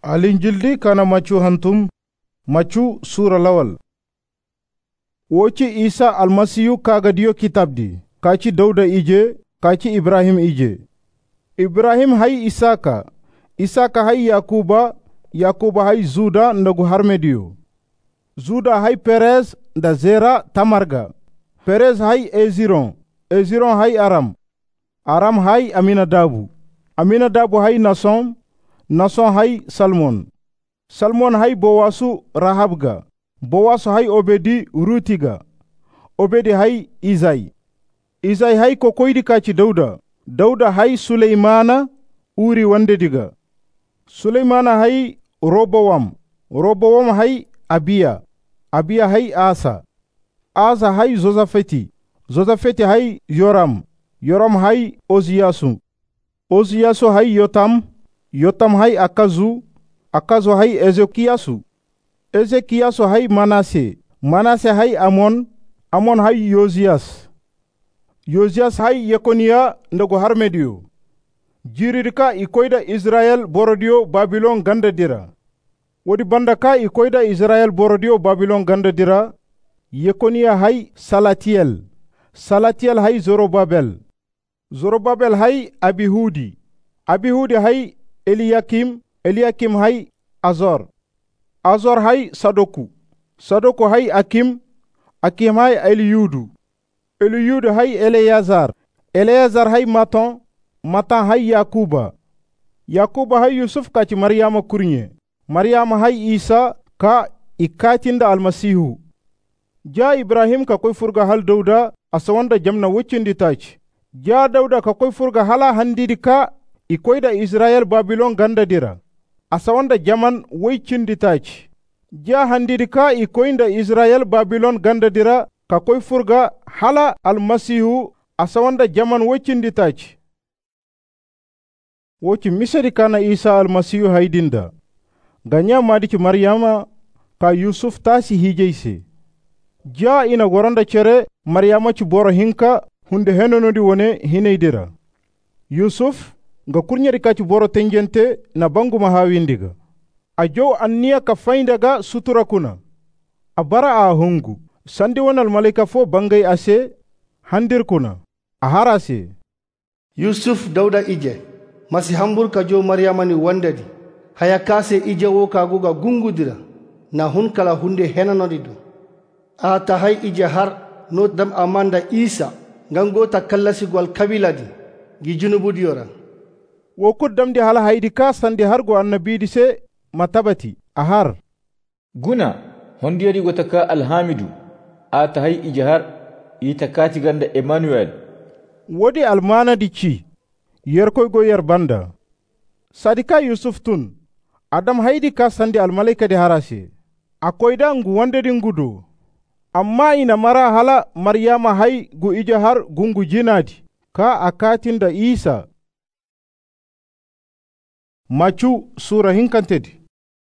Alinjildi kana machu hantum machu sura lawal. Woci Isa almasiyu kagadiyo kitabdi kaci Dauda ije kaci Ibrahim ije. Ibrahim hay Isaka, Isaka hay Yakuba, Yakuba hay Zuda ndagu harmediyo. Zuda hay Perez da Zera tamarga. Perez hay Eziron, Eziron hay Aram, Aram hay Aminadabu, Aminadabu hay Nason, Nason hay Salmon, Salmon hay Bowasu Rahabga, Bowasu hay Obedi Rutiga, Obedi hay Izai, Izai hay kokoidi kaci Dauda, Dauda hay Suleimana uri wandediga, Suleimana hay Robowam, Robowam hay Abiya, Abiya hay Asa, Asa hay Zozafeti, Zozafeti hay Yoram, Yoram hay Oziyasu, Oziyasu hay Yotam, Yotam hay Akazu, Akazu hay Ezekiyasu, Ezekiyasu hay Manase, Manase hay Amon, Amon hay Yoziyas, Yoziyas hay Yekonia ndagu harmediyo. Jirirka ikoida Israel borodio Babylon gandadira. Wodi bandaka ikoida Israel borodio Babylon gandadira. Yekonia hay Salatiel, Salatiel hay Zorobabel, Zorobabel hay Abihudi, Abihudi hay Eliakim, Eliakim hay Azor, Azor hay Sadoku, Sadoku hay Akim, Akim hay Eliyudu, Eliyudu hay Eleazar, Eleazar hay Matan, Matan hay Yakuba, Yakuba hay Yusuf kaci Maryama kurnye, Maryama hay Isa ka ikatinda almasihu. Ja Ibrahim ka koy furga hal Dauda asawanda jamna wuccindi taci. Ja Dauda ka koy furga hala handidi ka ikoida Israel Babylon gandadira. Asawanda jaman wuccindi taci. Ja handidi ka ikoinda Israel Babylon gandadira ka koy furga hala almasihu asawanda jaman wuccindi taci. Woci misari kana Isa almasihu haydinda. Ganya madiki Maryama ka Yusuf tasi hijeise. Ja ina goronda cere Maryama ci boro hinka hunde henonodi wone hineydira. Yusuf nga kurnyari kaci boro tenjente na banguma hawindiga. A jow anniya ka fayndaga sutura kuna. A bara a hungu. Sandi wonal malaika fo bangay ase handir kuna. A harase. Yusuf Dauda ije. Masi hambur ka jow Maryama ni wandadi. Haya kase ije wo kaguga gungudira. Na hunkala hunde henonodido. Ata hay ije har no dam amanda Isa ngangota kallasi gwal kabiladi gi junubudi yora. Wo kuddam di hala haydi ka sandi har go annabidi se matabati ahar. Guna hondiyadi gotaka alhamidu ata hay ije har itakati ganda Emmanuel. Wodi almana di ci yerkoy go yer banda. Sadika Yusuf tun Adam haydi ka sandi almalaika di harase. Akoyda ngu wandedi ngudo. Amma ina mara hala Maryama hay gu ije har gungu jinadi ka akatinda Isa. Machu sura hinkantedi.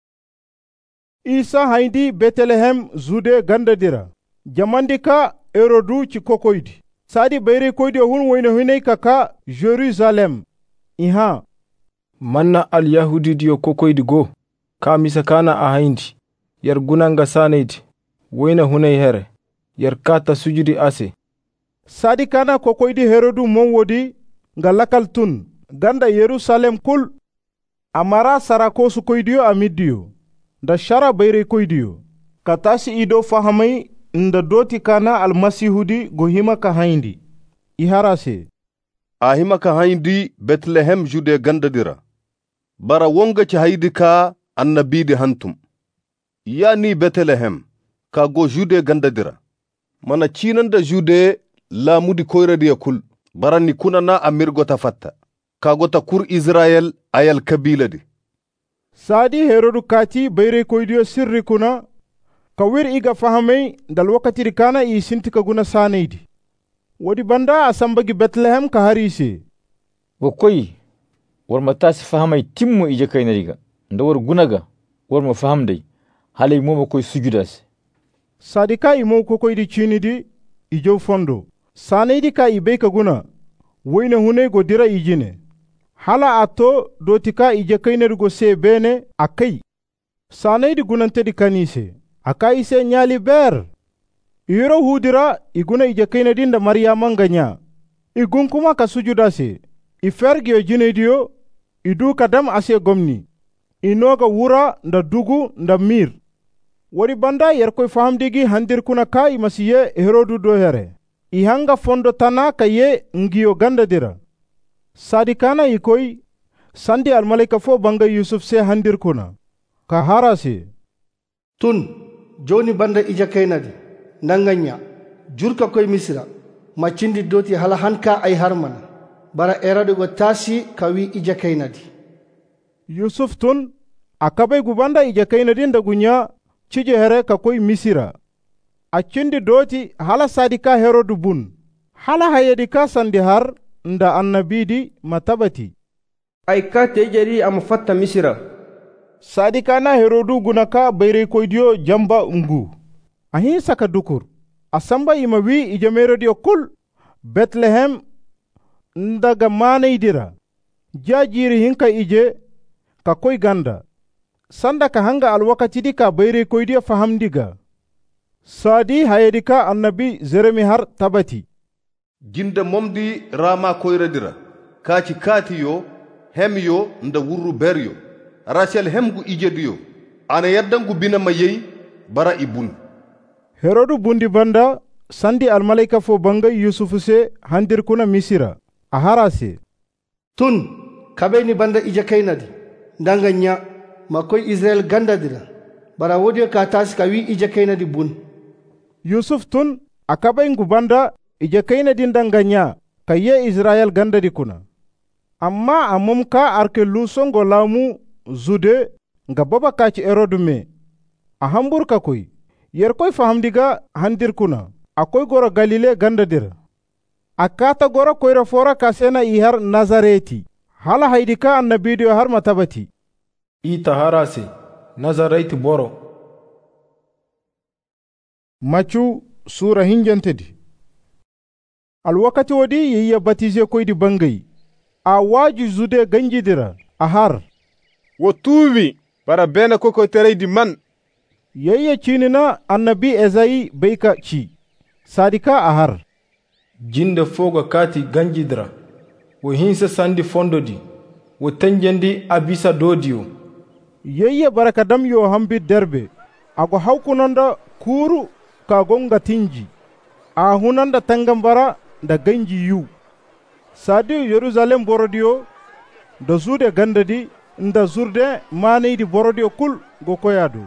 Isa haydi Bethlehem zude gandadira. Jamandi ka Erodu ci kokoydi. Sadi bayre koydi hun woyne hunay ka Jerusalem. Iha. Manna al Yahudi diyo kokoydi go. Ka misakana a hayndi. Yar gunanga sanaydi. Woyna hunay here. Yar kata sujudi ase. Sadi kana kokoydi Herodu mon wodi nga lakal tun ganda Yerusalem kul. Amara sarako su koydiyo amidiyo. Da shara bayre koydiyo. Katasi ido fahamay nda doti kana almasihudi go hima ka hayndi. Iharase. A hima ka hayndi Bethlehem jude gandadira. Bara wonga ci haydi ka annabidi hantum. Yani Bethlehem ka go jude gandadira. Mana cinanda jude lamudi koyradiya kul. Barani kunana amirgota fatta. Ka gota kur Israel ayal kabiladi. Sadi Herodu kati bayre koydiyo sirri kuna. Ka wir iga fahamay dal wakati kana i sintika guna sanaydi. Wadi banda asambagi Bethlehem ka harise. Wokoy war matasi fahamay timmo ije kaynariga. Ndawar gunaga war ma fahamday. Halay momo koy sujudas. Sadika imo kokoydi cinidi ijow fondo. Sanaydi ka ibeka guna. Woyne hunay go dira ijine. hala ato dotika ije kainergo se bene akai sanaydi gunantedi kanise aka ise nyali ber iro hudira iguna ije kainedinda maryama nganya igun kuma ka sujudase ifergio jinediyo idu kadam ase gomni inoga wura nda dugu nda mir wori banda yerkoy fahamdigi handir kuna ka imasiye herodu do here ihanga fondo tana kaye ngiyo ganda dira sadikana ikoy sandi almalaika fo banga yusuf se handir kuna ka harase tun joni banda ija kainadi nanganya jurka koy misra macindi doti hala hanka ay harmana bara eradu go tasi kawi ija kainadi yusuf tun akabay gubanda ija kainadi ndagunya cije here ka koy misira accindi doti hala sadika herodu bun hala hayedika sandi har nda annabidi matabati ay ka tejeri am fatta misira sadika na herodu gunaka bayre koydiyo jamba ungu ahi saka dukur asamba ima wi ijamerodiyo kul Bethlehem ndaga maneydira jajiri hinka ije ka koy ganda sanda ka hanga alwakatidi ka bayre koydiyo fahamdiga sadi hayedika annabi Jeremi har tabati jinde momdi rama koyredira kaci kaatiyo hemyo nda wurru beryo rachel hemgu ijediyo ana yaddangu binama yeyi bara ibun herodu bundi banda sandi almalaika fo banga yusufu se handir kuna misira a harase tun kabeni banda ija kainadi ndanganya makoy israel gandadira bara wodiyo ka tasi ka wi ija kainadi bun yusuf tun akabay ngu banda ija kainadi ndanganya ka ye israel gandadi kuna amma amum ka arke lusongo lamu zude nga baba kaci erodu me a hambur ka koy yer koy fahamdiga handir kuna akoy goro galile gandadira akata goro koyra fora kasena ihar nazareti hala haydika annabidiyo har matabati ita harase nazareti boro machu sura hinjantedi alwakati wodi yiya batize koydi bangay a waju zude ganjidira a har wo tuubi bara bena koko tereydi man yayya cinina annabi ezayi beika ci sadika a har jinde foga kati ganjidira wo hinsa sandi fondodi wo tanjendi abisa dodiyo yayya baraka dam yo hambi derbe ago hawkunanda kuru ka gonga tinji a hunanda tangambara da ganji yu sadi Yerusalem borodiyo da zude gandadi nda zurde maneydi borodiyo kul go koyado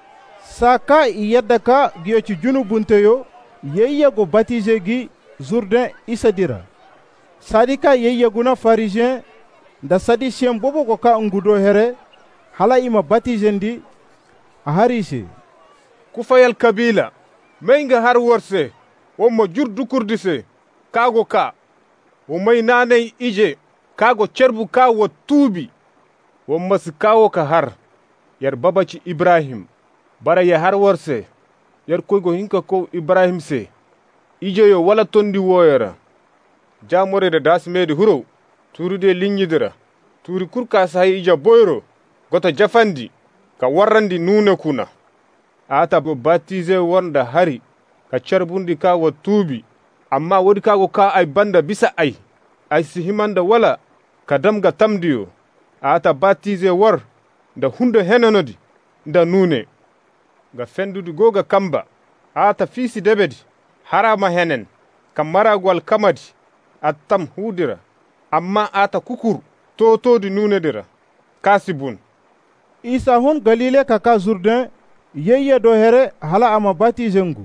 saka yadda ka giyoci junubunteyo yeyya go baptise gi zurde isadira sadika yeyya guna pharisien nda sadicien bobo go ka ngudo here hala ima baptise ndi a harise kufayal kabila mainga har worse wommo jurdu kurdise kago ka wo may nanay ije kago cerbu ka wo tuubi womma si kawo ka har yar babaci ibrahim bara ya har worse yar koygo hinka ko ibrahim se ijeyo wala tondi woyora jamorede dasmede huro turude linyidira turi kurka sahay ija boyro gota jafandi ka warrandi nuna kuna ata bo baptise wonda hari ka cerbundi ka wo tuubi amma wodi kago ka ay banda bisa ay sihimanda wala ka damga tamdiyo ata baptise wor nda hundo henanodi nda nune ga fendudu goga kamba ata fisi debedi harama henen kam maragwal kamadi attam hudira amma ata kukur totodi nunedira kasibun isa hun galile kaka zurdin yeyye do here hala ama baptise ngu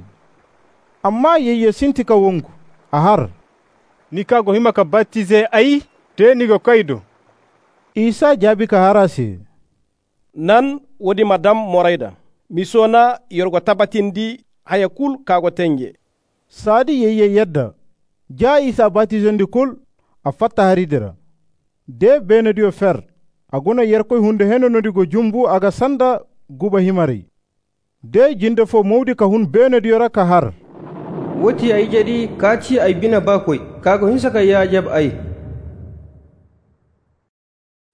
amma yeyye sintika wongu a har ni kago hima ka baptise ayi te nigo kaydo isa jaabi ka harase nan wodi madam morayda mi sona yorgo tabatindi haya kul kago tenge sadi yeyye yedda ja isa baptise ndi kul a fatta haridira de benediyo fer aguna yerkoy hunde henonodigo jumbu aga sanda guba himari de jinde fo mawdi ka hun benediyora ka har woti ay jadi kaci ay bina bakoy kago hinsa ka yajab ay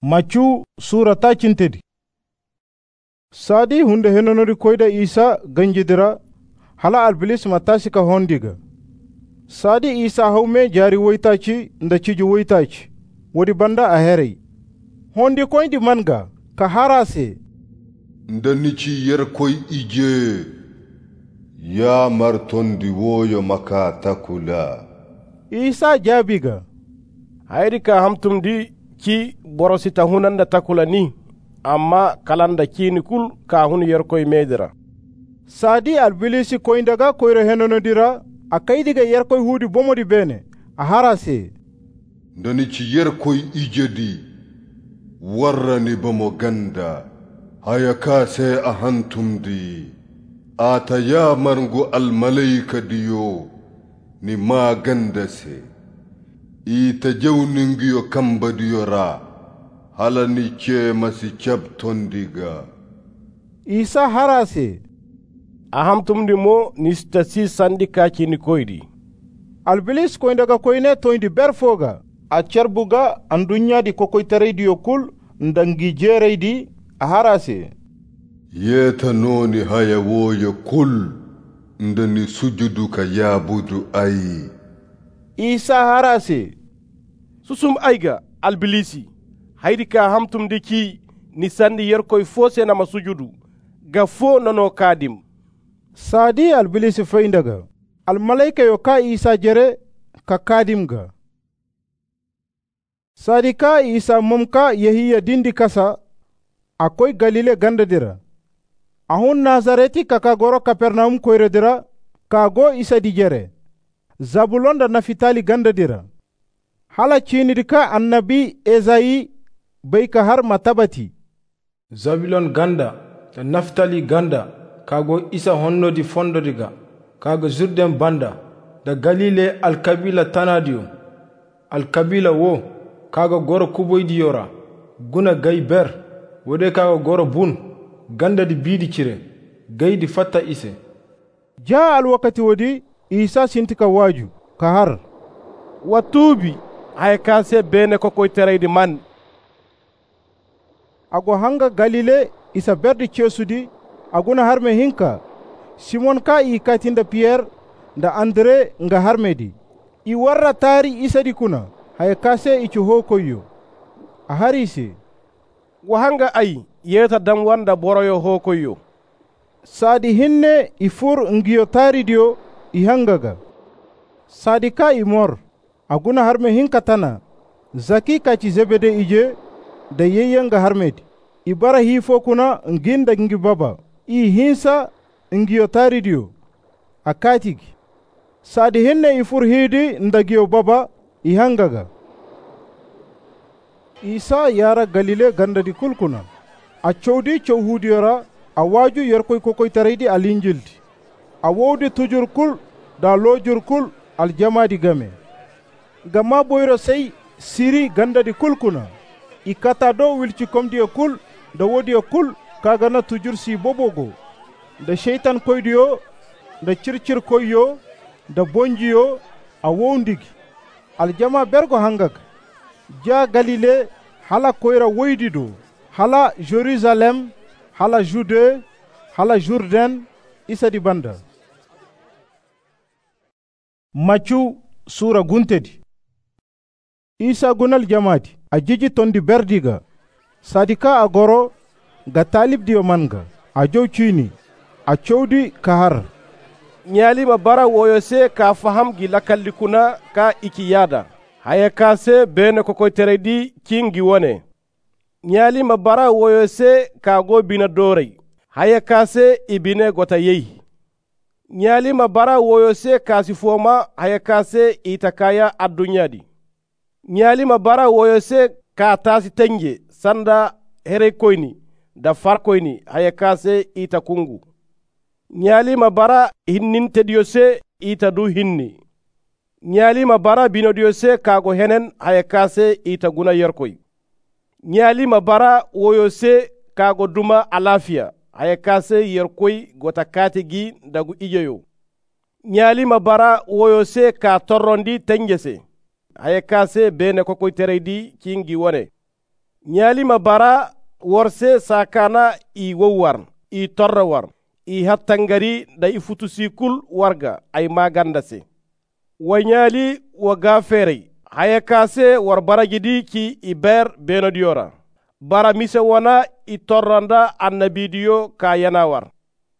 Maccu sura tacintedi. Sadi hunde henonori koyda Isa ganjidira hala albilis matasika hondiga. Sadi Isa haume jari woitaci nda ciju woitaci. Wodi banda a herei. Hondi koyndi manga ka harase. Nda nici yer koy ije. Ya martondi woyo maka takula. Isa jabiga. Hayri ka hamtumdi ki borosita hunanda takula ni. Amma kalanda kini kul ka hun yer koy medira. Sadi albilisi koyndaga koyro henonodira a kaydiga yer koy hudi bomodi bene a harase. Ndani ci yer koy ijedi warrani bomo ganda haya kase a hantumdi ata ya marngu almalayka diyo ni ma ganda se ita jawningiyo kamba diyo ra hala ni ce masi cabtondiga. Isa harase. Ahamtumdi mo nistasi sandika kini koydi. Albilis koyndaga koyne toyndi berfoga a cerbuga andunya di kokoytareydi yokul ndangi jereydi a harase. Yeta noni haya woyo kul ndani sujudu ka yabudu ai. Isa harase. Susum aiga albilisi. Haydi ka hamtumdi ki ni sandi yer koy fose na masujudu ga fo nano kadim. Sadi albilisi fayndaga almalayka yo ka Isa jere ka kadimga. Sadi ka Isa momka yehiya dindi kasa akoy Galile gandadira. Ahun Nazareti kaka goro Kapernaum koyredira kago Isa di jere. Zabulon da Nafitali gandadira. Hala cinidika annabi Ezayi bayka har matabati. Zabulon ganda da Naftali ganda kago Isa honnodi fondodiga kago Zurden banda da Galile alkabila tanadiyo alkabila wo kago goro kuboydiyora guna gay ber wode kago goro bun ganda di bidi cire gaydi fatta ise. Ja alwakati wodi Isa sintika waju ka har watubi hay kase bene ko koy tereydi man. Ago hanga Galile Isa berdi cesudi aguna harme hinka Simon ka i katinda Pierre nda Andre nga harmedi i warra tari Isa di kuna hay kase ichi hokoyo a harise. Wahanga ay yeta dam wanda boroyo hokoyo. Sadi hinne i fur ngiyo tari dio i hangaga. Sadi ka i mor aguna harme hinka tana Zaki kaci Zebede ije da yeyenga harmedi i bara hifo kuna nginda ngi baba i hinsa ngiyo taridio a katigi. Sadi hinne i fur hidi ndagiyo baba i hangaga. Isa yara Galile gandadi kulkuna a cowdi cowhudiyora a waju yerkoy kokoy taraydi alinjildi a wowdi tujur kul da lojur kul aljamadi game. Gama boyro sey siri gandadi kulkuna i kata do wilci komdiyo kul da wodiyo kul kagana tujur si bobogo da sheitan koydiyo da circir koyyo da bonjiyo a wondigi aljama bergo hangag. Ja Galile hala koyra woydido hala Jerusalem hala Jude hala Jordan Isa di banda. Maccu sura guntedi. Isa gunal jamadi a jiji tondi berdiga sadika a goro ga talib diyo manga a jow cini a cowdi ka har. Nyalima bara woyo se ka faham gi lakalli kuna ka iki yada haya kase bene ko koy teredi kingi wone. Nyalima bara woyo se ka go bina dorey haya kase ibine gota yeyi. Nyalima bara woyo se kasi foma haya kase itakaya addunyadi. Nyalima bara woyo se ka tasi tenje sanda here koyni da far koyni haya kase ita kungu. Nyalima bara hinnin tediyo se ita du hinni. Nyalima bara binodiyo se kago henen haya kase ita guna yerkoy. Nyalima bara woyo se kago duma alafiya haya kase yerkoy gota katigi dagu ijeyo. Nyalima bara woyo se ka torrondi tenjese haya kase bene kokoy tereydi kingi wone. nyalima bara worse sakana i wowar i torra war i hattangari da i futusi kul warga ay magandase wa nyali wa gafere haya kase war baragidi ki i ber benodiyora bara mise wana i torranda annabidiyo ka yana war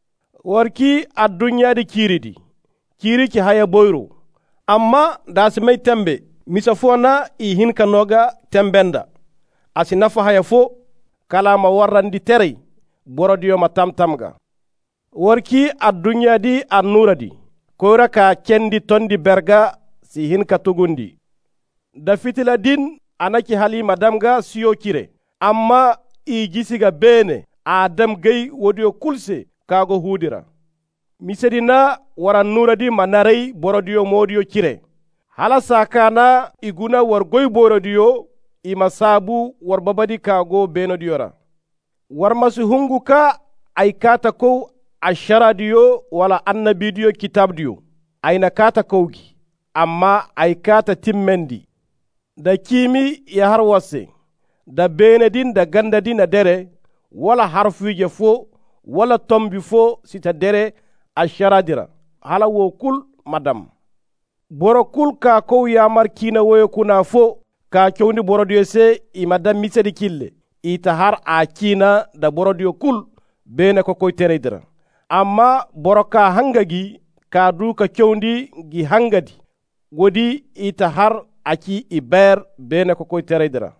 warki addunya di kiridi kiri ki haya boyro amma dasimai tembe misa fona i hinka noga tembenda asi nafa haya fo kalama warrandi terey borodiyo ma tamtamga warki addunya di annura di koyra ka kendi tondi berga si hinka tugundi da fitila din anaki halima damga siyo kire amma i jisiga bene adam gay wodiyo kulse kago hudira misedina wara nura di manarei borodiyo modiyo kire hala sakana iguna war goy borodiyo ima sabu war babadi kago benodiyora war masu hungu ka ay kata ko ashara diyo wala annabidiyo kitab diyo ayna kata kowgi amma ay kata timmendi da kimi ya har wase da benedin da gandadin na dere wala harfuje fo wala tombi fo sita dere ashara dira hala wo kul madam boro kul ka ko yamar kina woyo kuna fo ka kewndi borodiyo se i madam misedi kille ita har a kina da borodiyo kul bene ko koy tereydira amma boro ka hangagi ka du ka kewndi gi hangadi wodi ita har aki i ber bene ko koy tereydira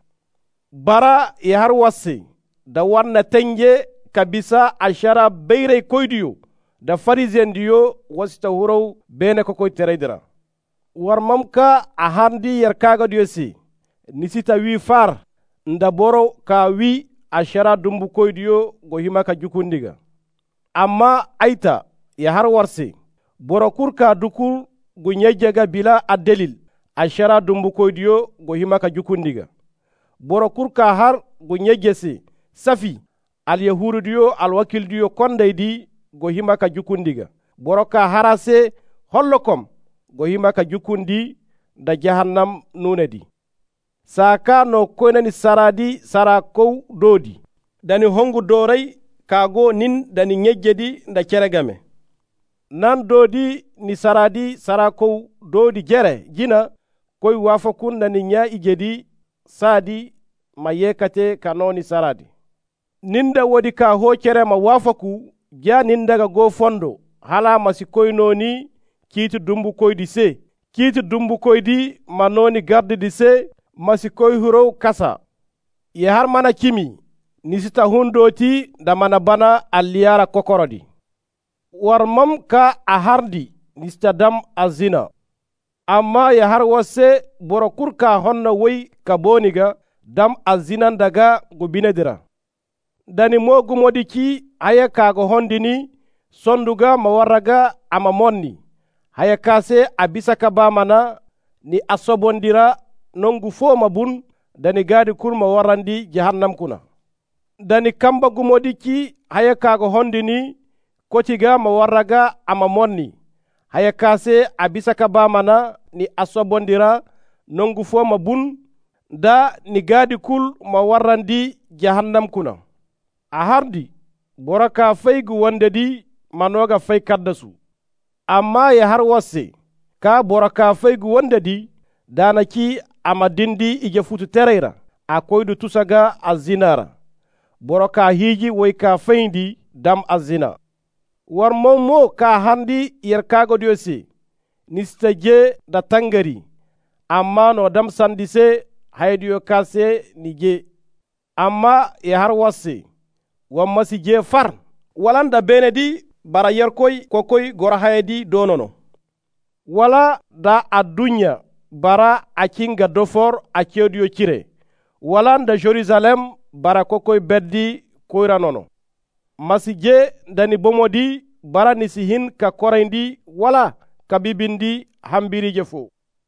bara i har wasse da wanna tenje kabisa ashara beyrey koydiyo da farisien diyo wasita huraw bene ko koy tereydira war mamka a handi yer kaga diyo si nisita wi far nda boro ka wi ashara dumbu koydiyo go himaka jukundiga amma aita ya har warse boro kurka dukur gu nyejega bila adelil ashara dumbu koydiyo go himaka jukundiga boro kurka har gu nyejese safi al yahudu diyo al wakil diyo kondaydi go himaka jukundiga boro ka harase hollokom go himaka jukundi da jahannam nunedi saka no koynani saradi sara kow dodi dani hongu dorey kago nin dani nyejjedi nda ceregame nan dodi ni saradi sara kow dodi jere jina koy wafakun dani nya ijedi sadi ma yekate kanoni saradi ninda wodi ka hocere ma wafaku ja nindaga go fondo hala masi koynoni kiiti dumbu koydi se kiiti dumbu koydi manoni gardidi se masi koy hurow kasa ye har mana kimi nisita hundoti da mana bana alliyara kokorodi war mam ka a hardi nisita dam azina amma ye har wasse boro kurka honna woy ka boniga dam azinan daga go binedira dani mogu modi ki haya kago hondini sonduga ma warraga ama monni haya kase abisaka bamana ni asobondira nongu fo mabun dani gadi kurma warandi jahannam kuna dani kamba gumodi ki haya kago hondini kotiga ma warraga ama monni haya kase abisaka bamana ni asobondira nongu fo mabun da ni gadi kul ma warandi jahannam kuna a hardi boraka faygu wondedi manoga fay kaddasu amma ya har wasse ka boraka faygu wondedi danaki ama dindi ije futu tereyra a koydu tusaga a zinara boraka hiji woy ka fayndi dam a zina war momo ka handi yer kagodiyo se nista je da tangari amma no dam sandise haydiyo kase ni je amma ya har wasse wamma si je far walanda benedi bara yerkoy kokoy gora haydi donono wala da adunya bara akinga dofor akediyo cire walanda Jerusalem bara kokoy beddi koyranono masi je dani bomodi bara nisihin ka korayndi wala ka bibindi hambirije fo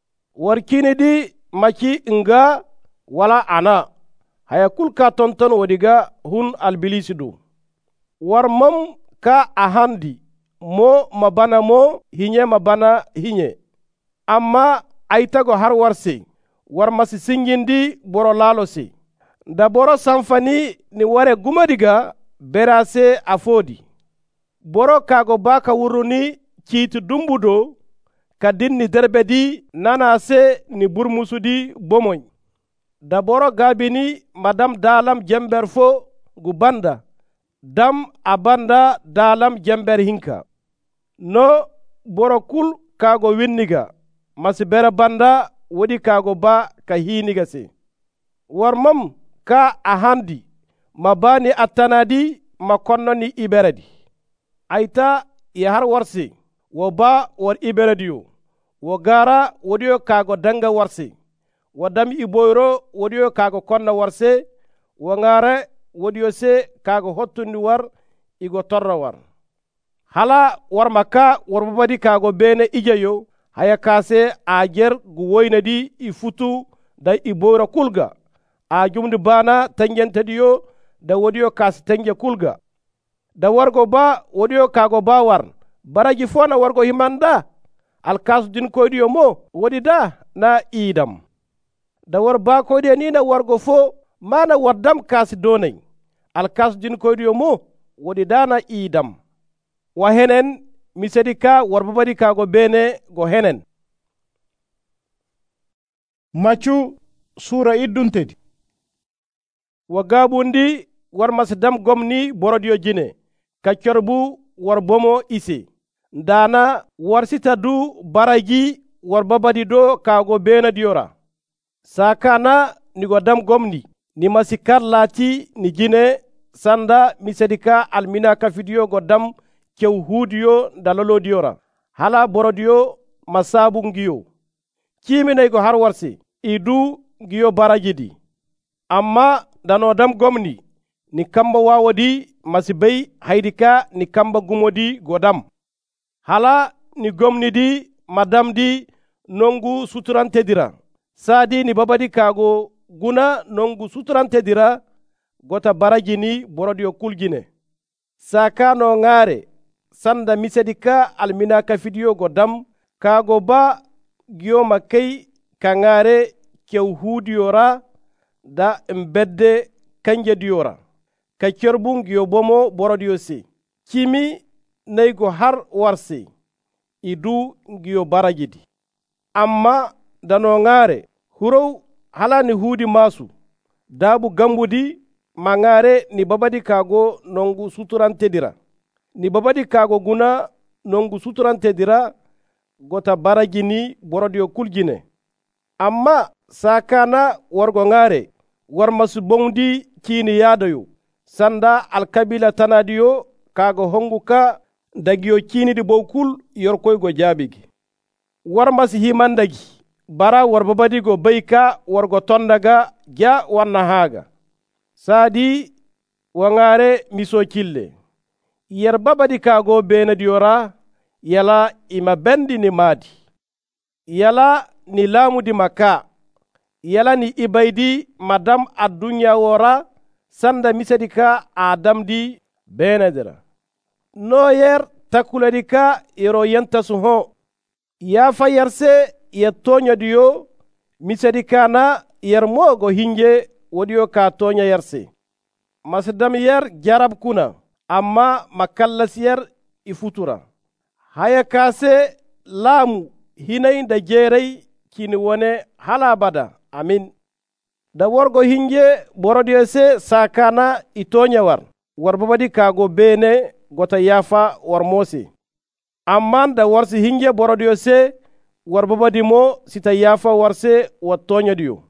warkinidi maki nga wala ana haya kulka tonton wadiga hun albilisidu war mam ka ahandi mo mabana mo hinye mabana hinye amma aitago har warse war masi singindi boro lalo se da boro sanfani ni ware gumadiga berase afodi. Boro kago baka wuruni ciiti dumbudo kadin ni derbedi nanase ni burmusudi bomoñ. Da boro gabini madam dalam jember fo gu banda dam abanda dalam jember hinka. No boro kul kago winniga masi bere banda wodi kago ba ka hiniga se. Warmam ka ahandi mabani attanadi ma konnoni iberedi. Aita ya har warsi wo ba war iberediyo wo gara wodiyo kago danga warsi wo dam iboyro wodiyo kago konna warse wo ngare wodiyo se kago hottundi war igo torra war. Hala war maka war babadi kago bene ijeyo haya kase ajer gu woynadi ifutu da iboyro kulga a jumdi bana tangentadiyo da wodiyo kas tanje kulga. Da wargo ba wodiyo kago ba war baraji fona wargo himanda alkasu din koydiyo mo wodi da na idam. Da war ba koydiyo ni na wargo fo mana waddam kasi donay alkasu din koydiyo mo wodi da na idam. Wa henen misedika war babadi kago bene go henen. Maccu sura idduntedi. Wa gabundi war masidam gomni borodiyo jine kaccorbu war bomo ise dana war sitadu baraji war babadi do kago bena diora sakana ni godam gomni ni masikar lati ni jine sanda misedika almina kafidiyo godam kew hudiyo dalolo diora hala borodiyo masabu ngiyo kimine go har warsi idu ngiyo barajidi amma dano dam gomni ni kamba wawodi masibay haydika ni kamba gumodi godam hala ni gomni di madam di nongu suturante dira sadi ni babadi kago guna nongu suturante dira gota barajini borodio kulgine saka no ngare sanda misedika almina kafidiyo godam kago ba giyo makay kangare kew hudiyora da mbedde kanje diyora ka cerbun giyo bomo borodiyo se kimi naygo har warse idu giyo barajidi amma dano ngare hurow halani hudi masu dabu gambudi ma ngare ni babadi kago nongu suturante dira ni babadi kago guna nongu suturante dira gota barajini borodiyo kulgine amma sakana wargo ngare war masu bondi kini yadayo sanda alkabila tanadiyo kago honguka dagiyo kini di bokul yorkoy go jabigi war masu himandagi bara war babadi go bayka wargo tondaga ja wanna haga sadi wangare miso kille yer babadi kago benadiyora yala ima bendi ni madi yala ni lamu di maka yala ni ibaydi madam addunya wora sanda misedika adam di benedira no yer takuladika iro yenta suho ya fayarse ya tonya diyo misedika na yer mogo hinje wodiyo ka tonya yerse masadam yer jarab kuna amma makallas yer ifutura haya kase lamu hinayin da jerai kini wone halabada amin da wargo hinje borodiyo se sakana itonya war babadi kago bene gota yafa war mose amman da warsi hinje borodiyo se war babadi mo sita yafa warse wattonya diyo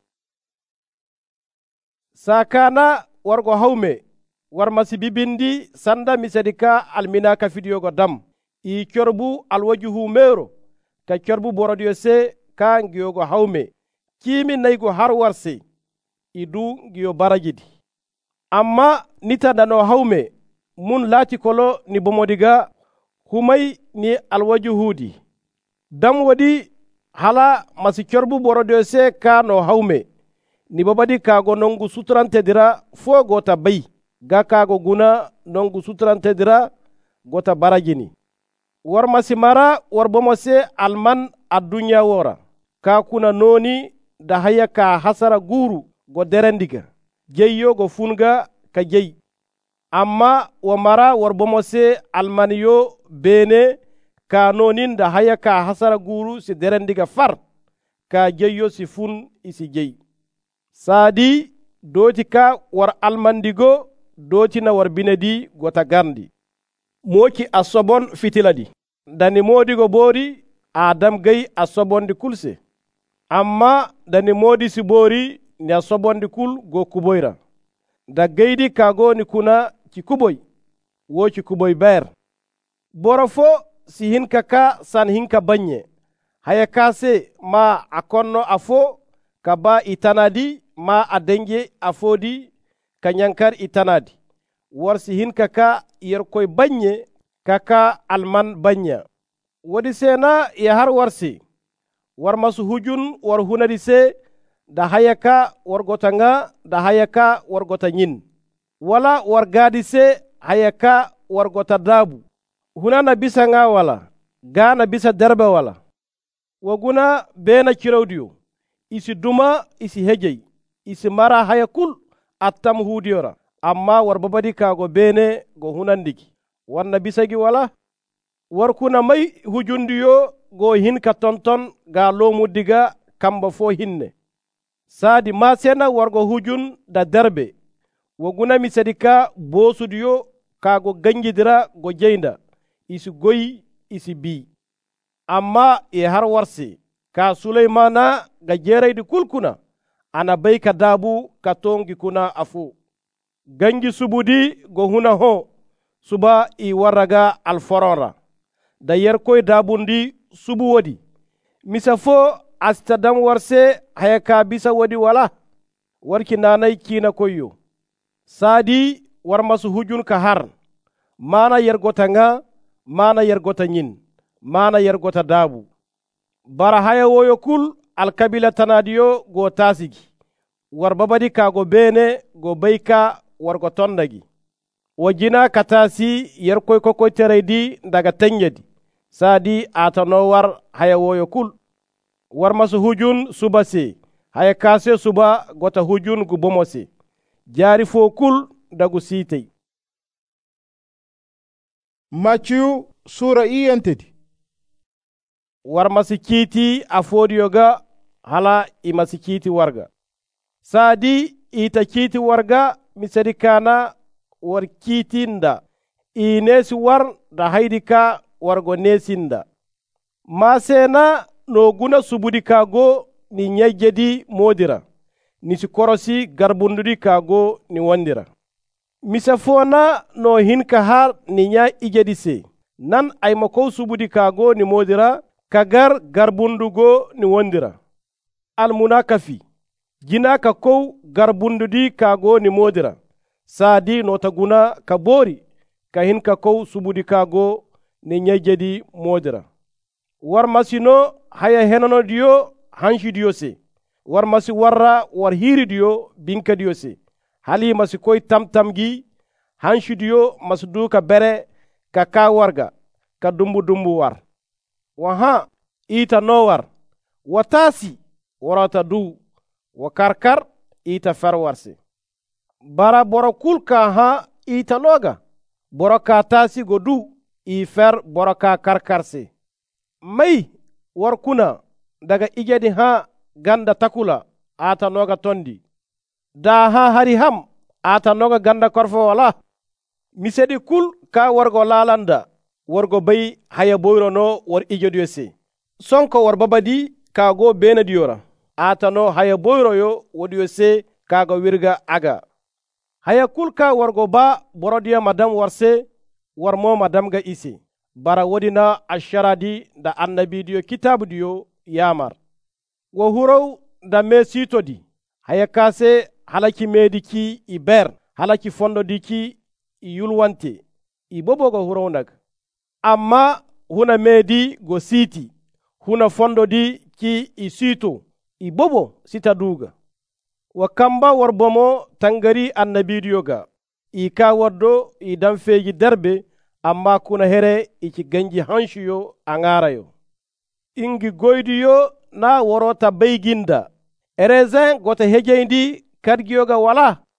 sakana wargo hawme war masi bibindi sanda misedika almina kafidiyo go dam i corbu alwajuhu mero ka corbu borodiyo se ka ngiyogo hawme kimi naygo har warse idu ngiyo barajidi amma nita dano hawme mun lati kolo ni bomodiga humay ni alwajuhudi dam wadi hala masi corbu borodiyo se ka no hawme ni babadi kago nongu suturante dira fo gota bay ga kago guna nongu suturante dira gota barajini war masi mara war bomose alman addunya wora ka kuna noni da haya ka hasara guru go derendiga jeyyo go funga ka jey. Amma wa mara war bomose almaniyo bene ka nonin da haya ka hasara guru si derendiga far ka jeyyo si fun isi jey. Sadi doti ka war almandigo doti na war binedi gota garndi. Moki asobon fitiladi. Dani modigo bori Adam gay asobondi kulse. Amma dani modi si bori ni asobondi kul go kuboyra. Da gaydi kago ni kuna ci kuboy. Wo ci kuboy ber. Borofo si hinka ka san hinka banye. Haya kase ma akonno afo ka ba itanadi ma adenge afodi ka nyankar itanadi. War si hinka ka yer koy banye kaka alman banya. Wadi sena ya har warsi. War masu hujun war hunadi se da hayaka war gotanga da hayaka war gotanyin. Wala war gadi se hayaka war gota dabu. Hunana bisa nga wala. Gana bisa derbe wala. Waguna bena kiraudiyo. Isi duma isi hejey. Isi mara hayakul atam hudiyora. Amma war babadi kago bene go hunandiki. Warna bisagi wala. War kuna mai hujundiyo go hinka tonton ga lomu diga kamba fo hinne. Sadi masena wargo hujun da derbe. Waguna misadika bosudiyo kago ganjidira go jeinda. Isi goyi isi bi. Amma har warsi ka Sulaimana ga jerai di kulkuna. Ana bai ka dabu ka tongi kuna afu. Ganji subudi go huna ho. Suba i waraga alforora. Da yerkoy dabundi subu wadi. Misa fo astadam warse hayaka bisa wadi wala. Warki nanay kina koyo. Sadi war masu hujun ka har. Mana yergota nga, mana yergota nyin. Mana yergota dabu. Bara haya woyo kul alkabila tanadiyo go tasigi. War babadi ka go bene go bayka war go tondagi. Wajina katasi yerkoy kokoy teredi daga tenyedi. Sadi atano war haya woyo kul. War masu hujun subase. Haya kase suba gota hujun gu bomose. Jari fo kul dagu sitey. Maciyu sura iyentedi. War masi kiti afodiyoga hala imasi kiti warga. Sadi ita kiti warga misadikana war kitinda. Inesi war da haidika wargo nesinda. Masena no guna subudi kago ni nyejedi modira. Nisi korosi garbundudi kago ni wandira. Misafona no hinka har ni nya ijedise. Nan ay mako subudi kago ni modira kagar garbundugo ni wandira. Almunakafi. Jina ka kou garbundudi kago ni modira. Sadi no taguna kabori ka hinka kou subudi kago ni nyejedi modira. War masino haya henano diyo hanshi diyo se. War masi warra war hiri diyo binka diyo se. Hali masi koy tam-tamgi hanshi diyo masudu ka bere ka warga ka dumbu war. Waha ita no war. Watasi warata du. Wakarkar ita fer warse. Bara borokul ka ha ita noga. Boroka tasi godu i fer boroka karkarse. Mai war kuna daga ijedi ha ganda takula ata noga tondi. Da ha hari ham ata noga ganda korfo wala. Misedi kul ka wargo lalanda wargo bay haya boyro no war ijedi se. Sonko war babadi ka go bena diora. Ata no haya boyro yo wodi se ka go wirga aga. Haya kul ka wargo ba borodiya madam warse war mo madam ga isi. Bara wodina asharadi da annabi diyo kitabu diyo yamar. Wo huraw da mesito di. Haya kase halaki mediki iber. Halaki fondo diki yulwante. Ibobo go huraw nag. Amma huna medi go siti. Huna fondo di ki isito. Ibobo sita duga. Wa kamba warbomo tangari annabi diyo ga. Ika wardo idan feji derbe. Amma kuna here iki ganji hanshiyo angarayo. Ingi goydiyo na warota bayginda. Erezen gota hejeindi kadgiyoga wala.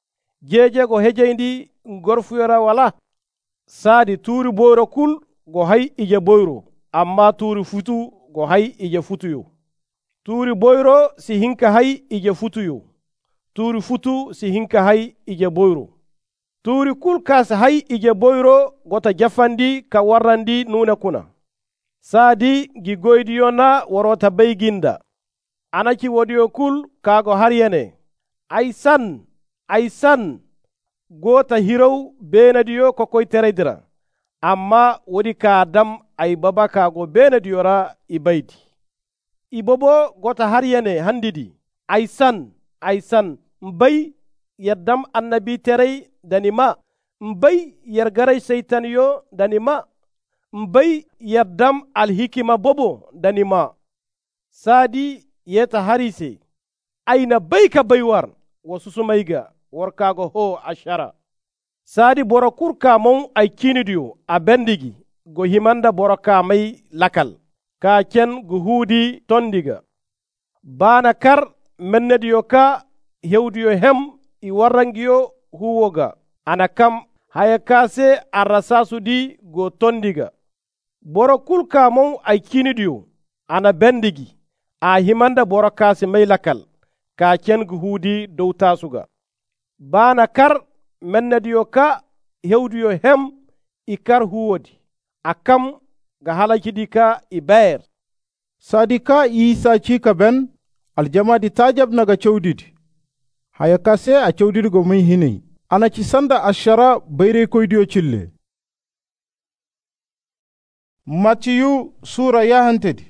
jeje go hejeyndi gorfuyora wala saadi tuuri boyro kul go hay ije boyro amma tuuri futu go hay ije futuyo tuuri boyro si hinka hay ije futuyo tuuri futu si hinka hay ije boyro tuuri kul kas hay ije boyro gota jafandi ka warrandi nuna kuna saadi gi goydiyona worota bayginda anaki wodiyo kul kago haryene aysan gota hirow benadiyo kokoy tereydira amma wodi ka dam ay baba kago benadiyora ibaydi ibobo gota haryene handidi aysan mbay yaddam annabi terey danima mbay yergaray seytan yo danima mbay yaddam alhikima bobo danima saadi yeta harise ayna bayka baywar wasusumayga warkago ho ashara saadi borokurka mon ay kinidiyo a bendigi go himanda boroka may lakal ka ken go huudi tondiga bana kar mennediyo ka hewdiyo hem i warrangiyo huwoga ana kam haya kase arrasasudi go tondiga borokulka mon ay kinidiyo ana bendigi a himanda borokase may lakal ka ken go huudi dow tasuga bana kar mennediyo ka hewdiyo hem i kar huwodi akam ga halakidi ka i bayr sadika isa cika ben aljamadi tajab naga cewdidi haya kase a cewdidi go muy hinay ana ci sanda ashara bayre koydiyo cille Matiyu sura yahantedi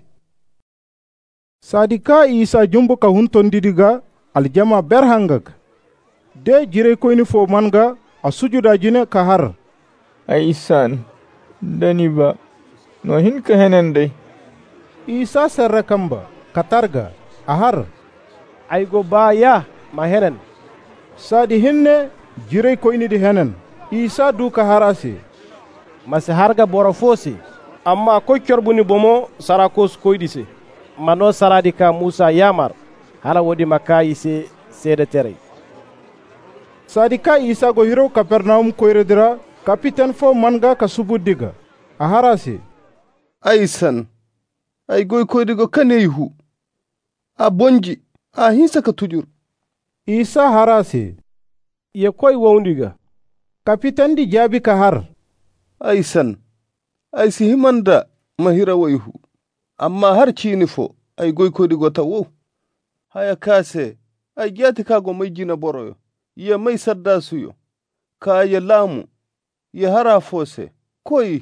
sadika isa jumbu ka huntondidiga aljama berhangag de jire koyni fo manga a sujuda jine ka har ay isan daniba no hinka henende isa serra kamba katarga a har ay go baya ma henen sadi hinne jire koyni di henen isa du ka harase masi harga boro fosi amma ko corbuni bomo sarakos koydise mano saradika musa yamar hala wodi makayise sede tere sadika isa go hiro kapernaum koyredira kapiten fo manga ka subudiga a harase aysan ay goy koydigo kaneyhu a bonji a hinsa ka tujur isa harase ye koy wowndiga kapiten di jabi ka har aysan ay si himanda mahira wayhu amma har cini fo ay goy koydigo tawo haya kase ay jati kago may jina boroyo ye may saddasuyo ka ye lamu ye hara fose koy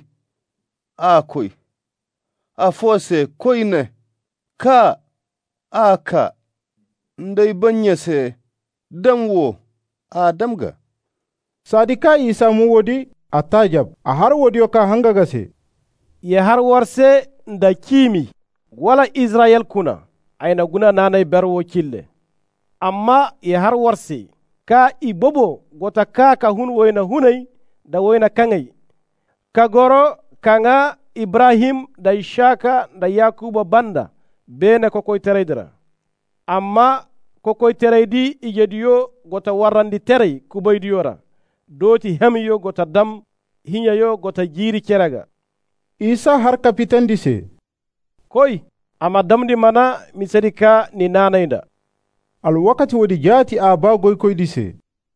a fose koy ne ka aka ndey banyese damwo a damga sadika isa mu wodi a tajab a har wodiyo ka hangagase ye har warse nda kimi wala israel kuna ayna guna nanay berwo kille amma ye har warse ka i bobo gota ka hun woyna hunay da woyna kangay ka goro kanga ibrahim da ishaka da yakuba banda bene kokoy tereydira amma kokoy tereydi ijediyo gota warrandi terey kubaydiyora doti hemiyo gota dam hinyayo gota jiri kerega isa har kapiten dise koy ama damdi mana mi sedika ni nanayda al wakati wodi jati a ba goy koy dise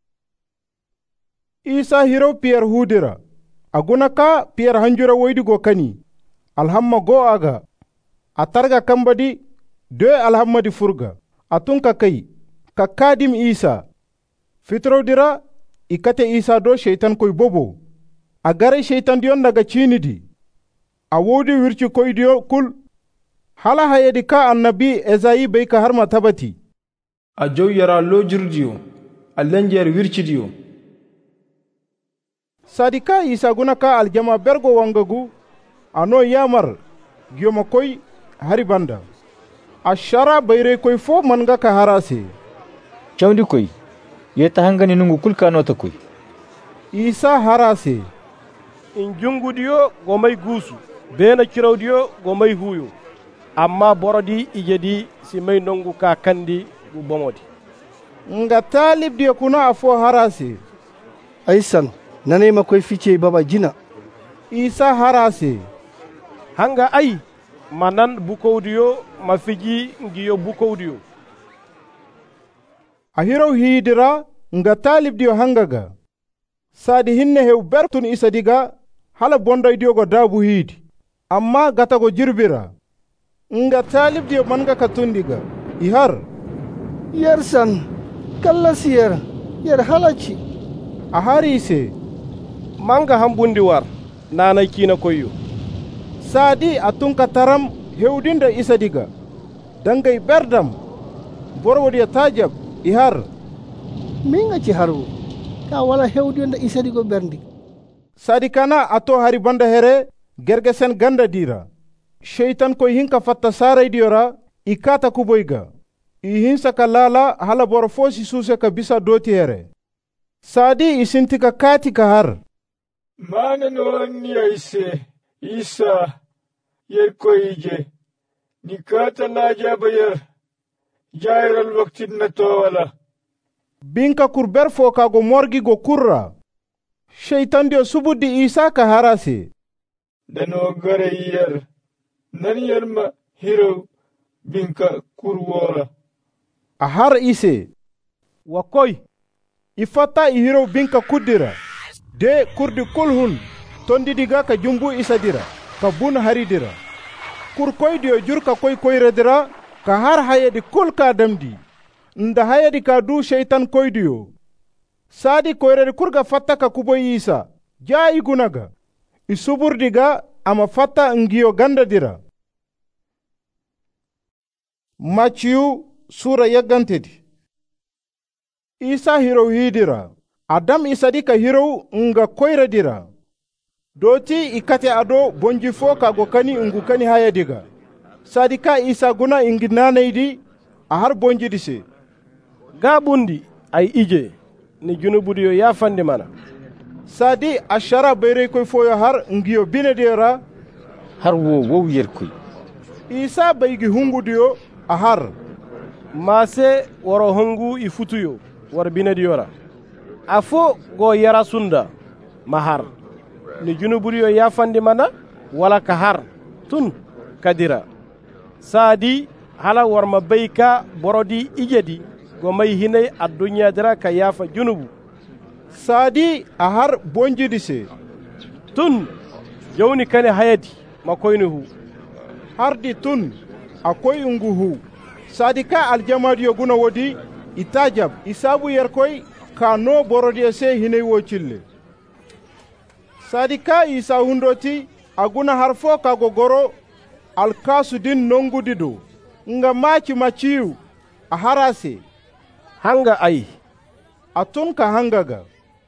isa hiro pierre hudira aguna ka pierre hanjura woydi go kani alhamma go aga a targa kambadi de alhammadi furga atunka kai ka kadim isa fitro dira ikate isa do shaitan koy bobo a gare shaitan diyon daga cinidi a wodi wirci koy diyo kul hala hayedi ka annabi ezayi bai ka har matabati a jow yara lojirdiyo a lenjer wircidiyo sadika isa guna ka aljama bergo wangagu ano yamar giyoma koy hari banda ashara bayre koy fo manga ka harase chawdi koy yeta hangani nungu kulkano ta koy isa harase in jungudiyo gomay gusu bena kirawdiyo gomay huyo amma borodi ijedi si may nongu ka kandi gu bomodi nga talib diyo kuna afo harase aisan nanema koy fice baba jina. Isa harase hanga ay manan bukowdiyo mafiji ngiyo bukowdiyo. A hiraw hiidira nga talibdiyo hangaga. Sadi hinne hew bertun isa diga hala bondaydiyo go dabu hiidi. Amma gata go jirbira. Nga talibdiyo manga katundiga. Ihar. Yersan kallasiyar yer halaci. A harise manga hambundi war nana kina koyo. Sadi atunka taram hewdinda isa diga. Dangay berdam. Borwodiya tajab. Ihar. Minga ci haru. Ka wala hewdinda isa digo berndi. Sadi kana ato hari banda here gergesen ganda dira. Shaitan koy hinka fatta saray diora ikata kuboyga. Ihinsa ka lala hala boro fosi suse ka bisa doti here. Sadi isintika kati ka har. Mana no ni aise isa yer koyje nikata naja bayar jairal waqtin na tawala. Binka kurber foka go morgi go kurra. Shaitan dio subudi isa ka harase. Dano gare yer nan yerma hiro binka kurwora. A har ise wakoy ifata i hiro binka kudira. De kurdi kulhun tondi diga ka jumbu isa dira ka bun hari dira. Kur koy dio jur ka koy redira ka har hayedi kul ka damdi. Nda hayedi ka du shaitan koy dio. Sadi koyredi kurga fatta ka kuboy isa. Jayi gunaga. Isubur diga ama fatta ngiyo ganda dira. Maciyu sura yaggantedi. Isa hiro hidira. Adam isadi ka hiro nga koyredira. Doti ikate ado bonji fo ka gokani ngukani hayadiga. Sadi ka isa guna ingi nanaydi a har bonji dise. Gabundi ay ije ni junubudiyo yafandi mana. Sadi ashara bere koy foyo har ngiyo binedira har wo yer koy. Isa baygi hungudiyo a har. Mase woro hungu ifutuyo war binediyora. Afo go yara sunda mahar. Ni junuburiyo yafandi mana wala ka har tun kadira. Sadi hala warma bayka borodi ijedi go may hinay addunya dira ka yafa junubu. Sadi a har bonjidise. Tun jawni kane hayadi makoynuhu. Hardi tun akoy nguhu. Sadi ka aljamadiyo guna wodi itajab isabu yerkoy ka no borodi se hinay wocille. Sadi ka isa hundoti aguna harfo ka gogoro alkasu din nongudido. Nga machi machiu a harase. Hanga ay. Atun ka hangaga.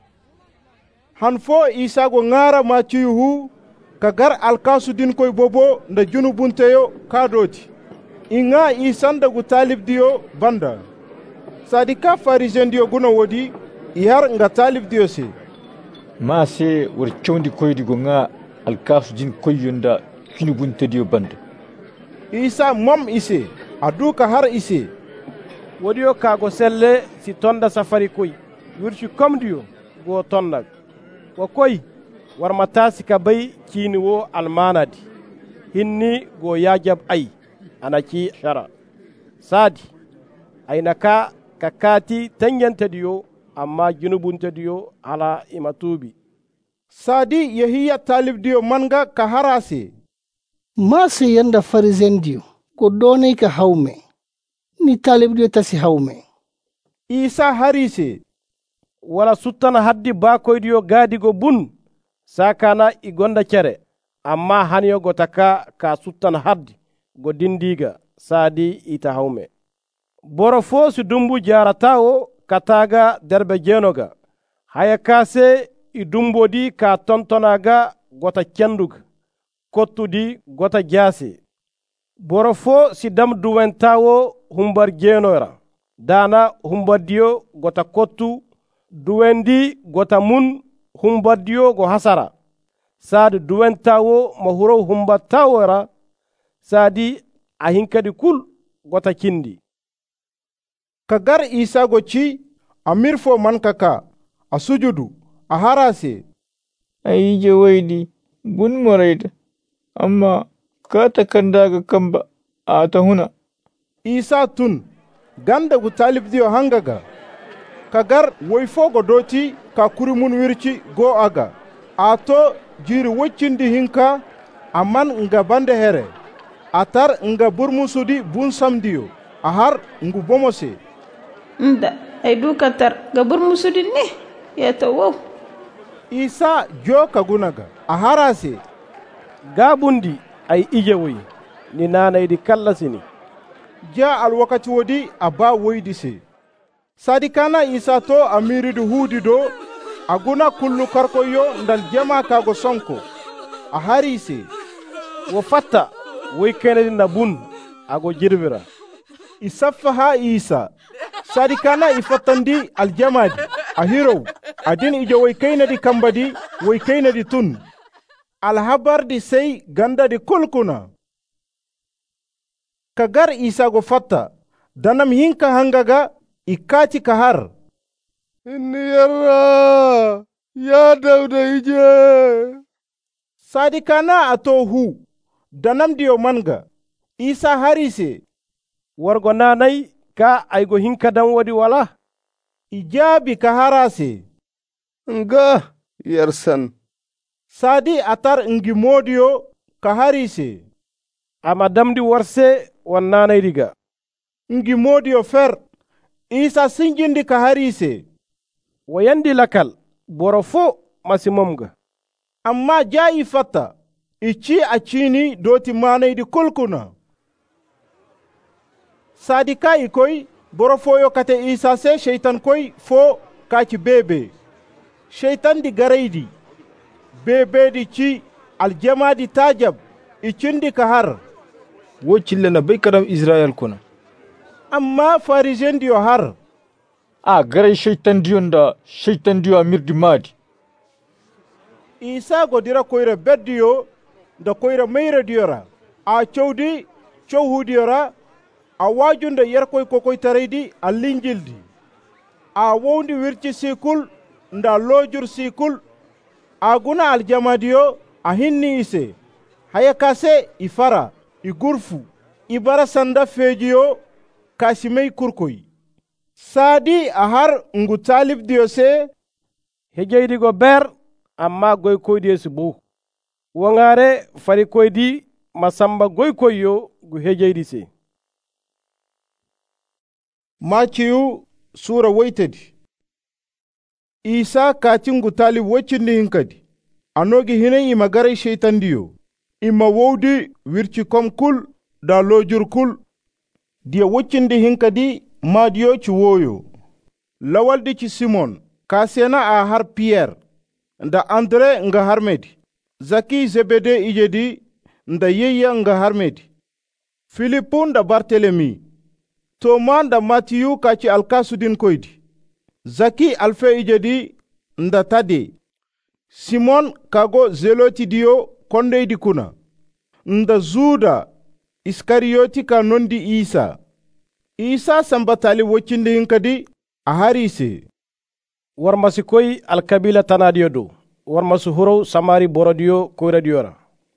Hanfo isa go ngara machiu kagar alkasu din koy bobo nda junubunteyo kadoti. Inga isanda gu talib diyo banda. Sadika farisen diyo guna wodi ihar nga talib diyo se. Ma se war chondi koy digo nga alkasu din koy yonda junubunte diyo banda. Isa mom ise aduka har ise. Wodiyo kago selle si tonda safari koy. Wirshi kom diyo go tondag. Wakoy war matasi ka bay kini wo almanadi. Hinni go yajab ay. Anaki shara. Sadi aynaka kakati tanyanta diyo amma junubunta diyo ala imatubi. Sadi yahiya talib diyo manga ka harase. Mase yanda farisen diyo ko donay ka hawme. Ni talib diyo tasi hawme. Isa harise. Wala sutana haddi bakoy diyo gadigo bun. Sakana igonda cere. Amma hanyo gotaka ka sutana haddi. Go dindiga sadi ita hawme. Boro fo si dumbu jaratawo kataga derbe jenoga. Haya kase i dumbodi ka tontonaga gota kendug. Kottudi gota jasi. Boro fo si dam duwentawo humbar jenora. Dana humbardiyo gota kottu. Duwendi gota mun humbardiyo go hasara. Sadi duwentawo mahuro humbartawora. Sadi ahinkadi kul gota kindi. Kagar isa gochi amirfo man kaka asujudu a harase. Ai ije waidi bun moraida, amma ka ta kandaga kamba a ta huna. Isa tun ganda gu talib diyo hangaga. Kagar woifo godoti ka kurimun wirci go aga. Ato jiri woccindi hinka amman nga bande here. Atar nga burmusudi bun samdiyo. Ahar ngu bomose. Nda ay dukatar ga burmusudi ne ya tawo. Isa jo kagunaga. Aharase. Gabundi ay ije woyi ni nana idi kallasini. Ja alwakati wodi aba woydise. Sadikana Isa to amiridu hudido aguna kullu karkoyo ndal jama kago sonko. Aharise. Wo fatta woy kenedi na bun ago jirbira. Isaffaha Isa. Sadikana ifatandi aljamadi. Ahiro adin ije woy kaynadi kambadi woy kaynadi tun. Alhabar di sei ganda di kulkuna. Kagar Isa go fatta danam hinka hangaga ikati kahar. Inni yarra ya Dauda ije. Sadikana atohu danam diyo manga. Isa harise. Wargo nanai ka aygo hinka dan wadi wala. Ijabi kaharase. Nga yarsan. Sadi atar ngi modiyo kaharise. Ama damdi warse wan nanai diga. Ngi modiyo fer. Isa sinjindi kaharise. Wayandi lakal borofo masimomga. Amma jayi fata. Ichi achini doti manay di kulkuna. Sadika ikoy borofo yo kate Isa se shaitan koy fo kachi bebe. Shaitan di garaydi. Bebe di chi aljama di tajab. Ichindi kahar. Wo chille na bai kadam Israel kuna. Amma farijen diyo har. A garai shaitan diyon da shaitan diyo amir di madi. Isa godira koyra beddiyo da koyra mayra diyora. A chowdi chowhu diyora. A wajunda yerkoy kokoy taraydi a linjildi. A wondi wirci sikul nda lojur sikul. A guna aljamadiyo a hinni ise. Haya kase ifara, igurfu, ibara sanda fejiyo kasimei kurkoy. Sadi ahar ngu talib diyo se. Hejeydi go ber amma goy koydi sibu. Wangare fari koydi masamba goy koyo gu hejeydi se. Maciyu sura waitadi. Isa kacingu talib wacindi hinkadi. Anogi hinen ima garay shaitan diyo. Ima wowdi wirci kom kul da lojur kul. Dia wacindi hinkadi madiyo ci woyo. Lawaldi ci Simon. Kasena a har Pierre. Nda Andre nga harmedi. Zaki Zebede ijedi. Nda Yeya nga harmedi. Filipu nda Bartelemi. Toma nda Matiyu kaci alkasudin koydi. Zaki alfe ijedi nda Tade. Simon kago zeloti diyo kondeydi kuna. Nda Zuda Iskariyoti ka nondi Isa. Isa sambatali wocindi hinkadi a harise. Warmasi koy alkabila tanadiyo do. Warmasi huro samari borodiyo koyra diyora.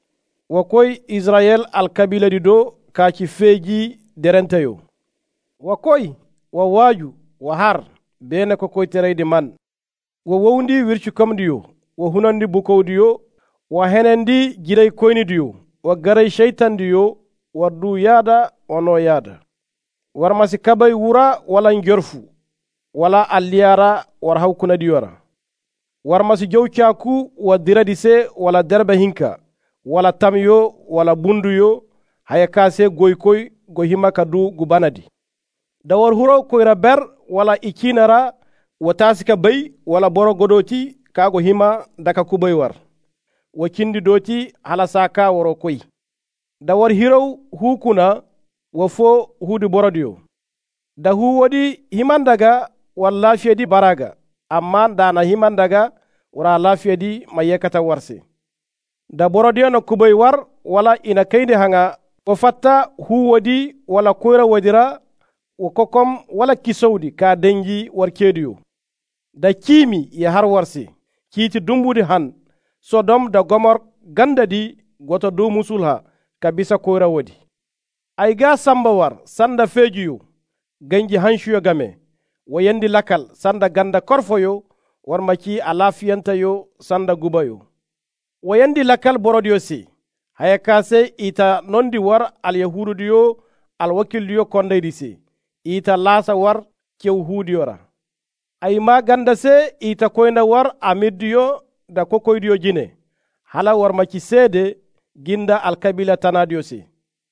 Wakoy Israel alkabila dido kaci feji derentayo. Wakoy wa waju wa har bene ko koy tereydi man. Wa wowndi wirci komdiyo. Wa hunandi bukowdiyo. Wa henendi jiray koynidiyo. Wa garay shaitandiyo. Wa du yada wano yada. Warmasi kabay wura wala njorfu. Wala alliyara war hawkuna diyora. Warmasi jowcaku wa diradise wala derbe hinka. Wala tamyo wala bunduyo. Haya kase goykoy gohima kadu gubanadi. Dawar huro koyra ber wala ikinara wa tasika bay wala boro godoti kago hima daka kubay war. Wa kindi doti halasaka waro koy. Dawar hiro hukuna wa fo hudi borodiyo. Da hu wadi himandaga wal lafiyadi baraga. Amma dana himandaga wara lafiyadi mayekata warse. Da borodiyo na kubay war wala ina kayde hanga wa fatta hu wadi wala koyra wadira wa kokom wala kisowdi ka denji war kediyo. Da kimi ya har warse. kiiti dumbudi han Sodom da Gomor ganda di goto du musulha ka bisa koyra wodi. Ay ga samba war sanda fejuyo ganji hanshuyo game wo yendi lakal sanda ganda korfoyo war maki alafiyanta yo sanda gubayo. Wo yendi lakal borodiyo si haya kase ita nondi war al yahudiyo al wakildiyo kondaydi si ita lasa war kew hudiyora. Ay ma ganda se ita koyna war amidiyo da kokoydiyo jine hala war maki sede ginda alkabila tanadiyo si.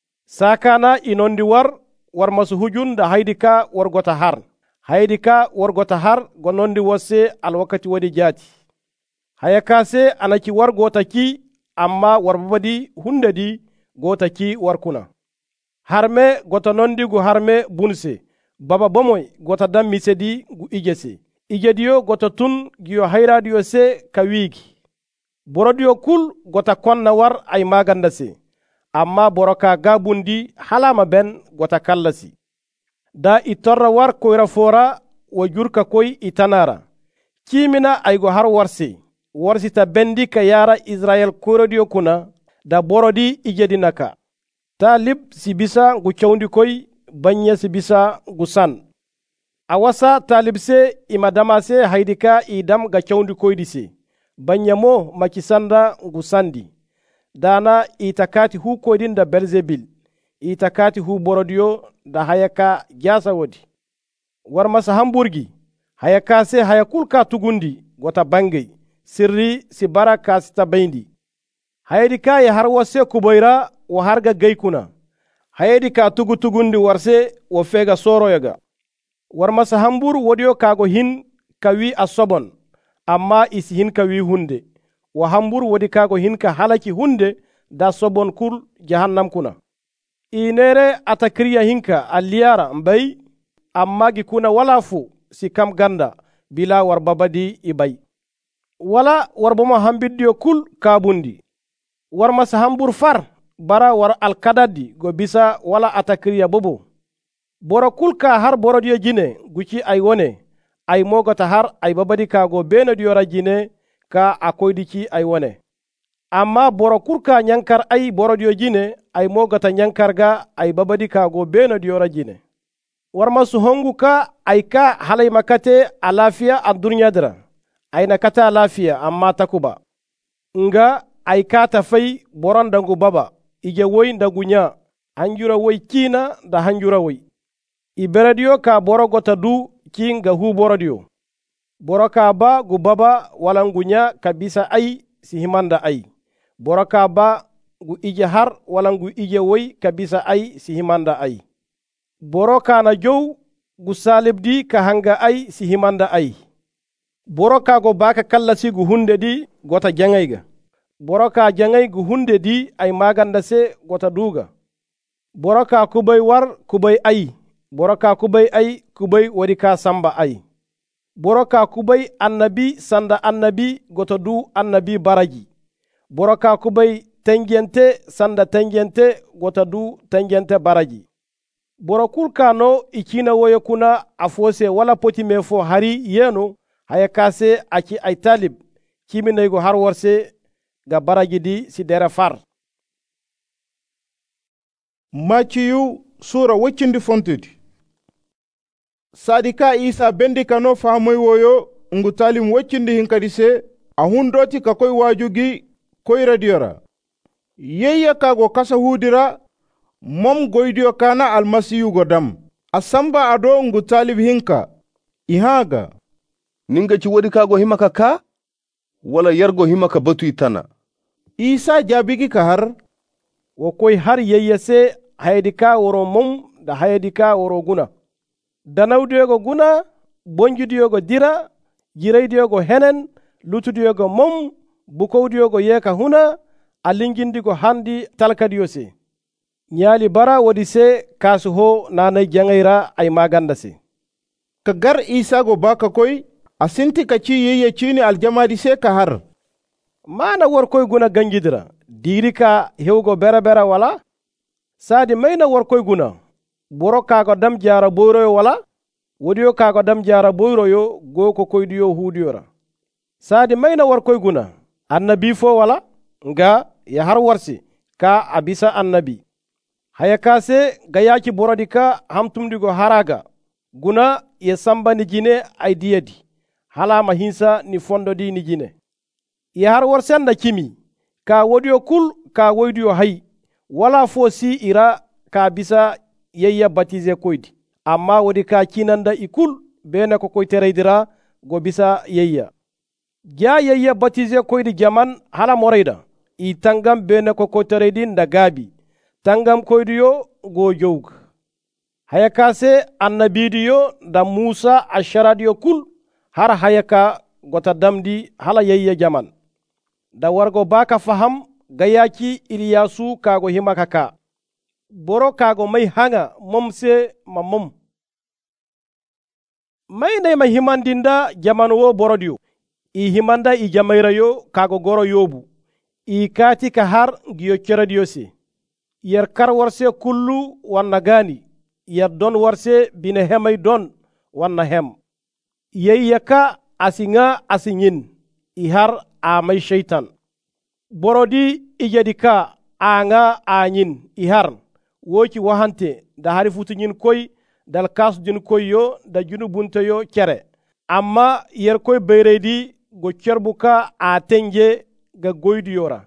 Sakana inondi war masu hujun da haidika war gota har. Haidika war gota har gonondi wase alwakati wadi jati. Hayakase anaki war gota ki amma war babadi hundadi gota ki war kuna. Harme gota nondi gu harme bunse. Baba bomoy gota dam misedi gu ijese. Ijediyo gota tun giyo hairadiyo se kawigi. Borodiyo kul gota konna war ay maganda se. Amma boroka gabundi halama ben gota kallasi. Da itorra war koyra fora wa jurka koy itanara. Kimina aygo har warsita bendi ka yara Israel korodiyo kuna da borodi ijedinaka. Talib si bisa gu chawndi koy banya si bisa gu san. Awasa talib se imadama se haidika idam ga chawndi koy disi. Banya mo makisanda gu sandi. Dana itakati hu koydin da Belzebil. Itakati hu borodiyo da hayaka jasa wodi. Warmasa hamburgi hayaka se hayakulka tugundi gota bangay. Sirri si baraka sita bayndi. Hayedika ya har wase kubayra wa harga gaykuna. Hayedika tugundi warse wa fega soro yaga. Warmasa hambur wodiyo kago hin kawi asobon. Amma isi hin kawi hunde. Wa hambur wodi kago hin ka halaki hunde da sobon kul jahannam kuna. Inere atakriya hinka aliyara mbay amma gikuna walafu si kam ganda bila warbabadi ibay. Wala warbama hambiddiyo kul kabundi. Warmasa hambur far bara war alkadadi go bisa wala atakriya bobo. Boro kul ka har borodiyo jine guci ay wone ay mogota har ay babadi kago benodiyo jine ka akoydiki ay wone. Amma boro kurka nyankar ay borodiyo jine ay mogata nyankar ga ay babadi kago benodiyo jine. Warmasu hongu ka ay ka halay makate alafiya a dunya dira. Ay nakata alafiya amma takuba. Nga ay ka tafay boron dangu baba ije woy ndangu nya hanjura woy kina da hanjura woy. Iberediyo ka boro gota du kinga hu borodiyo. Boro ka ba gu baba walangunya kabisa ay si himanda ay. Boro ka ba gu ije har walangu ije woy kabisa ay si himanda ay. Boro ka na jow gu salibdi ka hanga ay si himanda ay. Boro ka go baka kallasi gu hunde di gota jangayga. Boro ka jangay gu hunde di ay maganda se gota duga. Boro ka kubay war kubay ay. Boro ka kubay ay kubay wadi ka samba ay. Boro ka kubay annabi sanda annabi gota du annabi baraji. Boro ka kubay tengente sanda tengente gota du tengente baraji. Boro kulka no ikina woye kuna afose wala poti mefo hari yeno hayakase aki ay talib kiminaygo har warse ga baraji di si dera far. Maciyu sura waccindi fontidi. Sadika Isa bendi kano fahamoy woyo ngu talim waccindi hinkadi se a hundoti ka koy wajugi koy radiyora. Yeyya kago kasa hudira mom goydiyo kana almasiyu godam. Asamba ado ngu talib hinka ihaga. Ninga ci wodi kago himaka ka wala yargo himaka batu itana. Isa jabigi ka har wo koy har yeyya se haydika woro mom da haydika woro guna. Danawdiyogo guna, bonjudiyogo dira, jiraydiyogo henen, lutudiyogo mom, bukowdiyogo yeka huna, alingindigo handi talkadiyo se. Nyali bara wodi se kasu ho nanay jangayra ay maganda se. Ka gar Isa go baka koy, asinti ka ci yeye cini aljamadi se ka har. Mana war koy guna ganjidira, diri ka hewgo bera wala? Sadi mayna war koy guna. Boro kago dam jara boyroyo wala wodiyo kago dam jara boyroyo go ko koydiyo hudiyora. sadi mayna war koy guna annabi fo wala nga ya har warsi ka abisa annabi haya kase ga yaki borodi ka hamtumdigo haraga guna ye sambani jine ay diyadi halama hinsa ni fondodi ni jine ya har warsenda kimi ka wodiyo kul ka woydiyo hay wala fo si ira ka bisa yeyya batize koydi amma wodi ka kinanda ikul bene ko koy tereydira go bisa yeyya ja yeyya batize koydi jaman hala morayda i tangam bene ko koy tereydi nda gabi tangam koydiyo go jowg haya kase annabidiyo da musa asharadiyo kul har haya ka gota damdi hala yeyya jaman da wargo baka faham gayaki iliyasu kago himaka ka boro kago mai hanga momse mamom mai ne ma himandinda jaman wo borodiyo i himanda i jamairayo kago goro yobu i kati ka har giyo ceradiyo se yer kar warse kullu wanna gani yer don warse bine hemay don wanna hem yeyyaka asinga asinyin i har amay shaitan borodi ijedi ka anga anyin i har woki wahante da hari futunyin koy dal kasdin koyo da junubunta yo kere amma yer koy beyredi go cerbuka a tenje ga goydu yora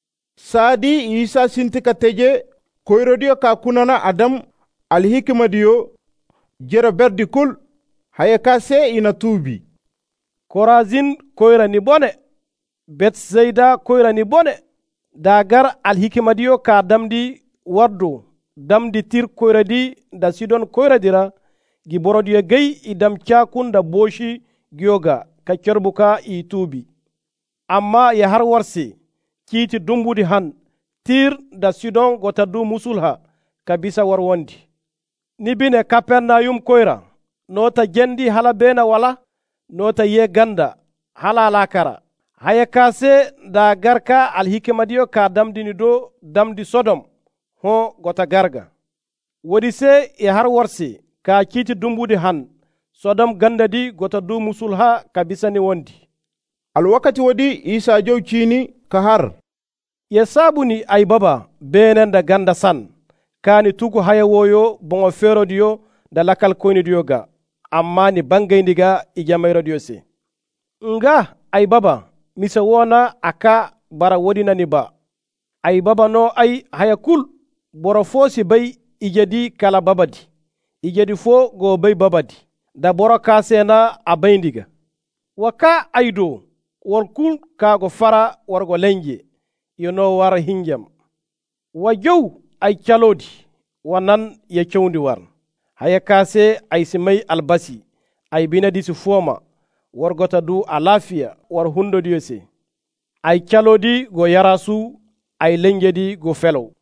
sadi isa sintika teje koyrodiyo ka kunana adam alhikmadiyo jera berdi kul haya ka se ina tubi korazin koyrani bone betsayda koyrani bone dagar alhikmadiyo ka damdi wardu damdi tir koyradi da sidon koyradira gi borodiyo gay idam cakun da boshi giyoga ka cerbuka i tubi amma ya har warse kiiti dumbudi han tir da sidon gota du musulha ka bisa war wondi ni bine kapernayum koyra nota jendi hala bena wala nota ye ganda hala lakara haya kase da garka alhikmadiyo ka damdini do damdi sodom ho gota garga wodi se e har warse ka kiiti dumbudi han sodom gandadi gota du musulha ka bisani wondi alwakati wodi isa jow cini ka har ye sabuni ay baba benen da ganda san kani tugu haya woyo bongo ferodiyo da lakal koynidiyo ga amma ni bangayndiga i jamayrodiyo se nga ay baba misa wona aka bara wodinani ba ay baba no ay haya kul boro fo si bay ijedi kala babadi ijedi fo go bay babadi da boro kasena a bayndiga waka aydo wor kul kago fara wargo lenje yono war hinjam wa jow ay calodi wanan ye cewndi war haya kase ay simay albasi ay binadi si foma wargota du alafiya war hundodiyo se ay calodi go yarasu ay lenjedi go felo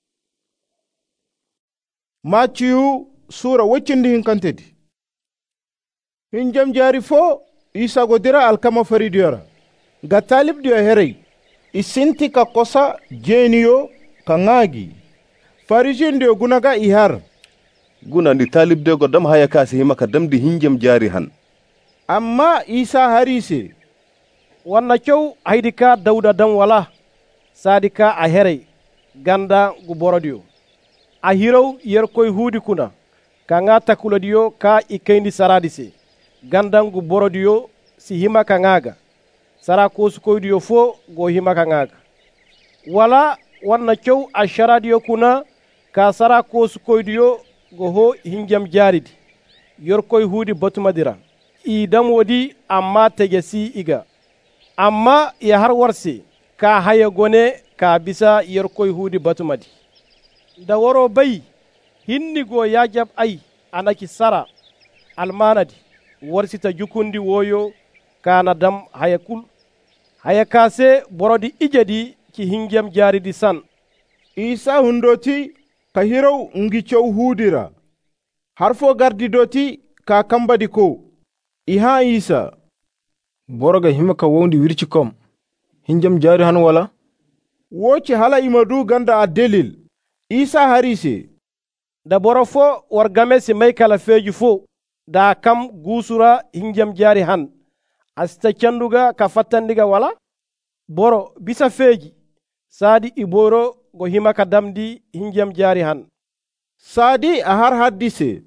Matthew sura waccindi hinkantedi hinjam jari fo isa go dira alkama faridiyora ga talib diyo herey isinti ka kosa jeniyo ka ngagi farijin diyo gunaga ihar guna ni talib de go dam haya kasi himaka damdi hinjam jari han amma isa harise wanna cew haydika dawda dam wala sadika a herey ganda gu borodiyo a hirow yer koy huudi kuna ka nga takulodiyo ka ikayndi saradise gandangu borodiyo si himaka ngaga sara kosu koydiyo fo go himaka ngaga wala wanna cew a sharadiyo kuna ka sara kosu koydiyo go ho hinjam jaridi yor koy huudi batumadira idam wodi amma tege si iga amma ya har warse ka haya gone ka bisa yor koy huudi batumadi da woro bay hinni go yajab ay anaki sara almanadi warsita jukundi woyo kana dam haya kul haya kase borodi ijedi ki hinjam jaridi san isa hundoti ka hirow ngi cew hudira harfo gardi doti ka kambadi ko iha isa boroga himaka wondi wirci kom hinjam jari han wala woci hala imadu ganda a delil isa harise da boro fo war game si may kala feeju fo da kam gusura hinjam jari han asta canduga ka fattandiga wala boro bisa feeji saadi iboro go hima ka damdi hinjam jari han saadi a har haddise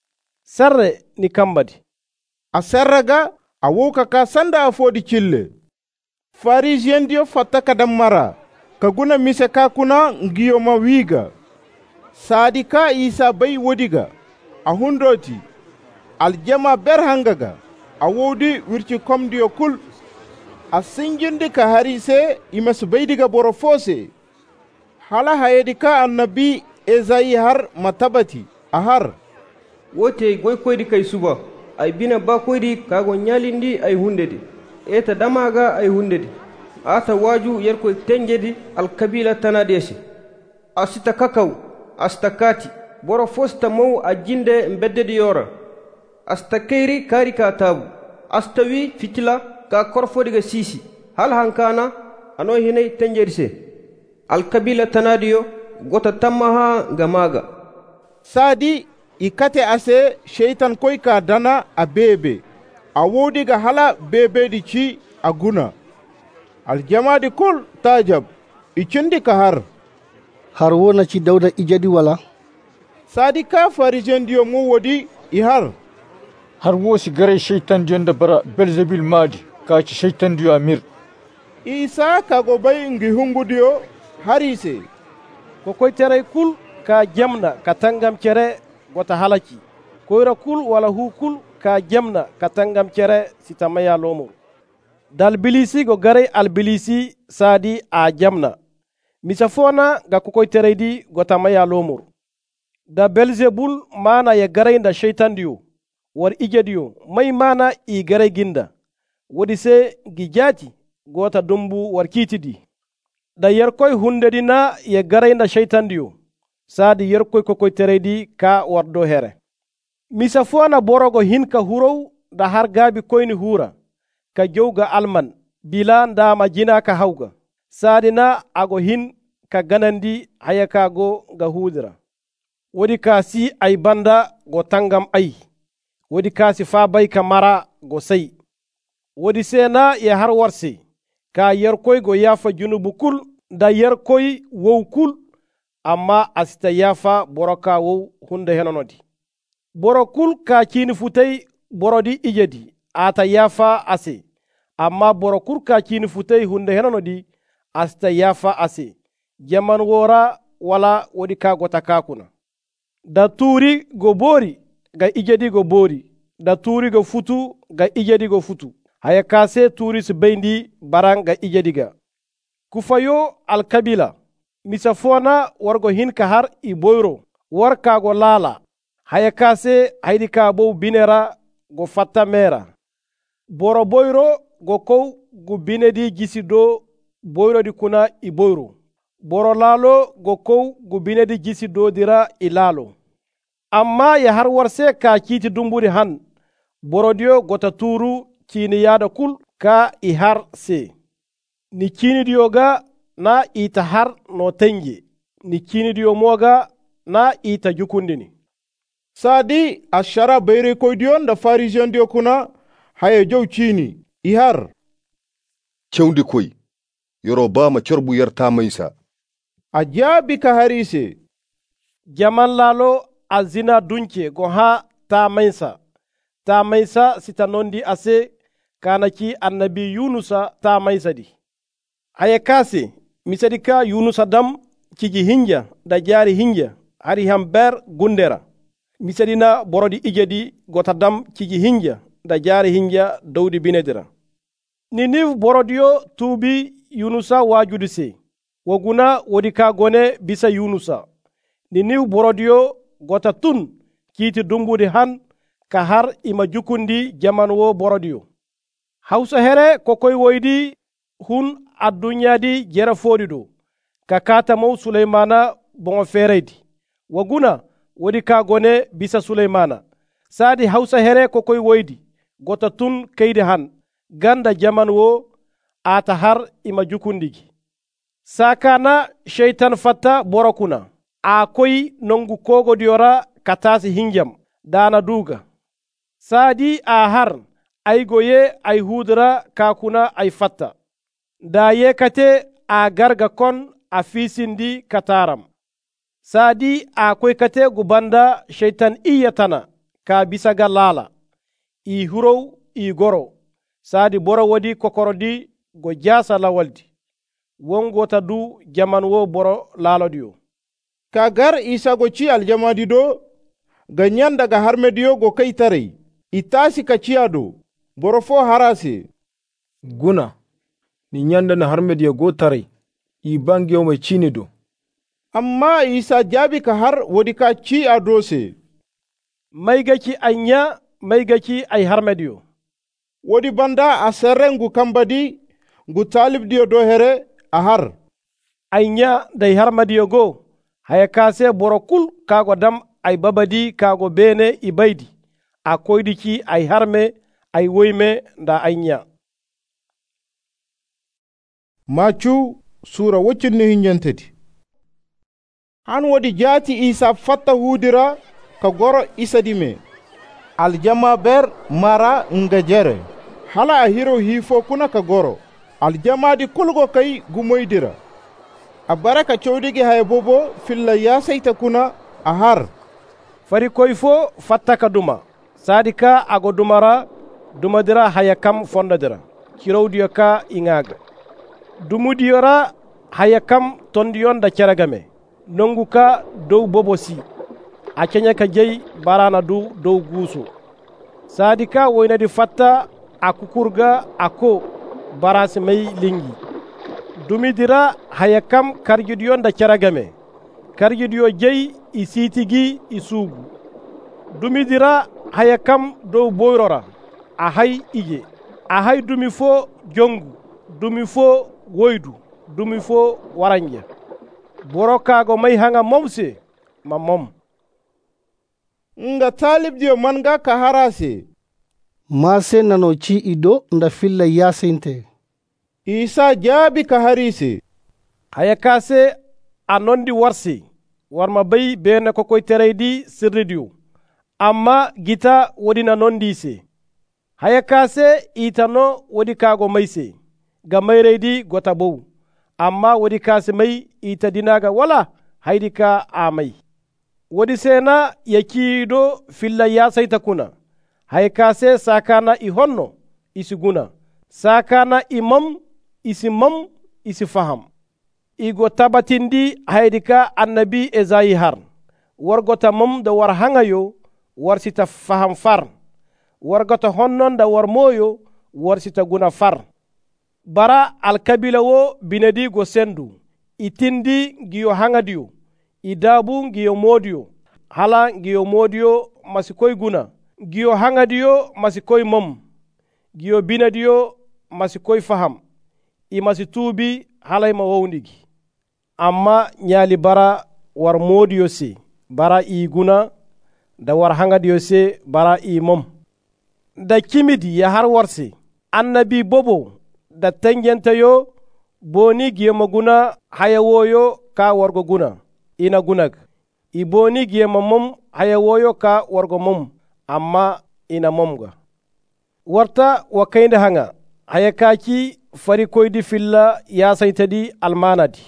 sarre ni kambadi a serraga a woka ka sanda a fodi cille farisien dio fatta kadam mara ka guna mise ka kuna ngiyo ma wiga saadi ka isa bai wodiga a hundoti aljama ber hangaga a wodi wirci komdiyo kul a sinjindi ka harise imasu baidiga boro fose hala hayedi ka annabi ezayi har matabati a har wote goy koydi kay suba ay bina ba koydi kago nyalindi ay hundedi eta damaga ay hundedi ata waju yer koy tenjedi al kabila tanadesi asita kakaw astakati boro fosta mow a jinde mbeddedi yora asta kayri kari ka tabu astawi fitila ka korfodiga sisi hal hankana ano hinay tenjedi se al kabila tanadiyo gota tammaha gamaga sadi ikate ase shaitan koy ka dana a bebe a wodiga hala bebe di ci a guna aljama di kul tajab icindi ka har wona ci dawda ijadi wala sadi ka farisien diyo mu wodi i har wosi gare shaitan diyo da bara belzebil madi ka ci shaitan diyo amir isa ka go bay ngi hungu diyo harise ko koy tere kul ka jamna ka tangam cere gota halaki koyra kul wala hu kul ka jamna ka tangam cere sitamaya lomo dal bilisi go gare al bilisi sadi a jamna misafona ga ko koy tere di gota maya lomo da belzebul mana ya gare da shaitan diyo war ijediyo mai mana i gare ginda wodi se gijati gota dumbu war kitidi da yerkoy hundedi na ye garayna shaitan diyo sadi yerkoy kokoy teredi ka wardo here misa fona borogo hinka hurow da har gabi koyni hura ka jowga alman bila ndama jina ka hawga sadi na ago hin ka ganandi hayaka go ga hudira wodi kasi ay banda go tangam ay wodi kasi fa bay ka mara go sai wodi sena ye har warsi ka yerkoy go yafa junubu kul da yerkoy wow kul amma asta yafa boroka wow hunde henonodi borokul ka kini futay borodi ijedi ata yafa ase amma borokul ka kini futay hunde henonodi asta yafa ase jaman wora wala wodi ka gota kakuna da turi go bori ga ijedi go bori da turi go futu ga ijedi go futu haya kase turi su bendi barang ga ijediga kufayo alkabila misafona wargo hin ka har i boyro war kago lala haya kase haydi ka bow binera go fatta mera boro boyro go kow go binedi gisi do boyro di kuna i boyro boro lalo go kow go binedi gisi do dira i lalo amma ya har warse ka kiti dumburi han boro dio gota turu kini yada kul ka i har se ni kini diyoga na ita har no tenje ni kini diyo moga na ita jukundini sadi ashara bayre koy diyon da farisien diyo kuna haye jow chini i har cewndi koy yoro bama corbu yarta maysa a jaabi ka harise jaman lalo a zina dunce go ha ta maysa sita nondi ase kanaki annabi yunusa ta maysa di haye kase misadi ka yunusa dam ciji hinja da jari hinja hari hamber gundera misadina borodi ijedi gota dam ciji hinja da jari hinja dawdi binedira niniv borodiyo tubi yunusa wajudu se woguna wodi ka gone bisa yunusa niniv borodiyo gota tun kiti dumbude han ka har ima jukundi jaman wo borodiyo hausa here kokoy woydi hun addunyadi jera fodi do ka kata maw sulaymana bongo fereydi waguna wodi ka gone bisa sulaymana sadi hausa here kokoy woydi gota tun kaydi han ganda jaman wo ata har ima jukundigi sakana shaitan fatta borokuna a koy nongu kogo diora katasi hinjam dana duga sadi a har ay goye ay hudra ka kuna ay fatta da yekate a garga kon a fisindi kataram sadi a kate gubanda shaitan iyatana ka bisaga lala i hurow i goro sadi boro wadi kokorodi go jasa lawaldi wongota du jaman wo boro lalodiyo ka gar isa go ci aljamadi do ga nyanda ga harmediyo go kai tare itasi ka ciyado boro fo harase guna ni nyanda na harmediyo go tare i bangiyo mai cini do amma isa jabi ka har wodi ka ci adose mai gaki anya mai gaki ay harmediyo wodi banda a serrengu kambadi gu talib diyo do here a har anya day harmediyo go haya kase borokul kago dam ay babadi kago bene ibaydi a koydiki ay harme ay woyme da anya machu sura woccinni hinjanteti han wodi jaati isa fatta hudira ka goro isa dime aljama ber mara nga jere hala a hiro hifo kuna ka goro aljama di kulgo kai gumoydira a baraka cewdigi hay bobo filla ya sayta kuna a har fari koy fo fatta ka duma sadika ago dumara dumadira haya kam fondadira kirowdiyo ka ingaga dumudiyora haya kam tondiyon da ceragame nongu ka dow bobosi a kenya ka jey barana du dow guuso sadika woynadi fatta a kukurga ako barasi may lingi dumidira haya kam karjudiyon da ceragame karjudiyo jey i sitigi i suugu dumidira haya kam dow boyrora a hay ije a hay dumi fo jongu dumi fo woydu dumi fo waranja borokago may hanga momse ma mom nga talib diyo manga ka harase mase nano ci ido nda filla yasinte isa jaabi ka harise haya kase a nondi warsi warma bay bene ko koy tereydi sirridiyo amma gita wodina nondise haya kase itano wodi kago mayse ga mayreydi gota bow amma wodi kase may ita dinaga wala haydi ka amay wodi sena yakiido filla yasayta kuna hay kase sakana i honno isi guna sakana imam isi mam isi faham igo tabatindi haydi ka annabi ezayi har wargota mam da war hangayo war sita faham far wargota honnon da war moyo war sita guna far bara alkabila wo binedi go sendu itindi giyo hangadiyo idabu giyo modiyo hala giyo modiyo masikoy guna giyo hangadiyo masikoy mom giyo binadiyo masikoy faham i masitubi halay ma wowndigi amma nyali bara war modiyo se bara i guna da war hangadiyo se bara i mom da kimidi ya har warse annabi bobo da tangentayo boni giyema guna hayawoyo ka wargo guna ina gunag i boni giyema mom hayawoyo ka wargo mom amma ina momga warta wa kaynde hanga haya kaki fari koydi filla yasaytadi almanadi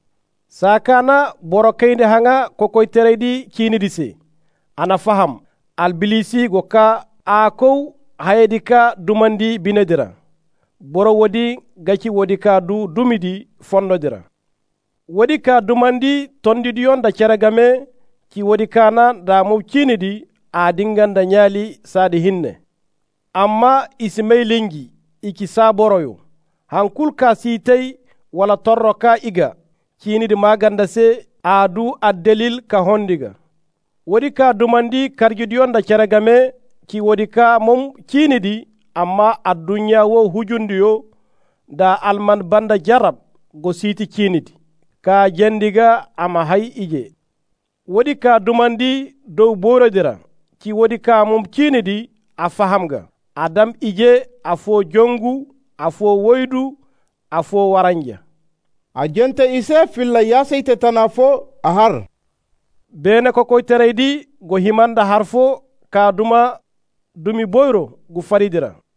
sakana boro kaynde hanga ko koy tereydi kinidi se ana faham albilisi go ka a kow hayedi ka dumandi binedira boro wodi gaci wodi ka dumidi fondodira wodi ka dumandi tondidiyon da ceragame ki wodi kana da mu kinidi a dinganda nyali sadi hinne amma isimay lingi iki saboroyo hankul ka sitay wala torro ka iga kinidi maganda se adu addelil ka hondiga wodi ka dumandi karjudiyon da ceragame ki wodi ka mom kinidi amma addunya wo hujundiyo da alman banda jarab go siti kinidi ka jendiga ama hay ije wodi ka dumandi dow borodira ki wodi ka mom kinidi a fahamga adam ije afo jongu afo woydu afo waranja a jente ise filla yasayte tana fo a har bene ko koy tereydi go himanda har fo ka duma dumi boyro gu faridira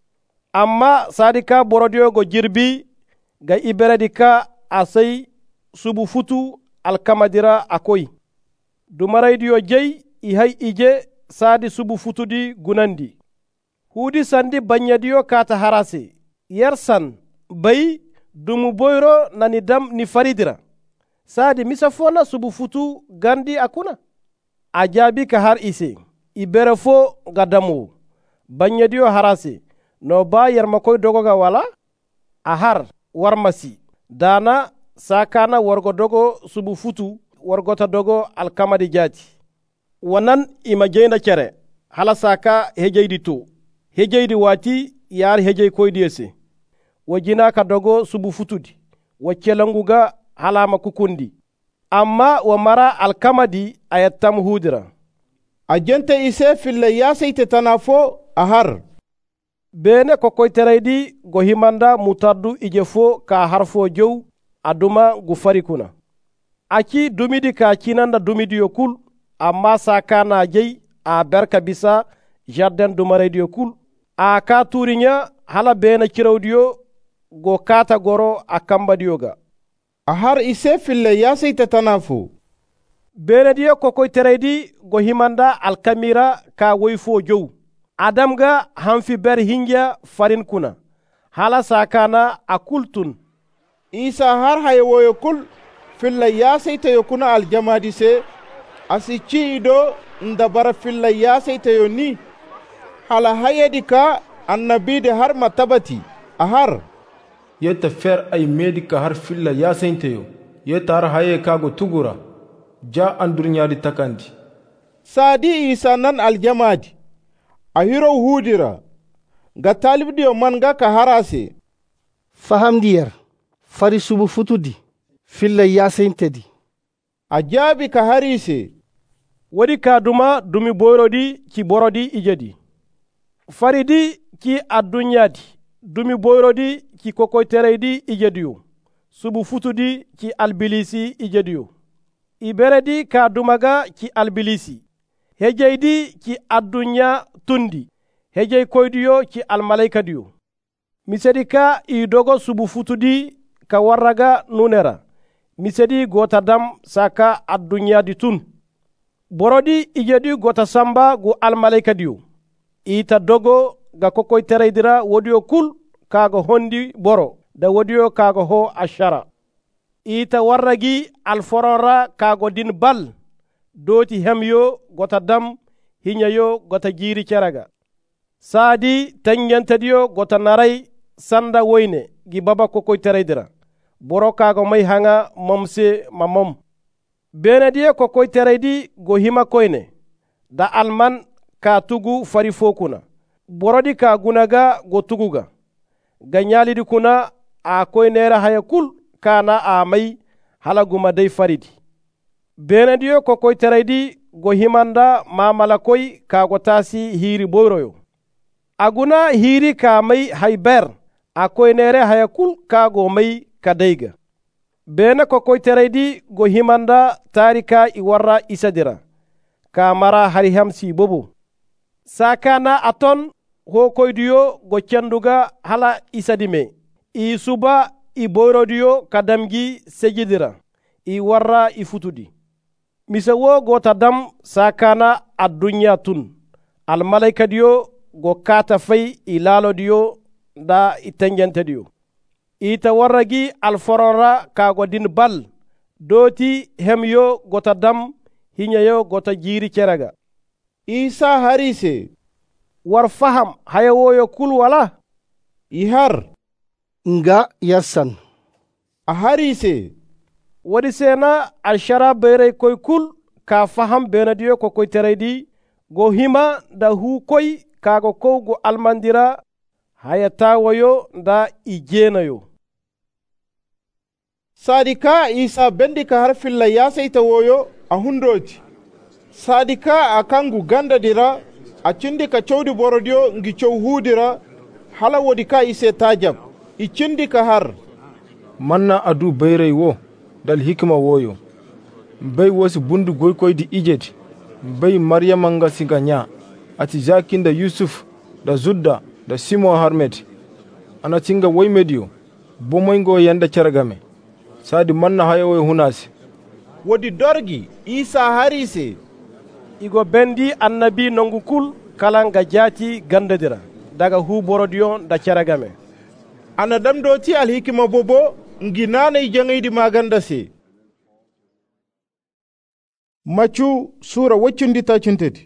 amma sadi ka borodiyo go jirbi ga iberedi ka asai subu futu alkamadira akoy dumaraydiyo jey i hay ije sadi subu futudi gunandi hudi sandi banyadiyo kata harase yersan bayi dumu boyro nani dam ni faridira sadi misafona subu futu gandi akuna ajabi ka har ise ibere fo gadamu banyadiyo harase no ba yermakoy dogoga wala ahar warmasi dana sakana wargo dogo subu futu wargota dogo alkamadi jati wanan ima jeyna cere hala saka hejeydi to hejeydi wati yar hejey koydiyese wajina ka dogo subu futudi waccelanguga halama kukundi amma wa mara alkamadi ayattam hudira ajente ise fille yaseite tanafo ahar bene kokoytereydi go himanda mutardu ije fo ka harfo jow aduma gu farikuna aki dumidi ka cinanda dumidiyo kul amma sakana jey a berka bisa jardin dumareydiyo kul a ka turinya hala bene cirawdiyo go kata goro a kambadiyoga ahar ise fille yaseite tanafu benediyo kokoytereydi go himanda alkamira ka woyfo jow adamga hanfi ber hinja farin kuna hala sakana a kultun isa har hayewoyo kul filla yaseiteyo kuna aljamadi se asi ciido ndabara filla yaseiteyo ni hala hayedi ka annabide har matabati ahar yeta fer ay medi ka har filla yaseiteyo yeta har haye kago tugura ja andurnyadi takandi sadi isa nan aljamadi a hiro hudira ga talibdiyo manga ka harase fahamdiyar fari subu futudi filla yasintedi a jaabi ka harise wodi ka dumi boyrodi ci borodi ijedi faridi ci addunyadi dumi boyrodi ci kokoytereydi ijediyo subu futudi ci albilisi ijediyo iberedi ka dumaga ci albilisi hejeydi ci addunya tundi hejey koydiyo ci almalaikadiyo misedi ka i dogo subu futudi ka warraga nunera misedi gota dam saka addunyadi tun borodi ijedi gota samba gu almalaikadiyo ita dogo ga kokoy tereydira wodiyo kul kago hondi boro da wodiyo kago ho ashara ita warragi alforora kago din bal doti hemyo gota dam hinyayo gota jiri ceraga saadi tanyantadiyo gota naray sanda woyne gi baba kokoy tereydira boro kago may hanga momse mamom benediye kokoy tereydi go hima koyne da alman ka tugu fari fokuna borodi ka gunaga go tuguga ga nyalidi kuna a koynera haya kul kana a may halaguma dey faridi benediyo kokoy tereydi go himanda mamala koy kago tasi hiri boyroyo aguna hiri ka may hayber a koynere haya kul kago may kadayga bene kokoy tereydi go himanda tarika i warra isadira ka mara hari hamsi bobo sakana aton ho koydiyo go cenduga hala isadime i suba i boyrodiyo kadamgi sejidira i warra i futudi misa wo gota dam sakana addunya tun almalaikadiyo go kata fay i lalodiyo da i tenjentediyo ita warragi alforora kago din bal doti hemyo gota dam hinyayo gota jiri ceraga isa harise war faham hayawoyo kul wala ihar nga yassan a harise wadi sena alshara bere koy kul ka faham benadiyo ko koy tereydi go hima da hu koy kago ko go almandira hayatawoyo da ijenayo sadika isa bendika har filla yaseita woyo a hundoti sadika a kangu ganda dira a cindika cowdi borodiyo ngi cow hudira hala wodi ka ise tajab i cindika har manna adu beyrey wo dal hikma woyo mbey wosi bundu goykoydi ijeti mbey maryama nga siga nya ati jakinda yusuf da zudda da simon harmet ana tinga way medio bomoyngo yanda caragame sadi manna hayo hunasi wodi dorgi isa harise igo bendi annabi nongukul kalanga jati gandadira daga hu borodiyon da caragame ana damdoti alhikima bobo nginane jangaydi maganda se Machu sura waccundi tacintedi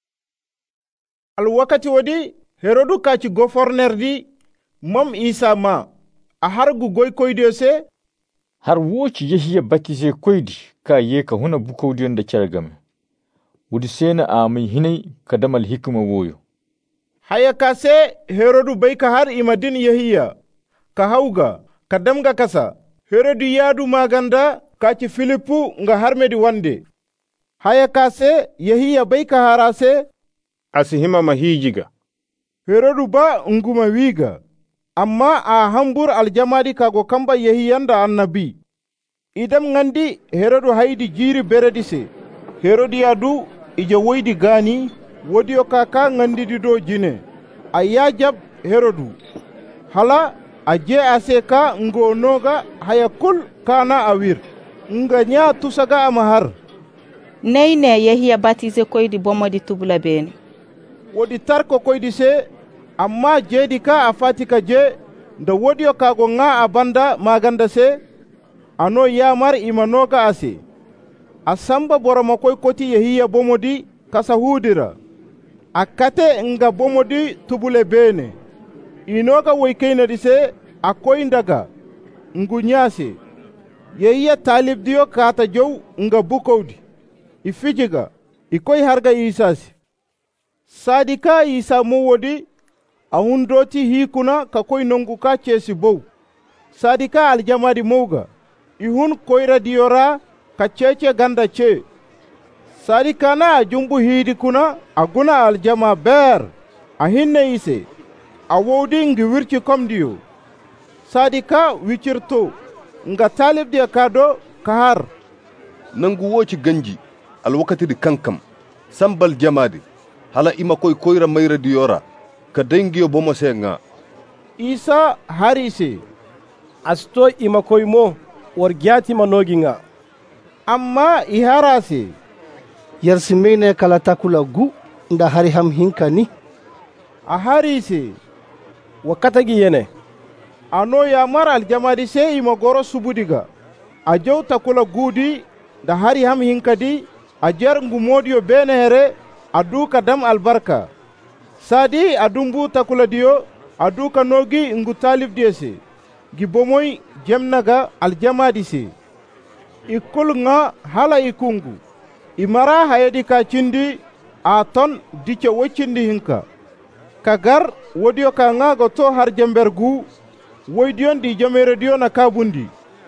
alwakati wodi herodu kaci gouverneur di mom isa ma a hargu goy koydio se har woci yehiya baptise koydi ka ye ka huna bukowdiyon da caragame wudi sena amai hinai kadamal hikma woyo haya ka se herodu bai ka har imadin yehiya ka hauga ka damga kasa herodu yadu maganda kaci filipu nga harmedi wande haya ka se yehiya bai ka harase asihima mahijiga herodu ba nguma wiga amma a hambur aljamadi kago kamba yehiyanda annabi idam ngandi herodu haydi jiri beredise herodi adu ije woydi gani wodiyo kaka ngandi do jine ayajab herodu hala aje aseka ngo noga hayakul kana awir nga nya tusaga amahar neyne yehiya baptise koydi bomodi tubula beni wodi tarko koydi se amma jedi ka a fatika je da wodiyo kago nga a banda maganda se ano yamar imanoga ase a samba boroma koy koti yehiya bomodi kasa hudira a kate nga bomodi tubule bene inoga woykeynadi se a koy ndaga ngu nyase yehiya talib diyo kata jow nga bukowdi ifijiga ikoy harga isasi sadika isa mo wodi a hundoti hikuna ka koy nongu ka cesi bow sadika aljamadi mowga ihun koyra diyora ka cece ganda ce sadika na jumbu hidi kuna aguna aljama ber a hinne ise a wodi ngi wirci komdiyo sadika wicirto nga talib dia kado kahar nangu woci ganji alwakati di kankam sambal jamadi hala ima koy koyra mayra diyora ka dengiyo bomo senga isa harise asto ima koy mo war gyati manoginga amma iharase yarsimene kala takula gu nda hari ham hinkani a harise wakatagi yene ano ya mar aljamadi se ima goro subudiga a jow takula gudi da hari ham hinkadi a jar ngumodiyo bene here aduka dam albarka sadi adumbu takula diyo aduka nogi ngu talib diyese gibomoy jemnaga aljamadi se ikul nga hala ikungu imara hayedi ka cindi a ton dice wocindi hinka kagar wodiyo ka nga go to har jembergu woydiyon di jamere diyo na kabundi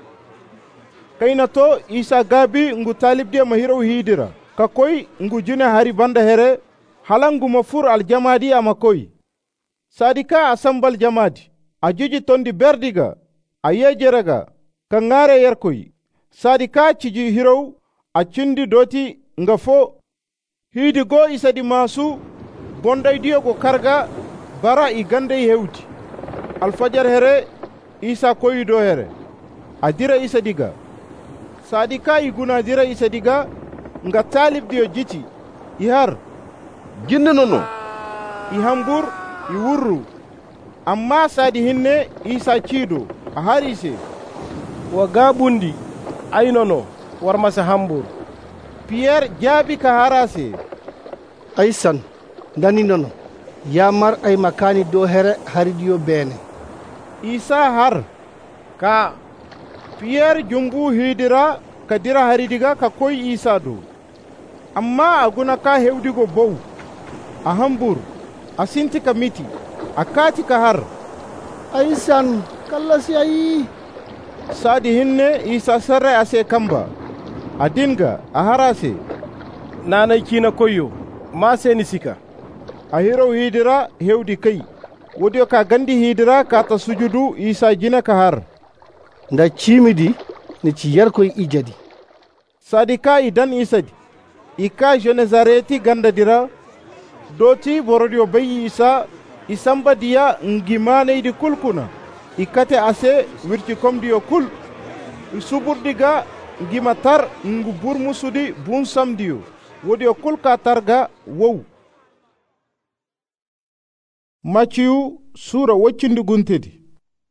kayna to isa gabi ngu talib diya mahiro hidira ka koy ngu june hari banda here halangu mafur aljamadi ama koy sadika asambal jamadi ajuji tondi berdiga ayejeraga ka ngare yer koy sadika ciji hirow a cindi doti nga fo hidi go isadi masu bonday diyo go karga bara i gandey hewti alfajar here isa koyi do here adira isa diga sadika iguna dira isa diga nga talib diyo jiti ihar ginne nono ihambur iwurru amma sadi hinne isa cido a harise wa gabundi aynono warmasa hambur pierre jaabi ka harase aysan dani nono yamar ay makani do here haridiyo bene isa har ka pierre jumbu hidira ka dira haridiga ka koy isa do amma aguna ka hewdigo bow a hambur a sinti ka miti a kati ka har aysan kallasi ayi sadi hinne isa sarre ase kamba a dinga a harase nanay kina koyo ma seni sika a hiro hidira hewdi kai wodiyo ka gandi hidira ka ta sujudu isa jina ka har nda cimidi ni ci yarkoy ijadi sadi ka idan isadi ika jenezareti ganda dira doti borodiyo bayi isa isamba diya ngimaneydi kulkuna ikate ase wirci komdiyo kul suburdiga ngima tar ngu burmusudi bun samdiyo wodiyo kulka targa wow. Maciyu sura waccindi guntedi.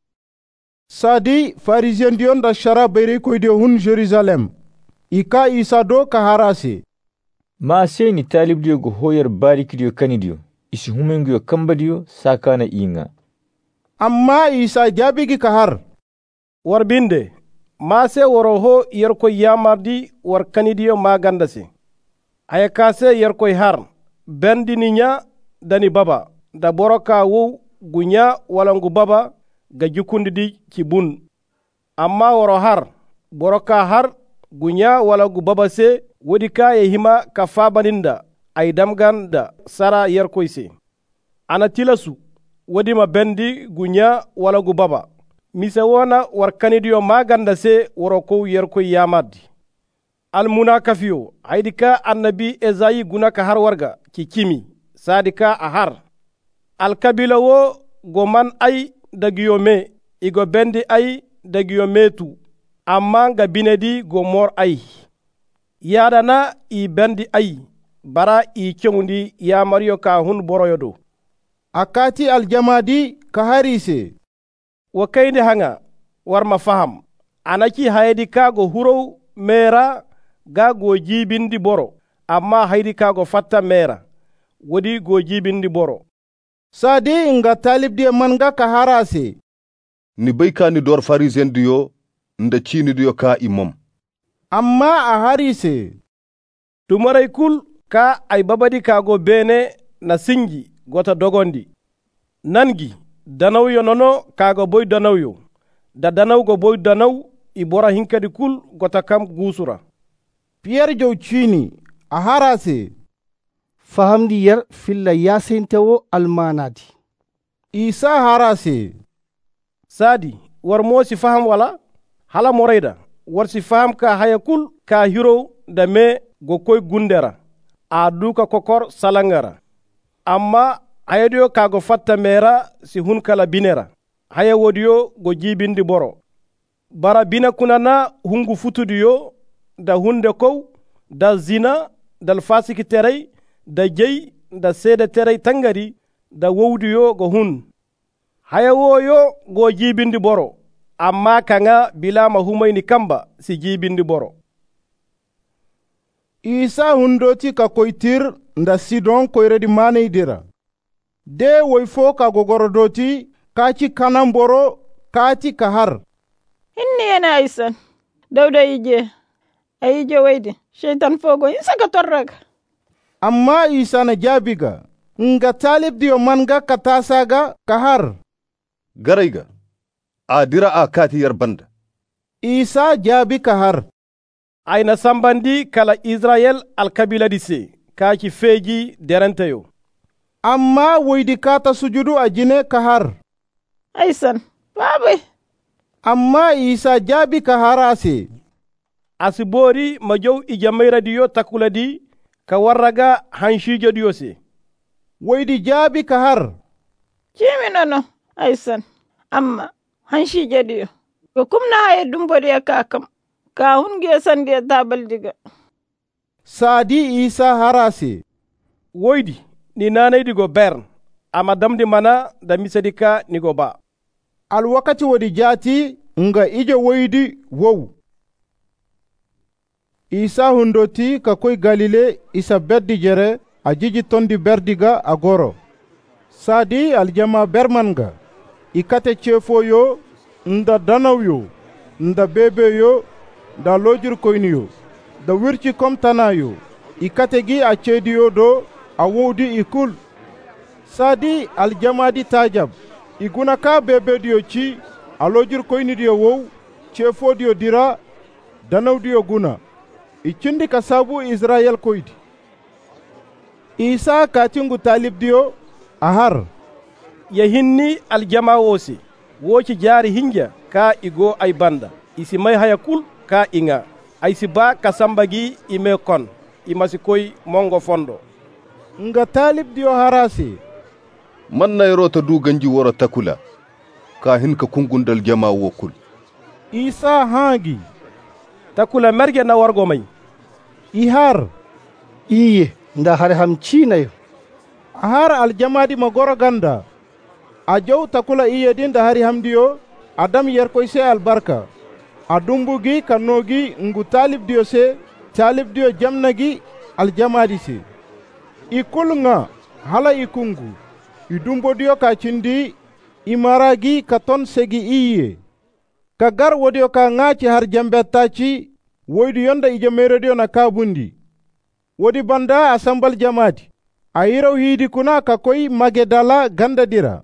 Sadi Farisien diyon da shara bere koydiyo hun Jerusalem ika Isa do ka harase ma seni talib diyo go hoyar bariki diyo kanidiyo isi humengiyo kamba diyo sakana inga. Amma Isa jabigi ka har warbinde ma se woroho yerko yamardi war kanidiyo magandase aya kase yerko har bendininya dani baba da boroka wu gunya walangu baba ga jukundidi ci bun amma woro har boroka har gunya walangu baba se wodi ka ye hima ka fabaninda ay damgan da sara yerkoyse ana tilasu wodi ma bendi gunya walangu baba mise wona war kanidiyo maganda se woro ko yerkoy yamaddi almuna kafiyo haydika annabi ezayi guna ka har warga ci kimi sadika a har alkabila wo go man ay dagiyome igo bendi ay dagiyometu amma ga binedi go mor ay yadana i bendi ay bara i kewndi ya mariyo ka hun boroyodo akati aljamadi ka harise wo kayndi hanga warma faham anaki haydi kago huro mera ga go jibindi boro amma haydi kago fatta mera wodi go jibindi boro sadi nga talib diyo manga ka harase ni bayka ni dor Farisien diyo nda chini diyo ka imam amma a harise tumaray kul ka ay babadi kago bene na singi gota dogondi nangi danaw yo nono kago boy danaw yo da danaw go boy danaw i bora hinkadi kul gota kam gusura Pierre jow chini a harase fahamdi yer filla yasintewo almanadi Isa harase sadi war mosi faham wala hala morayda war si faham ka hayakul ka hiro da me go koy gundera a duka kokor salangara amma hayadiyo ka go fatta mera si hun kala binera haya wodiyo go jibindi boro bara bina kunana hungu futudiyo da hunde kow da zina dal fasiki terey da jey da seeda terey tangari da wowdiyo go hun haya woyo go jibindi boro amma kanga bilama humayni kamba si jibindi boro Isa hundoti ka koytir nda Sidon koyredi maneydira de woy fo ka gogorodoti kaci kanam boro kati ka har inni yana aisan dawda ije ayije wayde shaitan fogo insaka torraga amma Isa na jabiga nga talib diyo manga ka tasaga ka har garayga a dira a kati yar banda Isa jabi ka har ayna sambandi kala Israel alkabila dise kaki feji derantayo amma woydi kata sujudu a jine ka har aisan babe amma Isa jabi ka harase asibori majow ijamayra diyo takuladi ka warraga hanshijo diyo se woydi jabi ka har kimi nono aisan amma hanshijo diyo ko kumna haye dumbodiya kakam ka hunge sandiya tabal diga sadi Isa harase woydi ni nanaydi go bern ama damdi mana da misadika ni go ba al wakati wodi jati nga ijo woydi wow Isa hundoti ka koy Galile isa beddi jere a jiji tondi berdiga a goro sadi aljama bermanga ikate chefo yo nda danaw yo nda bebe yo da lojur koyni yo da wirci kom tana yo ikate gi a cedi yo do a wodi ikul sadi aljamadi tajab iguna ka bebe diyo ci a lojur koyni diyo wow chefo diyo dira danaw diyo guna ikindi ka sabu Israel koydi Isa katingu talib diyo a har ya hinni aljama wose woci jari hinja ka igo ay banda isi may hayakul ka inga ay si ba kasambagi ime kon imasi koy mongo fondo nga talib diyo harase man na rota du ganji wora takula ka hin ka kungundal jama wokul. Isa hangi takula merge na wargo mai ihar iye nda har ham cinayo har aljamadi magoro ganda a jow takula iye din da hari hamdiyo adam yer koy se albarka adumbugi kanogi ngu talib diyo se talib diyo jamnagi aljamadi se ikulnga hala ikungu idumbo diyo ka cindi imaragi katon segi iye kagar wodiyo ka ngaci har jambetaci woydu yonda ije merediyo na kabundi wodi banda asambal jamadi ayiraw hidi kuna ka koy magedala ganda dira.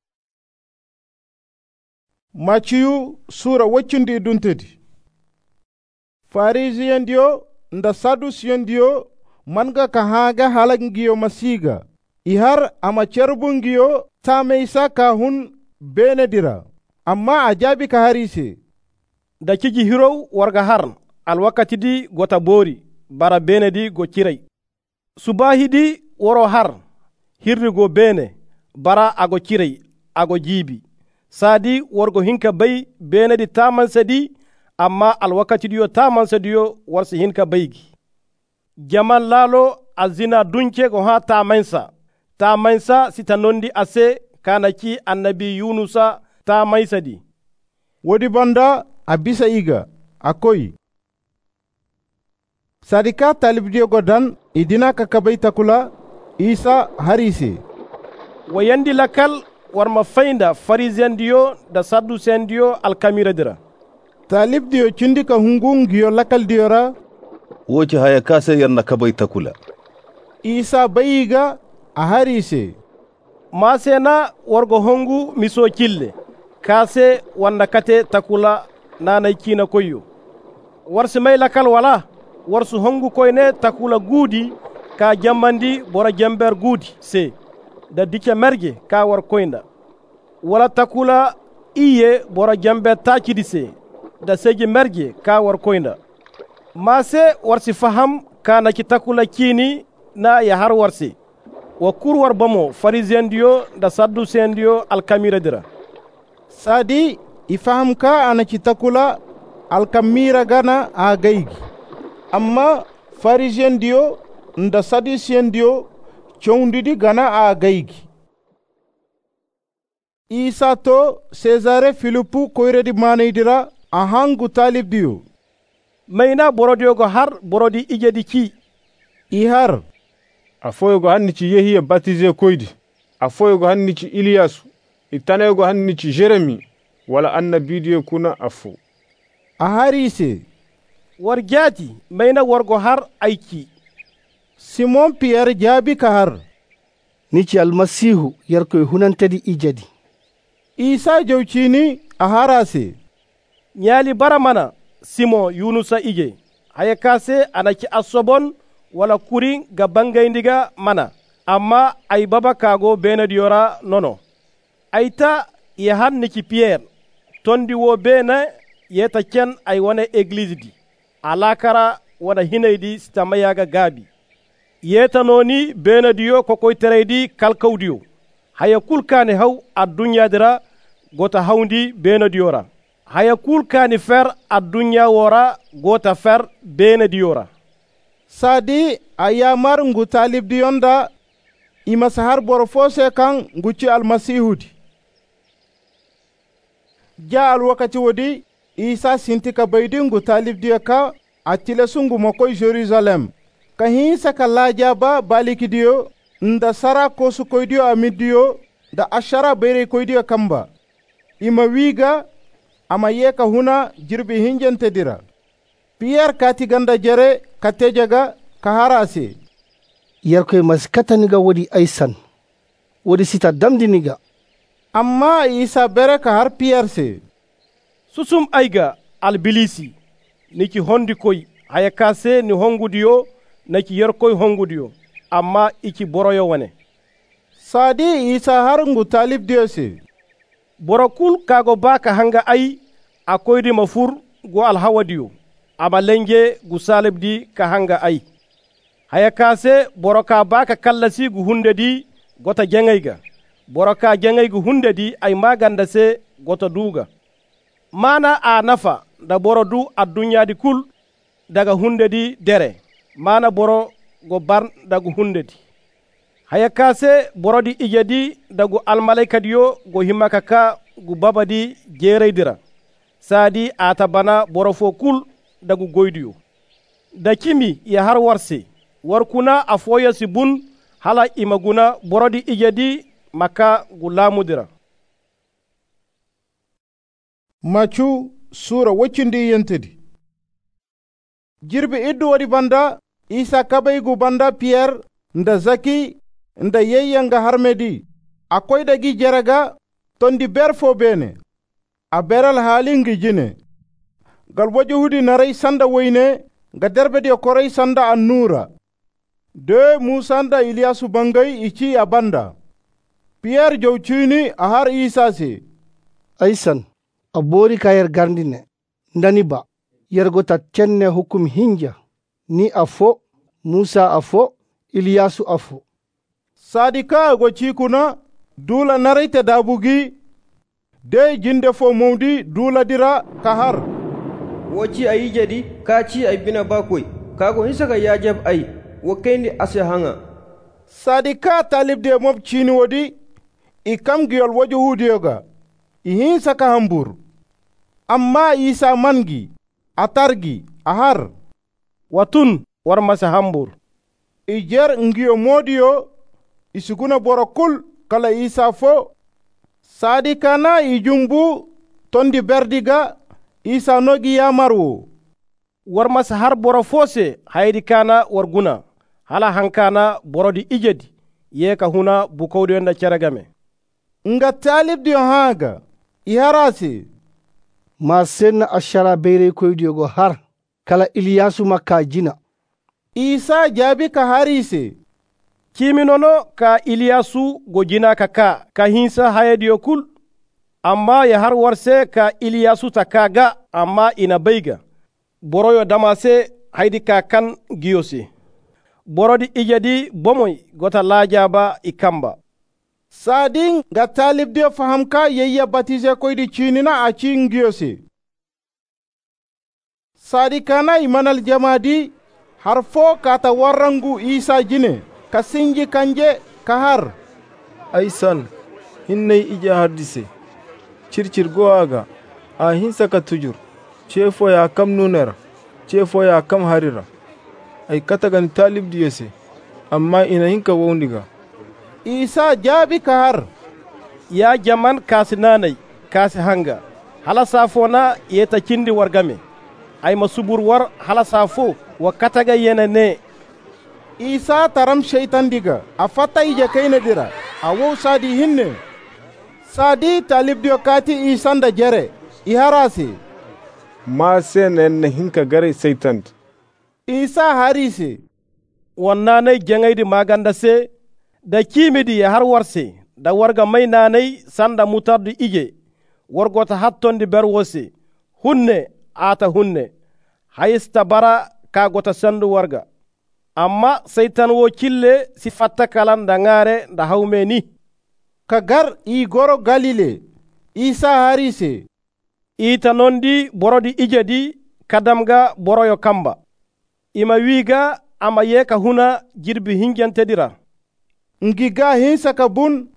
Maciyu sura waccundi duntedi farisiyen diyo nda sadusiyen diyo manga ka haga halangiyo masiga ihar ama cerbungiyo tameisa ka hun bene dira amma ajabi ka harise da kiji hirow warga har alwakati di gota bori bara bene di go cirai subahi di woro har hirri go bene bara ago cirai ago jibi sadi wargo hinka bay bene di tamansa di amma alwakati diyo tamansa diyo warsi hinka baygi jaman lalo azina dunke go ha tamansa sitanondi ase kanaki annabi yunusa tamansa di wodi banda abisa iga akoy sadika talibdiyo godan idina kakabay takula isa harise wayandi lakal warma faynda farisiyen diyo da saddusen diyo alkamira dira talib diyo cindi ka hungun giyo lakal diyora woci haya kase yanna kabay takula isa bayiga a harise masena wargo hongu miso kille kase wanda kate takula nanay kina koyo warsi may lakal wala warsu hongu koyne takula guudi ka jammandi bora jamber guudi se da dike merge ka war koynda wala takula iye bora jamber takidi se da segi merge ka war koynda mase warsi faham kana ki takula kini na ya har warsi wa kurwar bamo farisiyen diyo da saddusen diyo alkamira dira sadi ifaham ka ana ki takula alkamira gana a gaigi amma farisiyen diyo nda saddusen diyo cewndidi gana a gaigi isa to cesare filipu koyredi maneydira a hangu talib diyo mayna borodiyogo har borodi ijedi ki i har a foyogo hannici yehiya baptisé koydi a foyogo hannici iliyasu i tanaygo hannici jeremi wala annabidiyo kuna a fo a harise war jaati mayna wargo har ayki simon pierre jaabi ka har nici almasihu yarkoy hunantedi ijedi isa jowcini a harase ñaali bara mana simon yunusa ije haya kase anaki asobon wala kuri ga bangayndiga mana amma ay baba kago benediyora nono ayta ye hanniki pierre tondi wo bena yeta ken ay wona église di alakara wona hinaydi sitamayaga gaabi yeta noni benediyo kokoy tereydi kalkawdiyo haya kulkani haw addunyadira gota hawndi benediyora haya kulkani fer addunya wora gota fer benediyora sadi a yamar ngu talib diyonda ima sahar boro fose kan nguci almasihudi ja alwakati wodi isa sinti ka baydi ngu talib diya ka a tilesungu mokoy jerusalem ka hinsa ka laja ba baliki diyo nda sara kosu koy diyo amid diyo da ashara bere koy diyo kamba ima wiga ama yeka huna jirbi hinjente dira pierre kati ganda jere katejaga ka harase yarkoy maskataniga wodi aysan wodi sita damdiniga amma isa bere ka har pierre se susum ayga albilisi niki hondi koy haya kase ni hongudiyo naki yarkoy hongudiyo amma iki boroyo wane sadi isa har ngu talib diyo se borakul kago baka hanga ay akoydi mafur go alhawadiyo ama lenge gu salibdi ka hanga ay haya kase boroka baka kallasi gu hunde di gota jengayga boro ka jangay gu hunde di ay maganda se goto duga mana a nafa da boro du addunya di kul daga hunde di dere mana boro go bar dagu hunde di haya kase boro di ijedi dagu almalaika diyo go himaka ka gu baba di jereydira sadi ata bana boro fo kul dagu goydiyo da kimi ya har warse warkuna afoya si bun hala imaguna boro di ijedi maka gu lamudira. Machu sura wacindi yentedi jirbe iddu wadi banda isa kabaygu banda Pierre nda Zaki nda yeyyanga harmedi akoy dagi jeraga tondi berfo bene a beral halingi jine gal wajuhudi naray sanda woyne ga derbedi koray sanda annura de Musa nda Iliasu bangay ichi a banda Pierre jowcini a har isa se aysan a bori kayar gardine ndani ba yergota cenne hukum hinja ni afo Musa afo Iliasu afo sadika go cikuna dula narayte dabugi de jinde fo mawdi dula dira kahar woci ayi jadi kaci ay bina bakoy kago hisaka yajab ay wokendi ase hanga sadika talib de mob cini wodi ikam giyol wojo hudiyoga ihin saka hambur amma isa mangi atargi ahar watun war masa hambur ijer ngiyo modiyo isuguna borokul kala isa fo sadikana ijumbu tondi berdiga isa nogi yamarwo war masa har boro fose haydi kana warguna hala hankana borodi ijedi yeka huna bukowde nda ceragame nga talib diyo haga iharasi ma senna ashara beyre koydiyogo har kala Iliasu makka jina isa jaabi ka harise kiminono ka Iliasu go jina ka hinsa hayadiyo kul amma ya har warse ka Iliasu takaga amma ina beiga boroyo damase haydi ka kan giyose borodi ijadi bomoy gota lajaba ikamba sadin ga talib de fahamka yeyya batize koydi cinina a cingiyose sadikana imanal jamadi har fo kata warrangu isa jine ka sinji kanje ka har aysan hinnay ija hardise circir goaga a hinsa ka tujur cefo ya kam nunera cefo ya kam harira ay katagan talib diyese amma ina hinka wondiga isa jaabi ka har ya jaman kasi nanay kasi hanga hala safona yeta cindi wargame ay masubur war hala safo wa kataga yena ne isa taram shaitan diga a fata ije kayna dira a wow sadi hinne sadi talib dio kati isanda jere iharasi ma senen hinka gare satan isa harise wannanay jangaydi maganda se da kimidi har warse da warga mai nanay sanda mutardu ije wargota hattondi berwose hunne ata hunne hayista bara ka gota sandu warga amma seytan wo kille si fatta kalan da ngare da hawmeni ka gar i goro galile isa harise ita nondi borodi ijedi kadamga boroyo kamba ima wiga ama yeka huna jirbi hinjantedira ngiga hinsa ka bun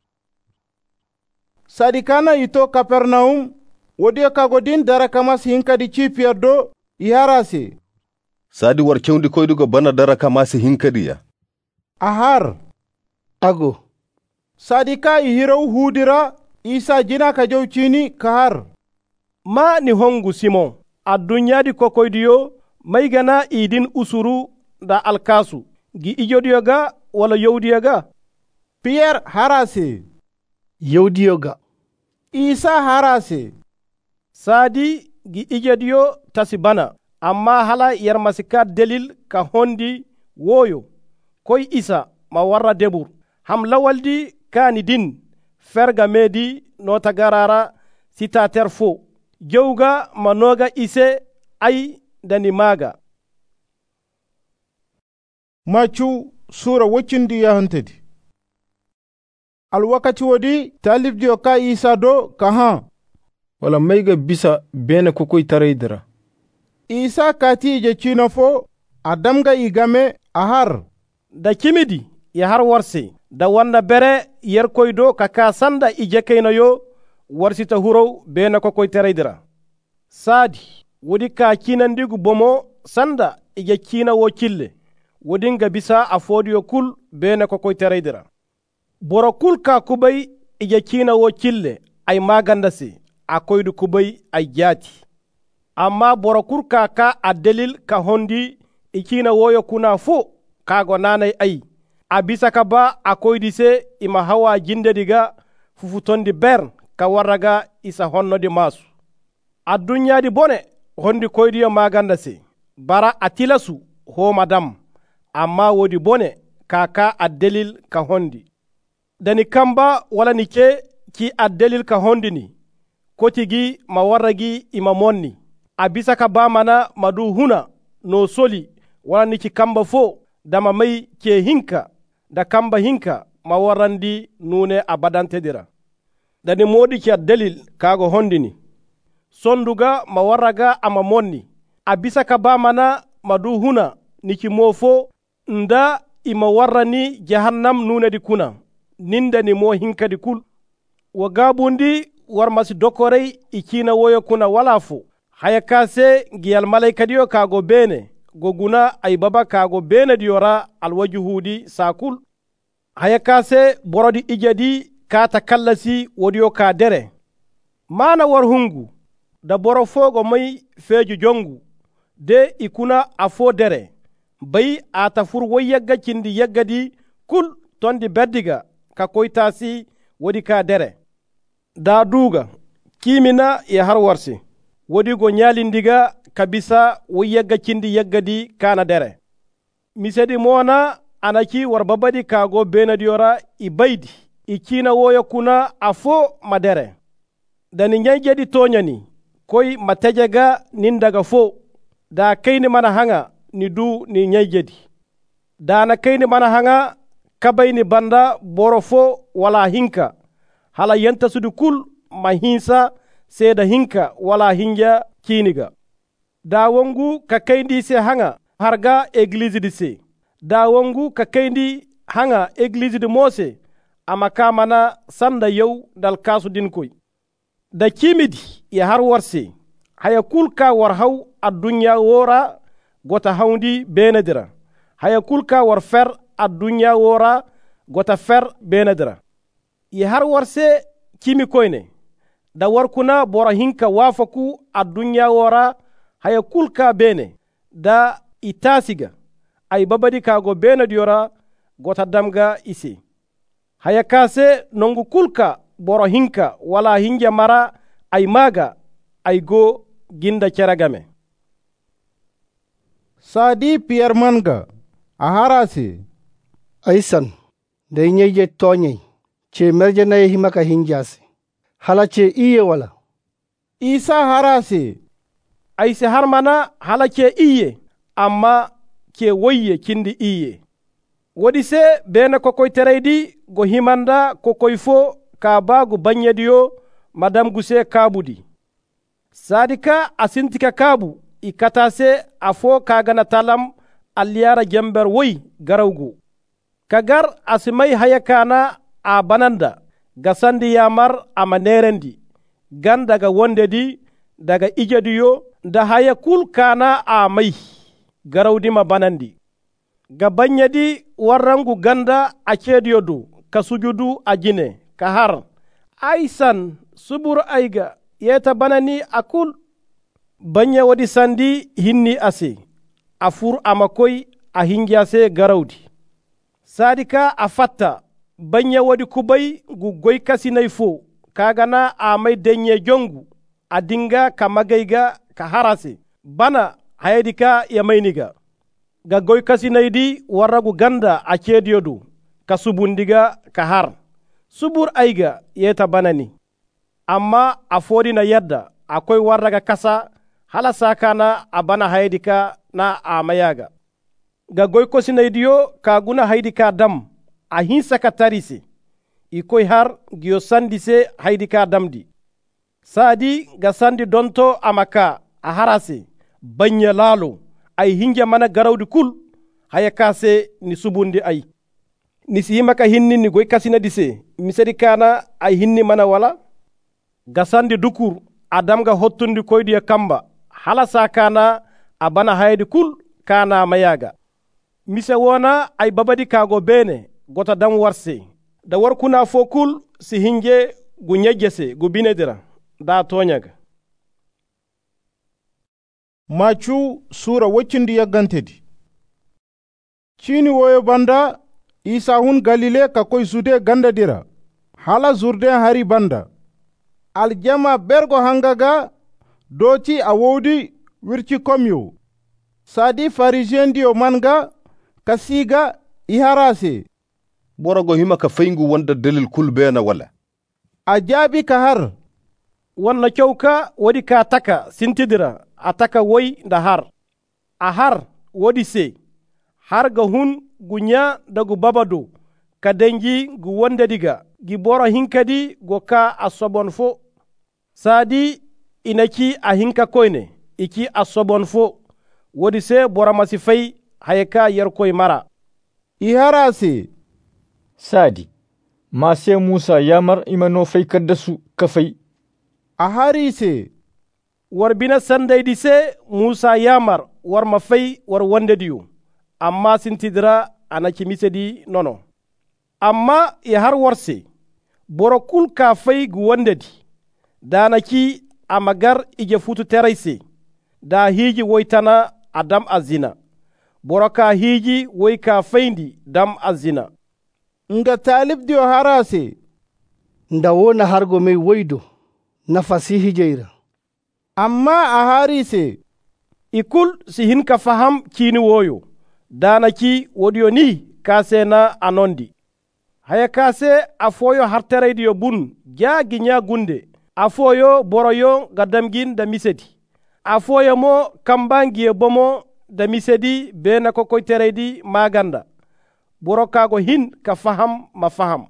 sadikana ito Kapernaum wodi ka godin dara kamas hinka di cipiya do iharase sadi war cewndi koydugo bana dara kamasi hinkadiya ahar ago sadika ihiro hudira isa jina ka jowcini kahar ma ni hongu Simon addunyadi kokoydiyo maygana idin usuru da alkasu gi ijodiyoga wala yowdiyoga Pierre harase yowdiyoga isa harase sadi gi ijodiyo tasibana amma hala yarmasika delil ka hondi woyo koy isa ma warra debur ham lawaldi kani din ferga medi nota garara sitater fo jewga manoga ise ay dani maga Machu sura wacindi yahantedi alwakati wodi talibdiyo ka isa do kahan wala maiga bisa bene kokoy taraydira isa kati ije cino fo a damga igame a har da kimidi ya har warse da wanda bere yerkoy do ka sanda ije kaynayo warsita hurow bene kokoy taraydira sadi wodi ka kinandigu bomo sanda ije kina wo kille wodinga bisa a fodiyo kul bene kokoy taraydira boro kul ka kubay ije kina wo kille ay magandasi a koydu kubay ay jati amma boro kul ka a delil ka hondi ikina woyo kuna fo kago nanay ay a bisa ka ba a koydi se ima hawa jinde diga fufutondi bern ka warraga isa honnodi masu a dunyadi bone hondi koydiyo magandasi bara a tilasu ho madam amma wodi bone kaka a delil ka hondi dani kamba wala ni ke ki a delil ka hondi ni kotigi ma warragi ima monni a bisa ka ba mana madu huna no soli wala ni ki kamba fo dama mai ke hinka da kamba hinka ma warrandi nune a badantedira dani modi ki a delil kago hondi ni sonduga ma warraga ama monni a bisa ka ba mana madu huna niki mofo nda ima warrani jahannam nune di kuna ninda ni mo hinka di kul wa gabundi war masi dokorey ikina woyo kuna walafo haya kase giyal malaika diyo kago bene goguna ay baba kago bene diyora alwajuhudi sakul haya kase borodi ijadi ka takallasi wodiyo ka dere mana war hungu da boro fogo mai feju jongu de ikuna afo dere bai a tafur wai yagga kindi yaggadi kul tondi berdiga ka koitasi wodi ka dere da duga kimina ya har warsi wodi go nyalindiga kabisa wai yagga kindi yaggadi kana dere misedi mona anaki war babadi kago benadiora ibaidi ikina woyo kuna afo madere dani nyajedi tonyani koy matejega nindaga fo da kaini mana hanga ni du ni nyajedi dana kaini mana hanga kabay ni banda borofo wala hinka hala yenta sudu kul ma hinsa seda hinka wala hinja kiniga da wongu ka kaindi se hanga harga eglise di se da wongu ka kaindi hanga eglise di mose amaka mana sanda yow dal kasu din koy da kimidi ya har warse haya kulka war haw addunya wora gota hawndi benedira haya kulka war fer addunya wora gota fer benedira ya har warse kimi koyne da warkuna bora hinka wafaku addunya wora haya kulka bene da itasiga ay babadi kago benediyora gota damga isi haya kase nongu kulka boro hinka wala hinja mara ay maga ay go ginda ceragame sadi Pierre manga a harasi aysan day nyeje toñey ce merjanaye himaka hinjasi hala ce iye wala isa harasi ay se harmana hala ce iye amma ke woyye kindi iye wodi se bene kokoy tereydi go himanda kokoy fo ka bagu banyediyo madam guse kabudi sadika asintika kabu ikatase afo kagana talam aliyara jember woy garawgu kagar asimai hayakana a bananda gasandi yamar ama nerendi gan daga wondedi daga ijediyo da hayakul kana a mai garawdi ma banandi ga banyedi warrangu ganda a cediyodu ka sujudu a jine ka har aisan subur aiga yeta banani akul banya wadi sandi hinni ase afur amakoy a hingyase garawdi sadika a fatta banya wadi kubay gu goy kasinay fo kagana a may denye jongu a dinga ka magayga ka harase bana hayadika ya mayniga ga goy kasinaydi warragu ganda a cediyodu ka subundiga ka har subur aiga yeta banani amma a fodina yadda akwai warraga kasa hala sakana a bana haidika na a mayaga ga goy kosinaydiyo ka guna haidika dam a hinsa ka tarise ikoy har giyo sandi se haydi ka damdi sadi ga sandi donto amaka a harase banya lalo ay hinja mana garawdi kul haya kase ni subundi ay ni si maka hinni ni goy kasina dise misedi kana ay hinni mana wala ga sandi dukur adam ga hottundi koydi ya kamba halasa kana abana haydi kul kana mayaga mise wona ay babadi kago bene gota dam warse da warkuna fo kul si hinje gu nyejese gu binedira da tonyaga Machu sura wacindi yaggantedi cini woyo banda isa hun galile ka koy zude ganda dira hala zurde hari banda aljama bergo hangaga doti a wodi wirci komyo sadi farisien dio manga kasiga iharase borogo hima ka fayngu wonda dalil kul bena wala a jaabi ka har wonna cewka wodi ka taka sintidira a taka woy nda har a har wodi se har ga hun gunya dagu babado ka denji gu wonda diga gi boro hinkadi go ka a sobon fo sadi inaki a hinka koyne iki a sobon fo wodi se bora masi fay hayaka yer koy mara iharase sadi ma se musa yamar imano fay kaddasu kafay a harise war bina sandaydi se musa yamar war ma fay war wondediyo amma sintidira anaki misedi nono amma ya har warse boro kul ka fay gu wondedi danaki amagar ije futu terayse da hiji woytana a dam azina boro ka hiji woy ka fayndi dam azina nga talib dio harase nda wona hargo mey woydo na fasihi jeyra amma a harise ikul si hinka faham kini woyo danaki wodiyo ni kasena anondi haya kase afoyo harteraydiyo bun jaagi nya gunde afoyo boroyo gadamgin da misedi afoyo mo kambangiye bomo da misedi bena ko koy teraydi maganda boro kago hin ka faham ma faham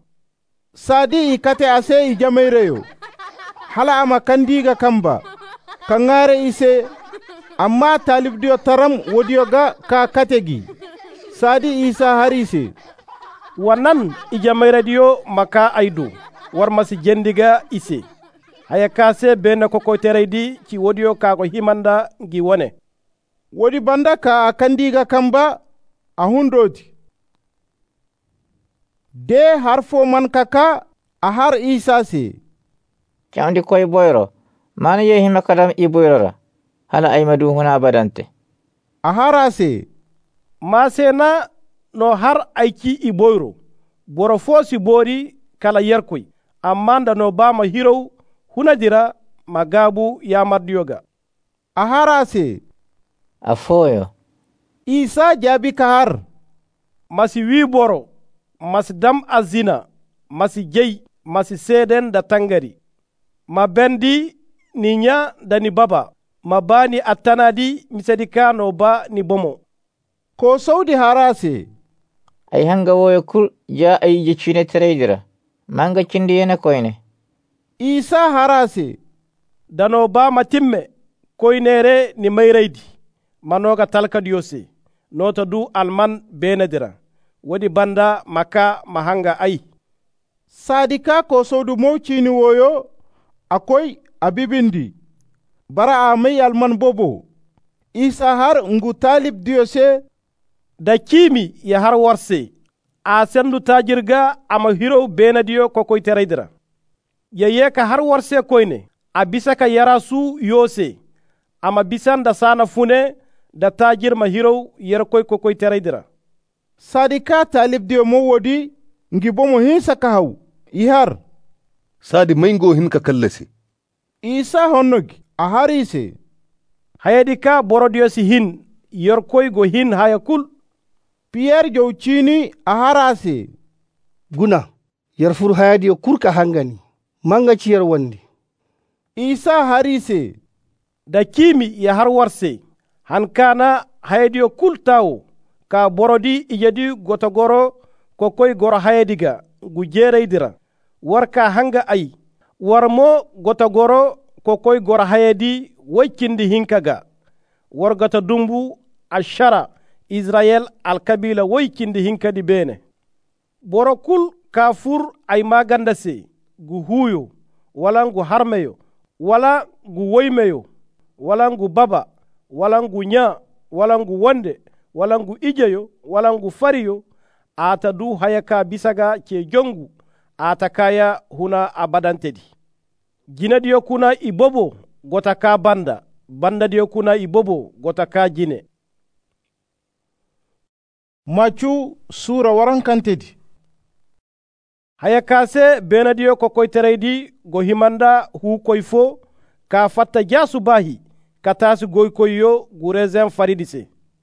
sadi ikate ase i jamaireyo hala ama kandiga kamba kangare ise amma talib dio taram wodiyo ga ka kategi sadi isa harise wannan i jamaire dio maka aidu war masi jendiga ise haya kase bena ko koy teraydi ci wodiyo kago himanda gi wone wodi banda ka kandiga kamba a hundoti de harfo man kaka a har isa se cawndi koye boyro mana yehima kadam i boyrora hala aymadu huna badante a harase masena no har ayki i boyro boro fo si boori kala yerkoy amma nda no bama hirow hunadira magabu yamardiyoga a harase a foyo isa jaabi ka har masi wi boro masi dam azina masi jey masi seden da tangari ma bendi ni nya da ni baba ma bani attanadi misedi kano ba ni bomo ko saudi harase ay hanga woyo kul ja ay jecine tereydira manga cindi yena koyne isa harase dano ba matimme koynere ni mayreydi manoga talkadiyose nota du alman benedira wodi banda maka mahanga ay sadika ko sodu mowcini woyo akoy abibindi bara amay alman bobo isa har ngu talib diyose da kimi ya har warse a sendu tajirga ama hiro benadiyo ko koy teraydira yeye ka har warse koyne a bisa ka yarasu yose ama bisan da sana fune da tajir ma hiro yer koy ko koy teraydira sadika talib diyo mo wodi ngi bomo hinsa ka haw ihar sadi maingo hin ka kallasi isa honnogi a harise hayadi ka borodiyo si hin yer koy go hin haya kul pierre jowcini a harase guna yer fur hayadiyo kurka hangani manga ciyar wandi isa harise da kimi ya har warse hankana hayadiyo kul tawo ka borodi ijedi gotogoro ko koy goro hayadiga gu jereydira war ka hanga ay war mo gota goro ko koy gor hayedi waykindi hinkaga war gota dumbu ashara Israel alkabila waykindi hinkadi bene boro kul kafur ay magandase gu huyo wala ngu harmeyo wala ngu woymeyo wala ngu baba wala ngu nya wala ngu wonde wala ngu ijeyo wala ngu fariyo ata du hayaka bisaga ke jongu ata kaya huna abadantedi jina diyo kuna ibobo gota ka banda banda diyo kuna ibobo gota ka jine. Machu sura warankantedi hayakase benadiyo ko koy tereydi go himanda hu koy fo ka fatta jasu bahi katasi goy koyyo gu raisin faridise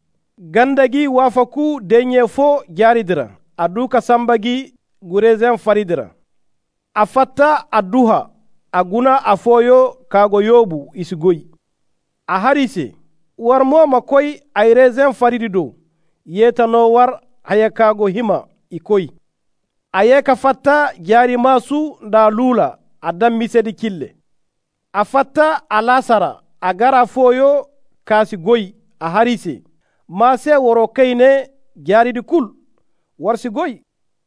gandagi wafaku denye fo jaridira adu ka sambagi gu raisin faridira a fatta adduha aguna afoyo kago yobu isigoyi a harise war moma koy ay raisin faridi do yetano war haya kago hima ikoy aye ka fatta jari masu da lula adam misedi kille a fatta alasara agara foyo kasi goy a harise mase woro kayne jaridi kul warsi goy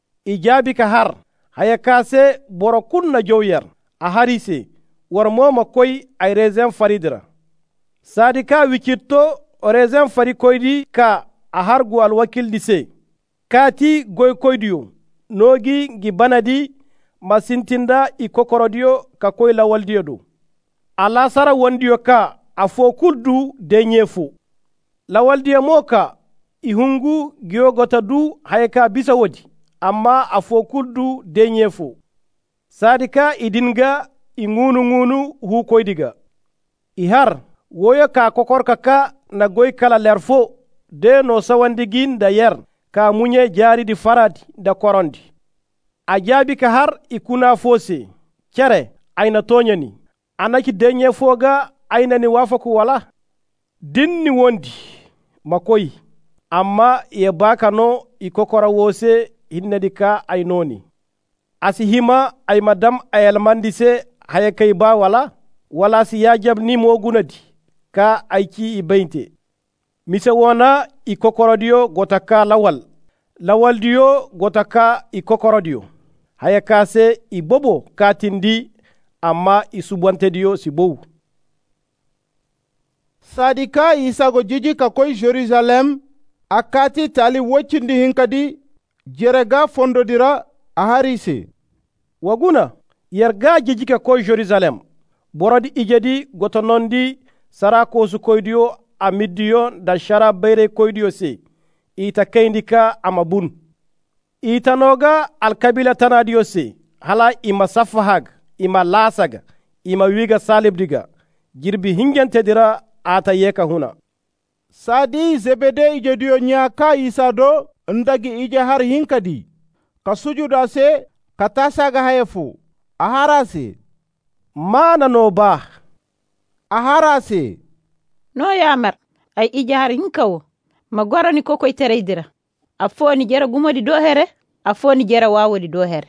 ijabi ka har haya kase boro kunna jowyar a harise war moma koy ay raisin faridira sadika wikitto raisin fari koydi ka a hargu alwakil dise kati goy koydiyo nogi gi banadi masintinda i kokorodiyo ka koy lawaldiyo do alasara wondiyo ka a fo kuldu denyefu lawaldiyo mo ka i hungu giyogota du hayka bisa wodi amma a fo kuldu denyefu sadika idinga i ngunu hu koydiga i har woyo ka kokorka ka na goy kala lerfo de no sawandigin da yer ka munye jari di faradi da korondi a jaabi ka har ikuna fose kere aina tonyani anaki denye foga aina ni wafaku wala dinni wondi makoyi amma ye baka no ikokora wose hinnedi ka ainoni asihima ay madam ayalmandise haya kay ba wala si yajab ni mogunadi ka aiki ibainte mise wona ikokorodiyo gotaka lawal diyo gotaka ikokorodiyo haya kase ibobo katindi amma isubwante diyo sibow sadika isago jiji ka koy Jerusalem akati tali woccindi hinkadi jerega fondodira a harise waguna yerga jiji ka koy Jerusalem borodi ijedi gotonondi sara kosu koydiyo a middiyo da shara bayre koydiyo se ita kayndika amabun itanoga alkabila tanadiyo se hala ima safahag ima lasaga ima wiga salibdiga jirbi hingentedira ata yeka huna sadi zebede ijediyo nyaka isa do ndagi ije har hinkadi ka sujuda se ka tasaga hayefu a harase mana no ba a harase no yamar ay ije har hinkawo ma gorani ko koy tereydira a foni jera gumodi do here a foni jera wawodi do here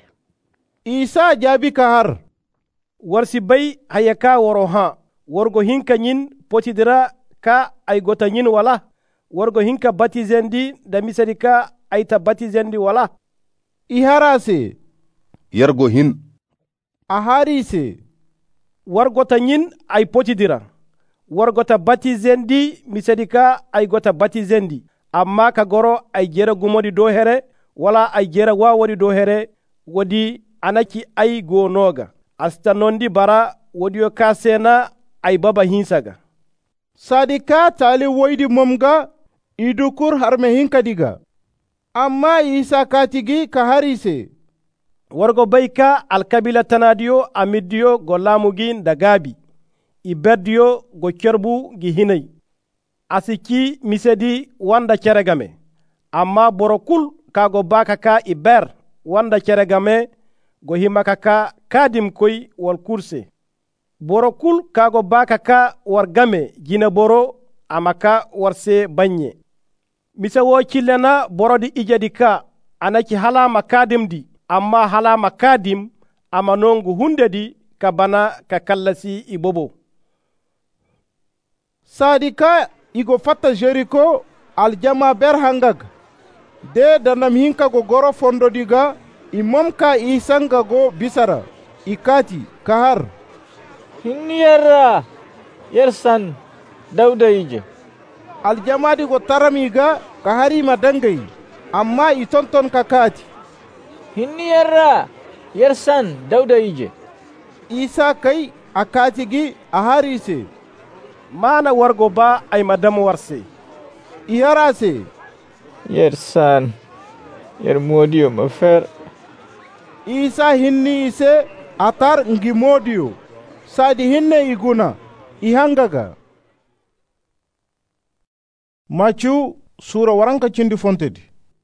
isa jaabi ka har warsi bay hayaka woro ha worgo hinka nyin potidira ka ay gota nyin wala worgo hinka batizendi da misadi ka ayta batizendi wala i harase yargo hin a harise wargota nyin ay potidira wargota batizendi misadi ka ay gota batizendi amma ka goro ay jera gumodi do here wala ay jera wawodi do here wodi anaki ay go noga asta nondi bara wodiyo kasena ay baba hinsaga sadika tali woydi momga idukur harme hinkadiga amma isa katigi ka harise wargo bayka alkabila tanadiyo amidiyo go lamugin da gabi ibediyo go cerbu gi hinay asiki misedi wanda ceregame amma borokul kago baka ka iber wanda ceregame go himaka ka kadim koy wal kurse borokul kago baka ka wargame jina boro amaka warse banye mise wo cillena borodi ijadi ka anaki halama kadim di amma halama kadim ama nongu hundedi ka bana ka kallasi ibobo. Sadika igo fatta Jeriko aljama ber hangag. De danam hinka go goro fondo diga imom ka isanga go bisara ikati kahar. Hinniyarra yersan Dauda ije. Aljama digo taramiga kahari madangai amma itonton kakati. Hinniyarra yersan Dauda ije. Isa kai akatigi aharise. Mana wargo ba ay madamu warse. Iharase. Yersan yer modio mafer. Isa hinni ise atar ngi modio. Sadi hinne iguna ihangaga. Machu sura waranka cindi fontedi.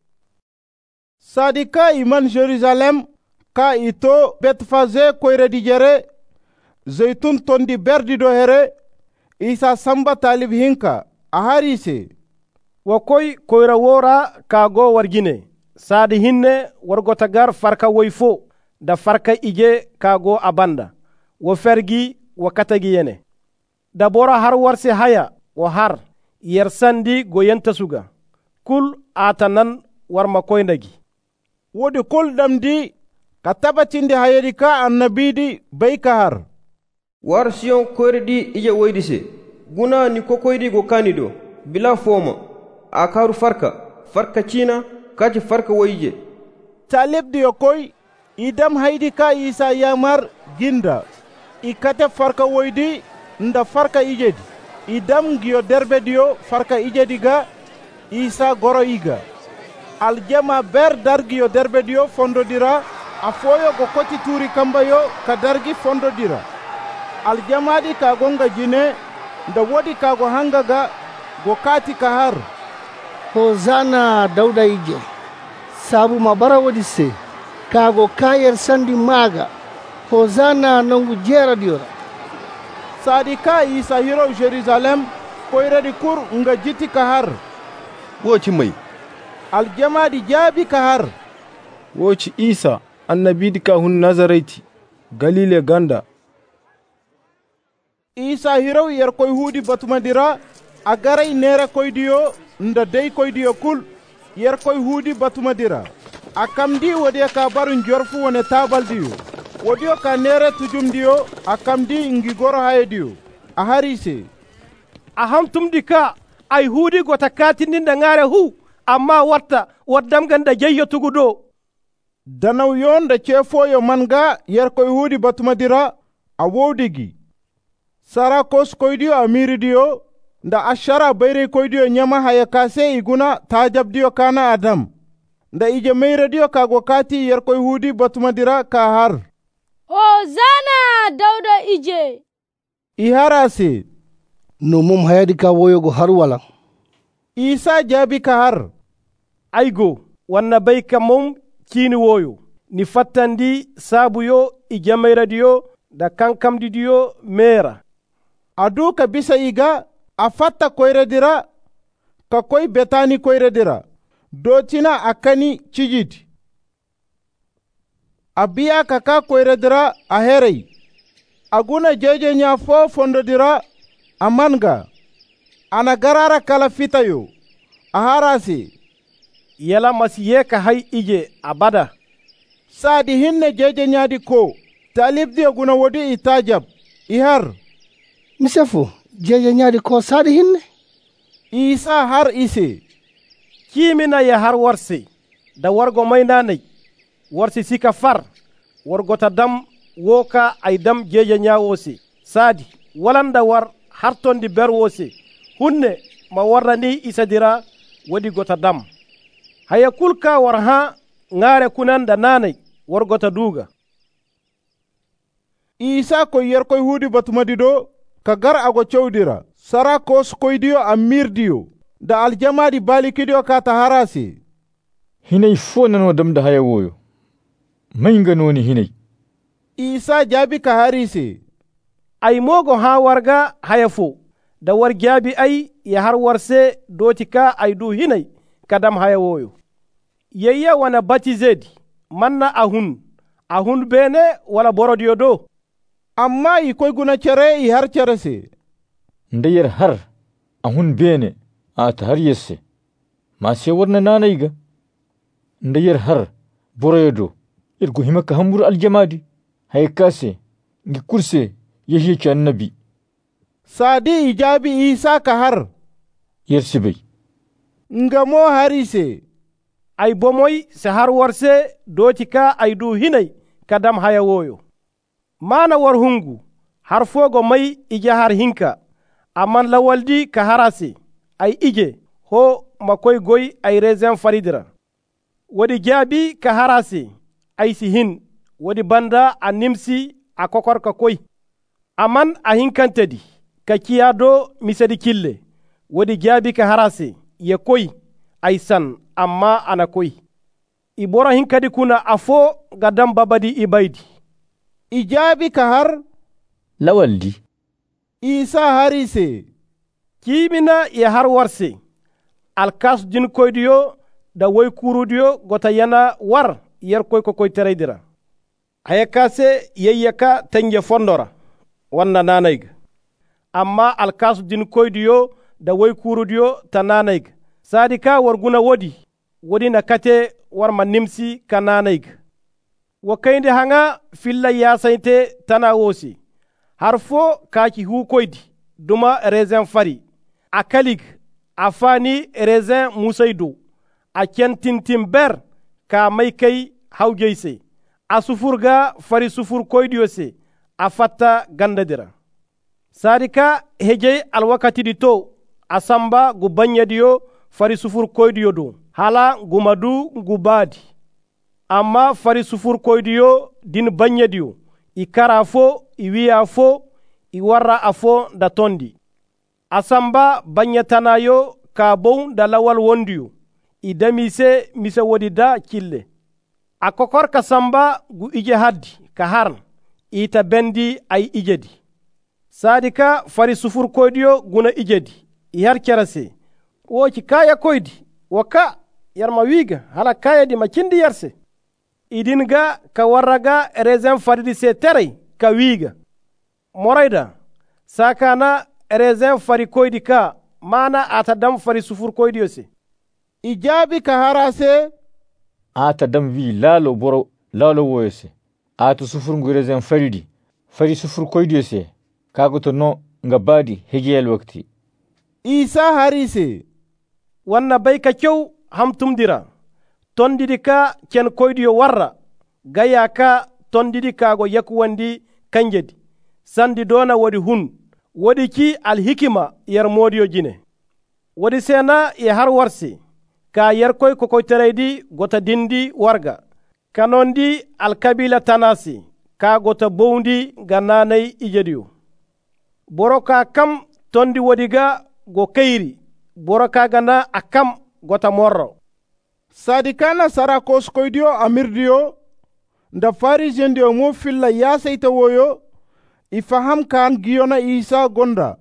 Sadi ka iman Jerusalem ka ito Betfaze koyredi jere Zeytun tondi berdi do here Isa samba talib hinka aharise. Wakoy koyra wora kago wargine. Sadi hinne wargotagar farka woyfo da farka ije kago abanda. Wa fergi wa katagi yene. Da bora har warse haya wa har yersandi goyenta suga. Kul atanan warma koynagi. Wodi kul damdi katabatindi hayedika annabidi baykahar. War siyon koyredi ije woydise. Guna ni kokoydi go kanido. Bila foma. Akaru farka china kaji farka woyje. Talib diyo koy idam haydika Isa yamar ginda. Ikate farka woydi nda farka ijedi. Idam giyo derbe diyo farka ijediga Isa goro iga. Aljama ber dargiyo derbe diyo fondo dira. Afoyo go koti turi kambayo ka dargi fondo dira. Aljamadi ka gonga jine nda wodi ka go hangaga go kati kahar. Hozana Dauda ije. Sabu mabara wodi se. Kago kayer sandi maga. Hozana nongu jera diora. Sadika Isa hiro Jerusalem koyredi kur nga jiti kahar. Woci mai. Aljama di jabi kahar. Woci Isa annabidi ka hun Nazareti Galile ganda. Isa hiro yer koy hudi batumadira agaray nera koy diyo nda dey koy diyo kul yer koy hudi batumadira. Akamdi wodi ka barun jorfu wone tabal diyo. Wodiyo ka nere tujum diyo akamdi ngi goro haye diyo. Aharise. Ahamtum dika ay hudi gota katinin da ngare hu amma warta waddam ganda jeyyo tugudo. Danaw yon da cefoyo manga yer koy hudi batumadira a wodigi. Sara kos koydiyo amiri diyo nda ashara bayre koydiyo nyama haya kase iguna tajab diyo kana Adam. Nda ije meire diyo kago kati yer koy hudi batumadira kahar. Hozana Dauda ije. Iharase. No mum hayadi ka woyogo har wala. Isa jabi kahar. Aigo wanna bayka mum kini woyo. Ni fattandi sabu yo ije meire diyo da kankam diyo mera. Adu ka bisa iga a fatta koyredira ka koy betani koyredira dotina akani cijiti abiya ka koyredira a herey aguna jeje nya fo fondodira amanga ana garara kala fitayo a harasi yala masiye ka hay ije abada sadi hinne jeje nyadi ko talibdi aguna wodi itajab ihar Misefu, jeje nyadi ko sadi hinne? Isa har ise. Kimina ya har warse, da wargo maynanay, warse sika far, wargo ta dam woka ay dam jeje nya wose, sadi, walanda war hartondi ber wose, hunne ma warrani isa dira wadi gota dam. Haya kulka war ha ngare kunan da nanay, wargo ta duga. Isa ko yer koy hudi batumadido, kagar ago chowdira sara kos koydiyo amirdiyo da aljamadi balikidiyo kata harasi hinay fo nano damda haya woyo mainga noni hinay Isa jabi ka harise ay mogo ha warga haya fo da war jabi ay ya har warse dotika ay du hinay kadam haya woyo yeyya wana batizedi manna ahun a hun bene wala borodiyo do. Amma ikoy guna cere i har cere se. Ndayar har a hun bene a ta har yesse. Ma se warna nana iga. Ndayar har boroyo do. Irgo himaka hambur aljamadi. Haykase ngi kurse yahiyaki annabi. Sadi ijabi Isa ka har. Yersibay. Ngamo harise. Ay bomoy se har warse doti ka ay du hinay kadam haya woyo. Mana war hungu har fogo mai ije har hinka. Aman lawaldi ka harase ay ije ho makoy goy ay rezen faridira. Wadi jabi ka harase ay si hin wadi banda a nimsi a kokor ka koy. Aman a hinkantedi ka kiyado misedi kille. Wadi jabi ka harase ye koy ay san amma ana koy. Ibora hinkadi kuna afo gadam babadi ibaydi. Ijabi ka har lawaldi. Isa harise. Kimina ya har warse. Alkas jin koydiyo da woy kurudiyo gota yana war yer koy ko koy tereydira. Hayakase yeyyaka tenje fondora. Wanna nanayga. Amma alkas jin koydiyo da woy kurudiyo ta nanayga. Sadika warguna wodi na kate war manimsi ka nanayga. Wakainde hanga filla yasainte tana wosi. Harfo kaki hu koydi duma rezen fari. Akalig afani rezen musaido. A kentintin ber ka mai kai haujeise. A sufurga fari sufur koydiyose a fatta gandadira. Sadika hejey alwakati dito asamba gubanyadiyo fari sufur koydiyo do. Hala gumadu gubadi. Amma fari sufur koydiyo din banyadiyo. Ikara fo, iwiya fo, iwarra afo da tondi. Asamba banyatanayo ka bon da lawal wondiyo. Idamise mise wodi da kille. A kokor ka samba gu ije haddi ka harn. Ita bendi ay ijedi. Sadika fari sufur koydiyo guna ijedi. Ihar kerase. Woki kaya koydi. Waka yarma wiga hala kaya di makindi yarse. Idinga ka warraga rezen faridi se terey ka wiga. Moraida sakana rezen fari koydi ka mana atadam fari sufur koydiyo se. Ijabi ka harase. Ata dam wi lalo woyose. Ata sufur ngurezen faridi. Fari sufur koydiyose. Kagoto no nga badi hegiyal wakti. Isa harise. Wanna bay ka kyow hamtumdira. Tondidi ka ken koydiyo warra. Gaya ka tondidi kago yakuwandi kanjedi. Sandi dona wadi hun. Wadi ki alhikima yer modiyo jine. Wadi sena ye har warsi. Ka yerkoy ko koy tereydi gota dindi warga. Kanondi alkabila tanasi. Ka gota boundi gananay ijediyo. Boroka kam tondi wadiga go kayri. Boroka gana akam gota morro. Sadikana sarakos koydiyo amirdiyo. Nda farijendiyo mo filla yasaita woyo. Ifaham kan giyona Isa gonda.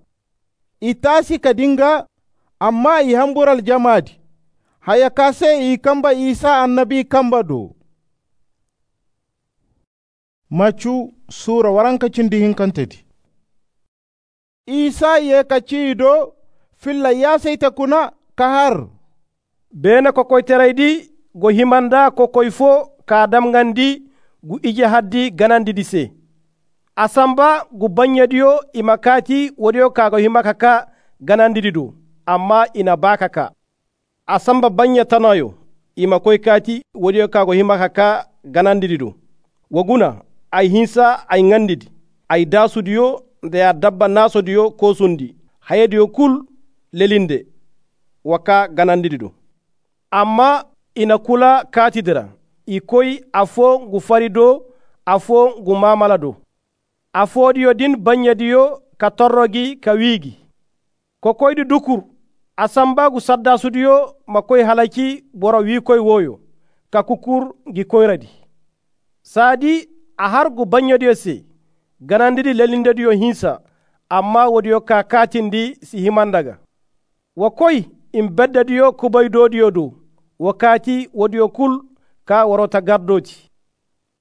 Itasi kadinga amma ihambural jamadi. Hayakase ikamba Isa annabi kamba do. Machu sura waranka cindi hinkantedi. Isa ye kachido filla yasaita kuna kahar. Bena kokoy teraydi go himanda kokoy fo ka damgandi gu ije haddi ganandi dise. Asamba gu banyadiyo imakati wodiyo kago himakaka ganandi didu amma ina bakaka. Asamba banya tanayo imakoy kati wodiyo kago himakaka ganandi didu. Waguna ay hinsa ay ngandidi ay dasudiyo da ya dabba nasodiyo ko sundi hayediyo kul lelinde waka ganandi didu. Amma ina kula katidira ikoy afo gu farido afo gu mamalado. Afodiyo din banyadiyo ka torrogi ka wigi. Kokoydi dukur asamba gu sadda sudiyo makoy halaki boro wikoy woyo ka kukur gi koyradi. Sadi a har gu banyadiyo se ganandidi lelindadiyo hinsa amma wodiyo ka katindi si himandaga. Wakoy imbeddadiyo kubaydodiyo do wakati wodiyo kul ka warota gardoti.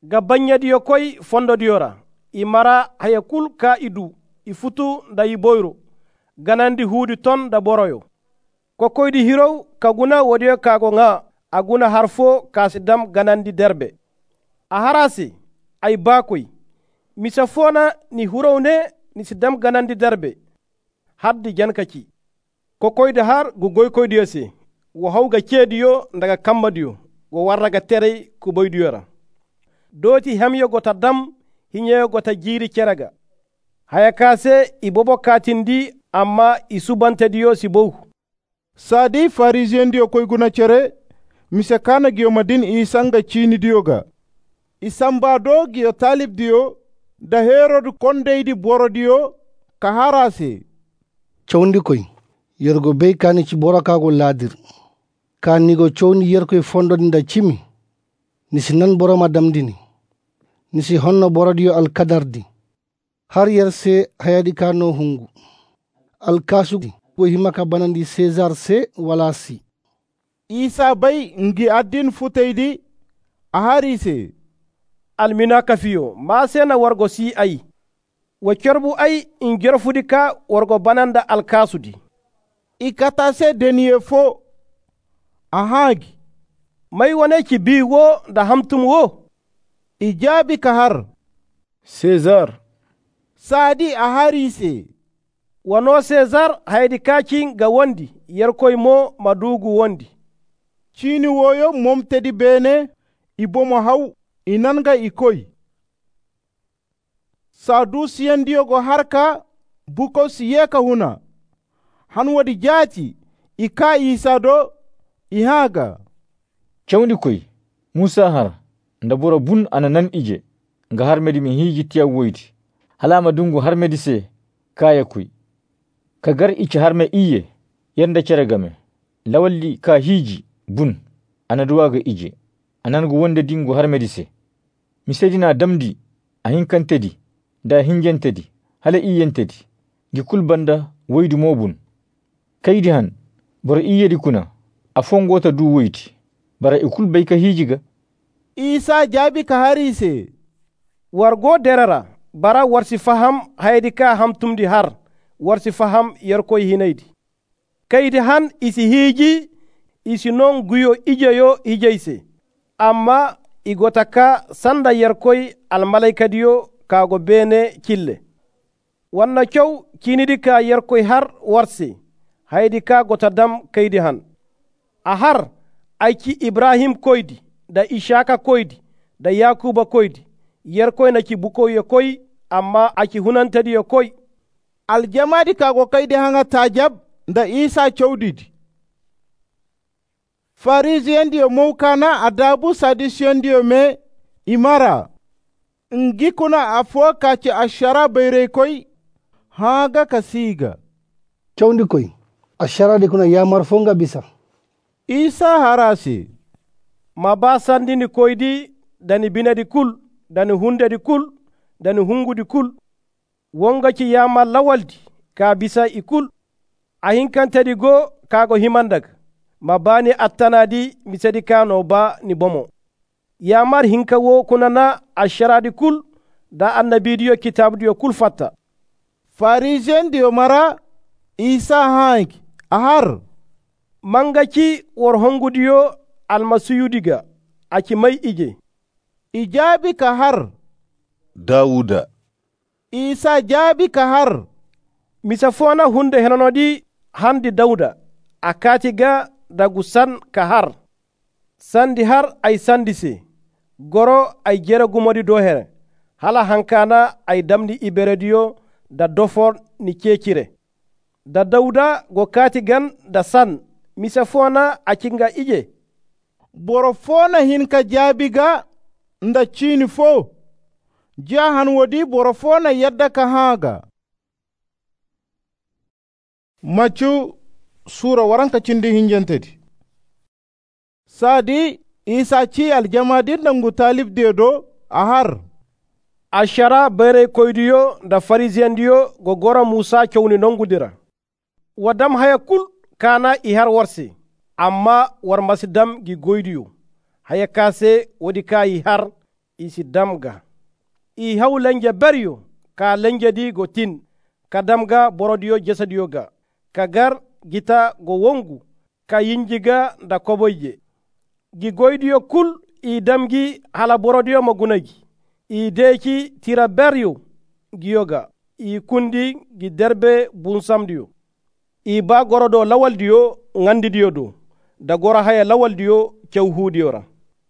ga banyadiyo koy fondodiyora imara haya kul ka idu ifutu da iboyro ganandi hudi ton da boroyo ko koydi hirow kaguna wodiyo kago nga aguna harfo kasidam ganandi derbe a harasi ay bakoy misa fona ni hurawne ni sidam ganandi derbe haddi jankaki ko koyde har gu goy koydiyo se wo hawga ceediyo ndaga kammadiyo wo warraga terey ko boydiyora dooti hemyo gota dam hinyeyo gota jiiri cerega haya kase i bobo katindi amma i subantediyo si bow sadi farisien diyo koy guna cere mise kana giyo madin isanga chini diyoga isamba do giyo talib diyo da herod kondeydi boro diyo ka harase cawndi koy yergo bey kani ci boro kago ladir kanigo cowni yerkoy fondode nda cimi nisi nan boroma damdini nisi honno borodiyo alkadardi har yerse hayadi kano hungu alkasudi ko himaka banandi césar se wala si isa bay ngi addin futeydi a harise almina kafiyo ma sena wargo si ay wo corbu ay in jorfudi ka wargo bananda alkasudi ikata se deniye fo a haagi may wone ci bi wo da hamtum wo ijaabi ka har césar saadi a harise wano césar haydi kacin ga wondi yerkoy mo madugu wondi cini woyo momtedi bene ibomo haw inanga ikoy sadusiyandiyogo harka buko siyeka huna han wadi jaati ika isa do ihaga cawndi koy musa har nda boro bun ana nan ije nga harmedi mi hiji tiya woyti halama dungu harmedi se kaya koy ka gar ice harme iye yanda ceregame lawalli ka hiji bun ana duwaga ije anangu wonde dingu harmedi se mi sedina damdi a hinkantedi da hinjentedi hala iyentedi gi kulbanda woydi mobun kaydi han boro iyedi kuna a fongota du woyti bara e kulbay ka hijiga isa jaabi ka harise wargo derara bara warsi faham haydi ka hamtumdi har warsi faham yerkoy hinaydi kaydi han isi hiji isi non guyo ijeyo ijeyse amma igota ka sanda yerkoy almalaikadiyo kago bene kille wanna cow kinidi ka yerkoy har warsi haydi ka gota dam kaydi han a har ayki ibrahim koydi da ishaka koydi da yakuba koydi yerkoy naki bukoyo koy amma aki hunantadiyo koy aljamadi kago kaydi hanga tajab nda isa cowdidi farisien diyo mowkana adabu sadisien diyo me imara ngikuna afo kaci ashara beyrey koy haga ka siga cawndi koy asharade kuna yamar fo nga bisa isa harasi ma ba sandini koydi dani binadi kul dani hundedi kul dani hungudi kul wongaci yama lawaldi ka bisa i kul a hinkantedi go kago himandaga ma bani attanadi misedi kano ba ni bomo yamar hinka wo kunana asharadi kul da annabidiyo kitabdiyo kul fatta farisien diyo mara isa hanki ahar mangaci wor hongudiyo almasiyudiga aki may ije ijaabi ka har dawuda isa jaabi ka har misa fona hunde henonodi handi dawuda akati ga dagu san ka har sandi har ay sandise goro ay jeragumodi do here hala hankana ay damdi iberediyo da dofor ni kekire da dawuda go kati gan da san misa fona akinga ije boro fona hinka jaabiga nda cini fo jahan wodi boro fona yadda ka haga macu sura waranka cindi hinjentedi sadi isa ci aljamadin dangu talib dedo ahar ashara bere koydiyo da farisien diyo go gora musa cewni nongudira wadam haya kul kana i har warse amma war masidam gi goydiyo haya kase wodi kayi har isi damga i haw lenje beryo ka lenje di go tin ka damga borodiyo jesadiyo ga ka gar gita go wongu ka yinjiga da koboyje gi goydiyo kul i damgi hala borodiyo ma gunagi i deki tira beryo giyoga i kundi gi derbe bunsamdiyo i ba gorodo lawaldiyo ngandidiyo do da gora haya lawaldiyo cewhudiyora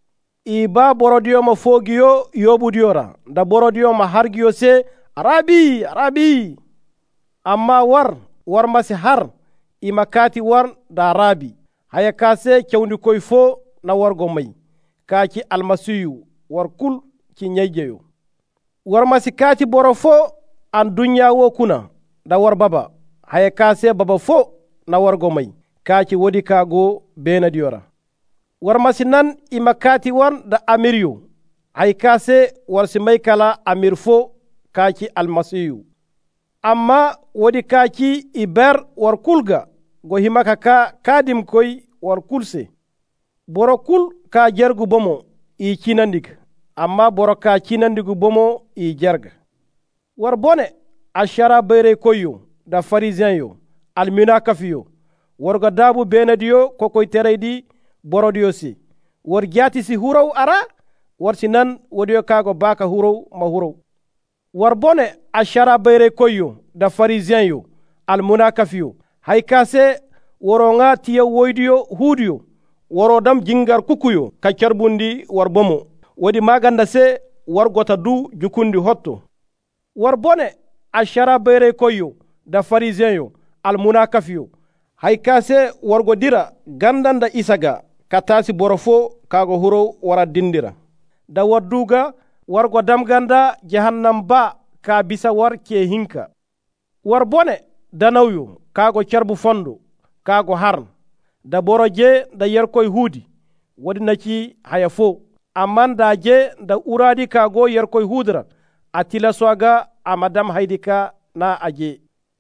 i ba borodiyo ma fogiyo yobudiyora da borodiyo ma hargiyo se arabi arabi amma war masi har i makati war da arabi haya kase cewndi koy fo na wargo may kaci almasiyu war kul ci nyejjeyo war masi kati boro fo an dunya wo kuna da war baba haya kase baba fo na wargo may kaci wodi kago benadiyora war masi nan i makati war da amiryo hay kase war si may kala amir fo kaci almasiyu amma wodi kaci i ber war kulga go himaka ka kadim koy war kulse boro kul ka jergu bomo i cinandig amma boro ka cinandigu bomo i jerga war bone ashara bere koyo da pharisien yo almina kafiyo warga dabu benadiyo kokoy tereydi borodiyo si war jati si huraw ara war si nan wodiyo kago baka huraw ma huraw war bone ashara bere koyo da pharisien yo almuna kafiyo hay kase woronga tiya woydiyo hudiyo woro dam jingar kukuyo ka carbundi war bomo wodi maganda se war gota du jukundi hotto war bone ashara bere koyo da pharisien yo almuna kafiyo hay kase wargo dira gandanda isaga katasi borofo kago huro wara dindira da wadduga wargo damganda jahannam ba ka bisa war ke hinka war bone danawyo kago carbu fondo kago harn da boroje da yerkoy hudi wadi naci haya fo amman da je da uradi kago yerkoy hudra atila swaga amadam haidika na aje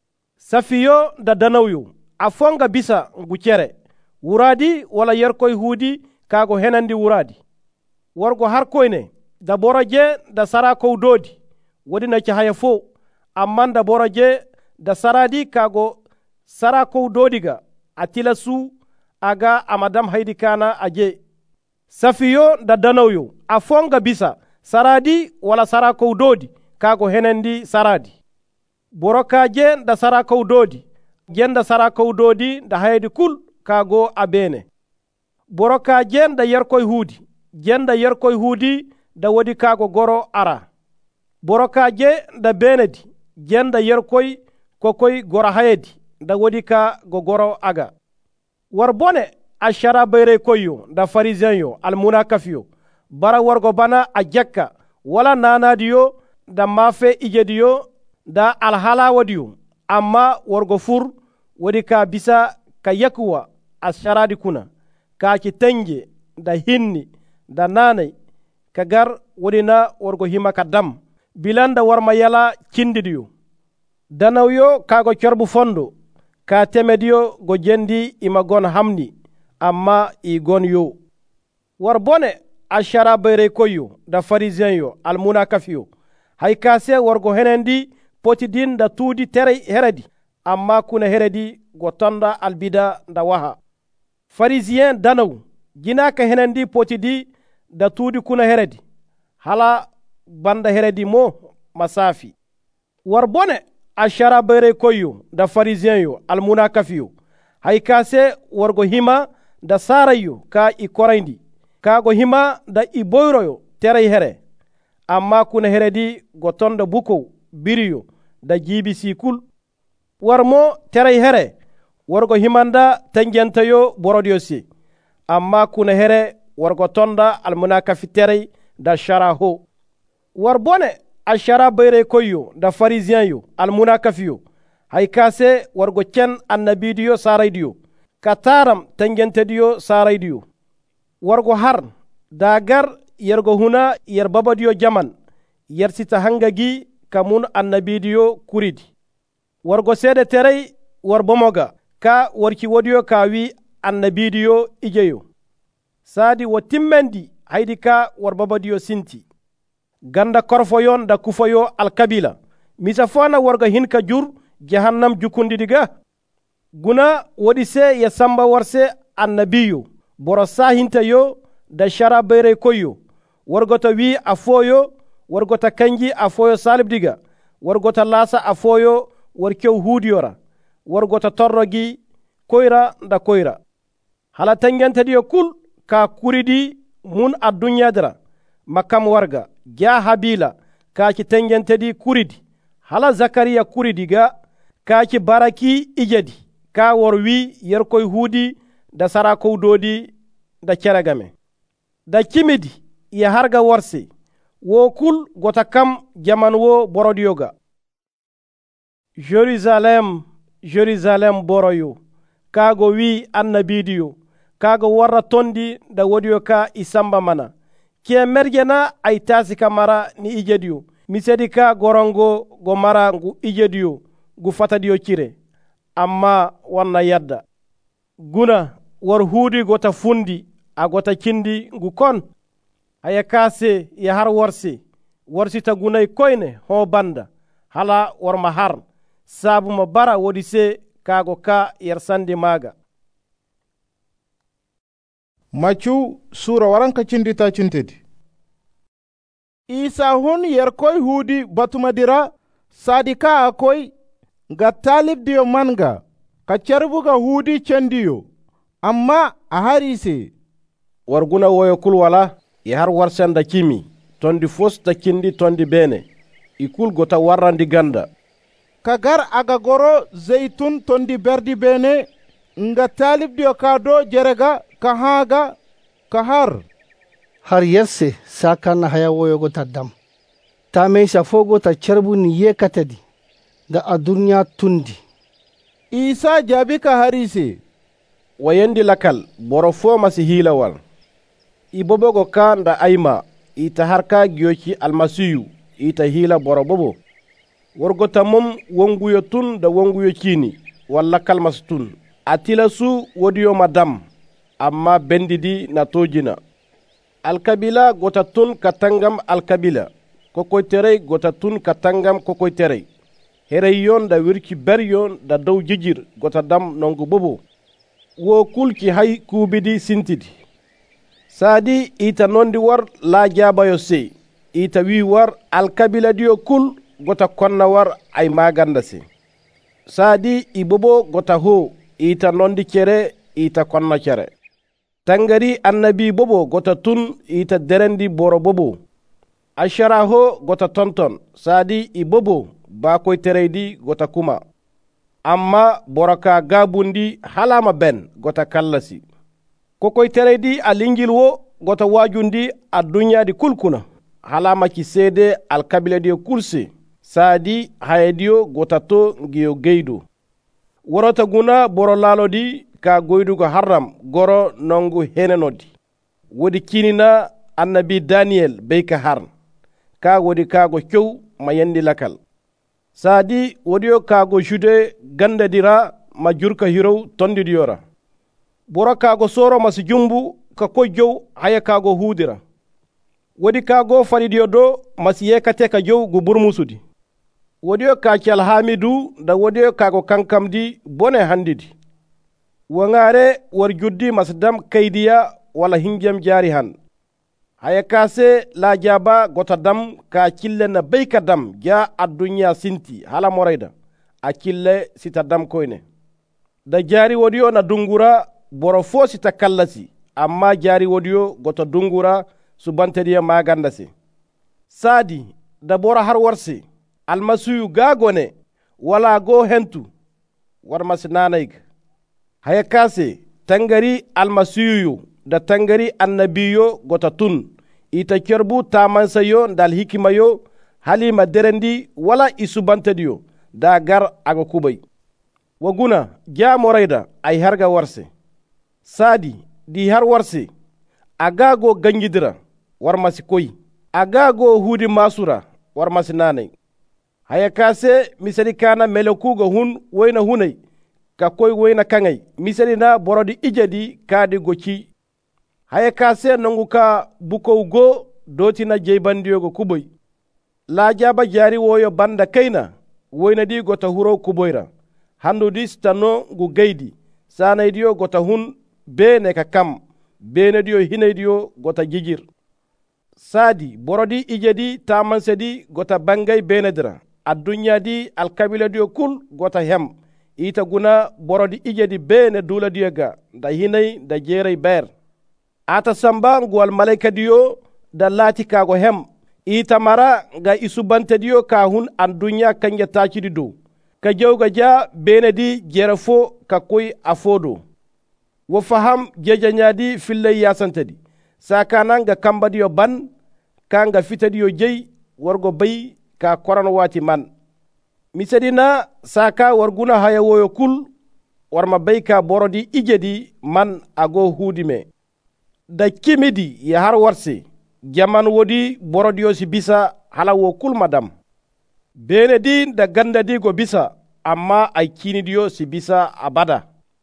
safiyo da danawyo afonga bisa ngucere wuradi wala yerkoy hudi kago henandi wuradi wargo har koyne da boroje da sara kow dodi wadi naci haya fo amman da boroje da saradi kago sara kow dodiga atila su aga amadam haidi kana aje safiyo da danawyo afonga bisa saradi wala sara kow dodi kago henendi saradi boroka je da sara kow dodi jenda sara kow dodi da haydi kul kago abene boroka jen da yerkoy hudi jenda yerkoy hudi da wodi kago goro ara boroka je da benedi jenda yerkoy kokoy gora hayedi da wodi ka go goro aga war bone ashara bere koyo da pharisien yo almuna kafiyo bara wargo bana a jakka wala nanadiyo da mafe ijediyo da alhala wadiyo amma wargo fur wadi ka bisa ka yakuwa asharadi kuna ka ki tenge da hinni da nanai ka gar wadi na wargo hima ka dam bilanda warma yala cindidiyo danawyo kago corbu fondo ka temediyo go jendi ima gon hamni amma i gon yo war bone ashara bere koyo da pharisien yo almuna kafiyo hay kase wargo henendi potidin da tudi tere heredi amma kuna heredi go tonda albida da waha pharisien danaw gina ka henendi potidi da tudi kuna heredi hala banda heredi mo masafi war bone ashara bere koyo da pharisien yo almuna kafiyo hay kase wargo hima da sarayo ka i korayndi kago hima da i boyroyo tere here amma kuna heredi go tonda buko biriyo da jibi sikul warmo tere here wargo himanda tangentayo borodiyo si amma kuna here wargo tonda almuna kafi tere da sharaho war bone ashara bere koyo da pharisien yo almuna kafiyo hay kase wargo cen annabidiyo saraydiyo kataram tangentediyo saraydiyo wargo har dagar yergo huna yer babadiyo jaman yer sita hangagi kamun annabidiyo kuridi wargo sede terey war bomoga ka warki wodiyo kawi annabidiyo ijeyo sadi wo timmendi haydi ka war babadiyo sinti ganda korfoyon da kufoyo alkabila misa fona warga hinka jur jahannam jukundidiga guna wodi se ya samba warse annabiyo boro sahinta yo da shara bere koyo wargota wi afoyo wargota kanji afoyo salibdiga wargota lasa afoyo warkew hudiyora wargota torrogi koyra da koyra hala tangentadiyo kul ka kuridi mun a dunyadira makam warga ja habila kaki tangentadi kuridi hala zakariya kuridiga kaki baraki ijadi ka worwi yerkoy hudi da sarakow dodi da keragame da kimidi ya harga warse wo kul gota kam jaman wo borodiyoga Jerusalem Jerusalem boroyo kago wi annabidiyo kago warra tondi da wodiyo ka isamba mana ke mergena ay tasi kamara ni ijediyo misedi ka gorongo go mara ngu ijediyo gu fatadiyo cire amma wanna yadda guna war hudi gota fundi a gota kindi ngu kon haya kase ya har warsi ta gunay koyne ho banda hala warma har sabu ma bara wodi se kago ka yersandi maga Machu sura waranka cindita cintedi Isa hun yerkoy hudi batumadira sadika akoy ga talib diyo manga ka cerbuga hudi cendiyo amma a harise warguna woyo kulwala ya har warsan da kimi tondi fos da kindi tondi bene ikul gota warrandi ganda kagar aga goro zeitun tondi berdi bene nga talib diyo kado jerega kahaga kahar har yesse sakana haya woyo gota dam ta meisa fogo ta cerbu ni ye katadi da a duniya tundi isa jabi ka harise wayendi lakal boro fo masi hilawal ibobogo ka nda ayma ita harka giyoci almasiyu ita hila boro bobo worgota mom wonguyo tun da wonguyo kini walla kalmas tun atila su wodiyo madam amma bendidi na tojina alkabila gota tun katangam alkabila kokoy terey gota tun katangam kokoy terey herey yon da wirki beryon da dow jijir gota dam nongu bobo wo kulki hay kubidi sintidi sadi ita nondi war la jabayo se ita wi war alkabila diyo kul gota konna war ay maganda se sadi ibobo gota ho ita nondi cere ita konna cere tangari annabi bobo gota tun ita derendi boro bobo ashara ho gota tonton sadi ibobo ba koy tereydi gota kuma amma boraka gabundi halama ben gota kallasi kokoy tereydi a lingil wo gota wajundi a dunyadi kulkuna halama ki seede alkabila diyo kulse saadi hayediyo gota to ngiyo geydo worota guna boro lalodi ka goydugo harram goro nongu henenodi wodi kinina annabi daniel beyka harn ka wodi kago cow mayendi lakal saadi wodiyo kago jude gandadira ma jurka hirow tondidiyora boro kago soro masi jumbu ka kojjow haya kago hudira wodi kago faridiyo do masi yekate ka jow gu burmusudi wodiyo kacal hamidu da wodiyo kago kankamdi bone handidi wangare war juddi masdam kaydiya wala hinjam jari han haya kase la jaba gota dam ka cille na beyka dam ja addunya sinti hala morayda a cille sita dam koyne da jari wodiyo na dungura boro fo sita kallasi amma jari wodiyo gota dungura subantediya magandasi sadi da boro har warsi almasuyu gagone wala go hentu war masinanayga haya kase tangari almasiyu da tangari annabiyo gota tun ita kerbu tamansayo dal hikimayo halima derendi wala isubantediyo da gar aga kubay waguna ja morayda ay harga warse sadi di har warse agago ganjidira war masi koy agago hudi masura war masi nanay haya kase misali kana melekugo hun wayna hunay ka koy wayna kangay misali na borodi ijadi kadi goci haya kase nangu ka bukow go dotina jeybandiyogo kuboy lajaba jari woyo banda kaina woyna di gota huro kuboyra handu di stano gu gaydi sanaydiyo gota hun bene ka kam benediyo hinaydiyo gota jijir sadi borodi ijedi tamansedi gota bangay benedira addunya di alkabila diyo kul gota hem ita guna borodi ijedi bene dula diyo ga da hinay da jeray ber ata samba nguwal malaika diyo da lati kago hem ita mara ga isubante diyo ka hun an dunya kanya tachidi do ka jawga ja benedi jera fo ka koy afodo wo faham jejanyadi fillay yasantadi sakananga kambadiyo ban kanga fitadiyo jey wargo bay ka koran wati man misedina saka warguna haya woyo kul warma bay ka borodi ijedi man ago hudime da kimidi ya har warse jaman wodi borodiyo si bisa hala wo kul madam benedi da gandadi go bisa amma ay kinidiyo si bisa abada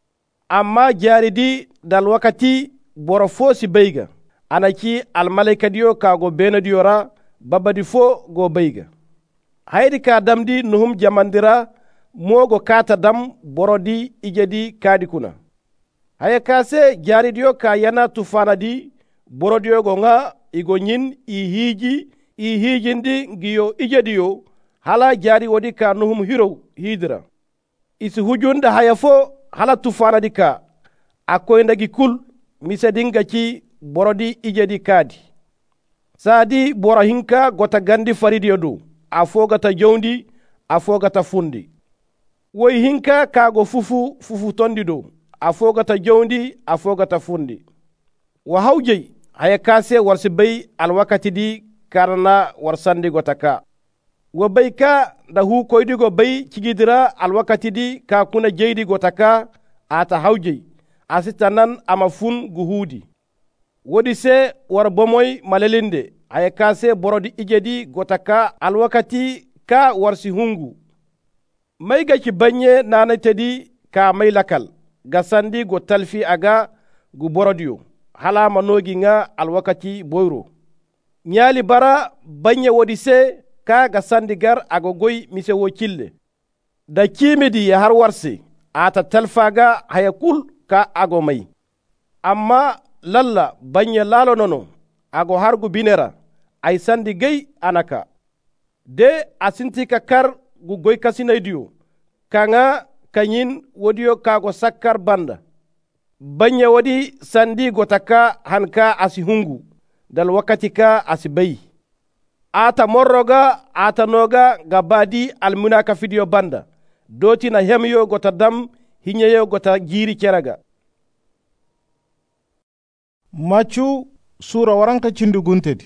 amma jaridi dal wakati boro fo si beyga anaki almalaika diyo kago benediyo ra babadi fo go beyga haydi ka damdi nuhum jamandira mogo kata dam borodi ijedi kadi kuna haya kase jaridiyo ka yana tufana di borodiyo go nga igo nyin i hijindi ngiyo ijediyo hala jari wodi ka nuhum hiro hidra isi hujunda haya fo hala tufana di ka akoy ndagi kul misedinga ci borodi ijedi kadi sadi boro hinka gota gandi faridiyo do afogata jowndi afogata fundi woy hinka kago fufu tondi do afogata jowndi afogata fundi wa hawjey haya kase warsi bay alwakati di karna warsandi gota ka wo bay ka da hu koydigo bay cigidira alwakati di ka kuna jeydi gota ka ata hawjey asitanan ama fun guhudi wodi se war bomoy malelinde haya kase borodi ijedi gota ka alwakati ka warsi hungu may ga ci banye nana tedi ka may lakal gasandi go talfi aga gu borodiyo halama nogi nga alwakati boyro nyali bara banye wodi se ka gasandi gar ago goy mise wo cille da kimidi ya har warsi ata talfaga haya kul ka ago may amma lalla banye lalo nono ago hargu binera ay sandi gay anaka de asinti ka kar gu goy kasinaydiyo kanga kanyin wodiyo kago sakkar banda banya wadi sandi gotaka hanka asi hungu dal wakati ka asi bay ata morroga ata noga gabadi almunaka fidiyo banda doti na hemyo gota dam hinyeyo gota jiri keraga Machu sura waranka cindu guntedi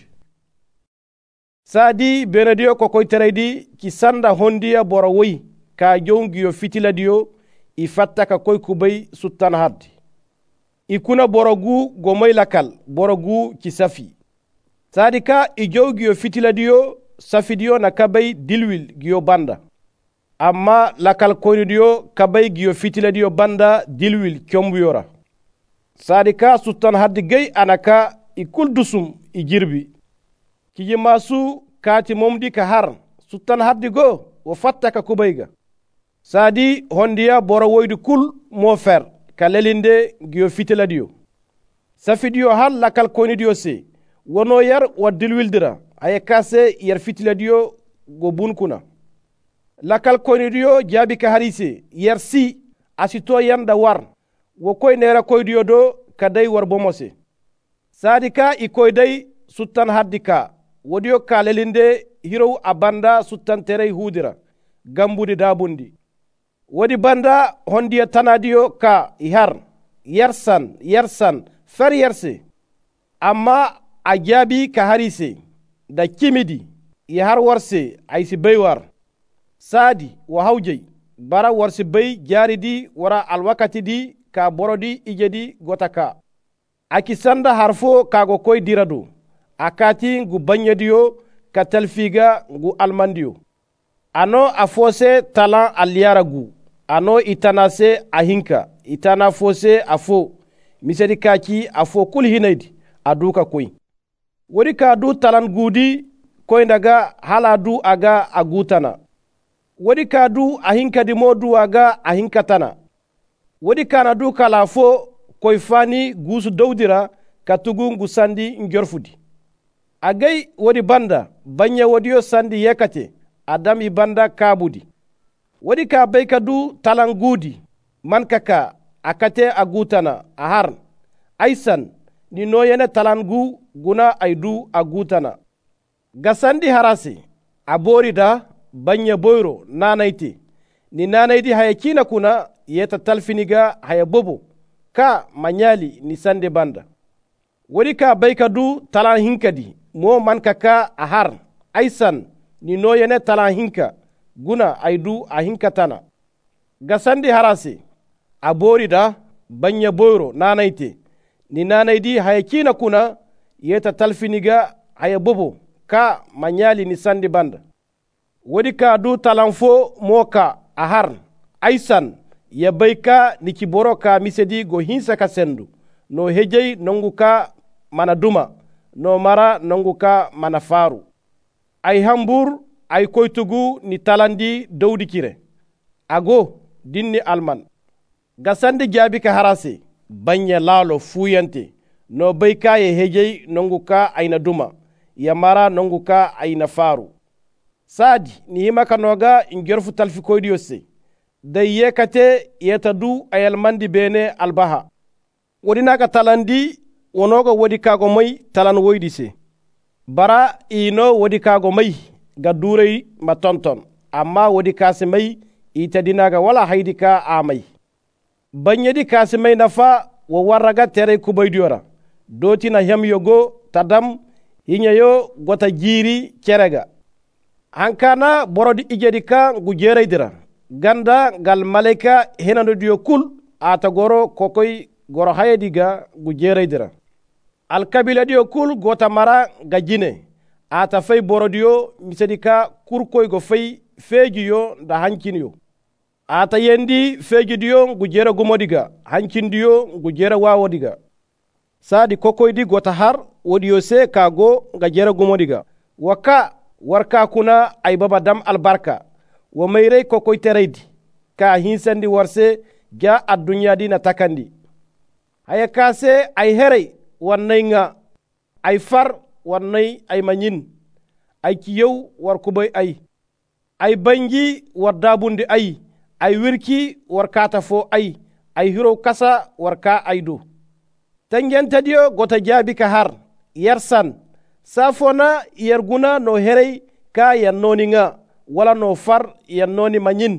sadi benediyo kokoy tereydi ki sanda hondiya boro woyi ka jongiyo fitila diyo i fatta ka koy kubay suttan haddi ikuna borogu gomoy lakal borogu ci safi sadi ka i jowgiyo fitila diyo safi diyo na kabay dilwil giyo banda amma lakal koyni diyo kabay giyo fitila diyo banda dilwil combuyora sadi ka suttan haddi gey anaka i kul dusum i jirbi kiji masu kati momdi ka har suttan haddi go wo fatta ka kubayga sadi hondiya boro woydu kul mo fer ka lelinde giyo fitila diyo safi diyo hal lakal koyni diyo se wono yar wa dilwildira aye kase yar fitila diyo go bunkuna lakal koyni diyo jabi ka harise yar si asito yanda war wo koy nera koy diyo do kaday war bomose sadi ka i koy day suttan haddi ka wodiyo ka lelinde hirow abanda suttan terey hudira gambudi dabundi wodi banda hondiya tanadiyo ka ihar yersan fer yerse amma a jaabi ka harise da kimidi ihar warse aysi baywar sadi wa hawjey bara warsi bay jaridi wara alwakati di ka borodi ijedi gotaka aki sanda harfo kago koy dirado akati ngu banyadiyo ka talfiga ngu almandiyo ano afose talan aliyaragu ano itanase ahinka itana fose afo misedi kaki afo kul hinaydi aduka koy wodi ka du talan gudi koyndaga hala du aga a gutana. Wodi ka du a hinkadi mo du aga a hinkatana. Wodi kana du kala fo koy fani gusu dowdira ka tugungu sandi njorfudi. Agay wodi banda banya wodiyo sandi yekate adam i banda kabudi. Wodi ka bayka du talangudi man kaka akate agutana ahar aisan ni noyene talangu guna aidu agutana. Gasandi harasi aborida banya boyro nanaiti ni nanaidi hayakina kuna yeta talfiniga hayabobo ka manyali ni sande banda. Wodi ka bayka du talan hinkadi mo man kaka ahar aisan ni noyene talan hinka guna aidu a hinkatana. Gasandi harasi aborida banya boyro nanaiti ni nanaidi hayakina kuna yeta talfiniga hayabobo ka manyali ni sande banda. Wodi ka du talanfo moka ahar aisan ya bayka ni kiboro ka misedi go hinsa ka sendu no hejey nongu ka mana duma no mara nongu ka mana faru. Ay hambur ay koytugu ni talandi dowdi kire ago dinni alman. Gasandi jabi ka harase banya lalo fuyante no bayka ye hejey nongu ka ayna duma ya mara nongu ka ayna faru. Sadi ni hima kanoga ingerfu talfi koydiyo se da yekate yeta du ayalmandi bene albaha. Wodi naga talandi wonoga wodi kago mai talan woydi se bara ino wodi kago mai ga durey ma tonton amma wodi kasi mai ita dinaga wala haydi ka amai. Banyedi kasi mai nafa wo warraga tere kubaydiyora doti na hem yogo tadam hinyayo gota jiri kerega. Hankana borodi ijedi ka gujereydira ganda gal malaika henanodiyo kul ata goro kokoy goro hayediga gujereydira. Alkabila diyo kul gota mara ga jine ata fay borodiyo misedika kurkoy go fay fejiyo da hankiniyo. Ata yendi fejidiyo gujere gumodiga hankindiyo gujere wawodiga. Sadi kokoy di gota har wodiyo se kago ga jere gumodiga. Waka warka kuna ay baba dam albarka wa mayrey kokoy tereydi ka hinsandi warse ja addunya dina takandi. Haya kase ay herey wannay nga ay far wannay ay manyin ay kiyow war kubay ay banji war dabundi ay wirki war kata fo ay hiro kasa war ka aydu. Tangenta diyo gota jabi ka har yersan safona yerguna no herey ka yannoni nga wala no far yannoni manyin.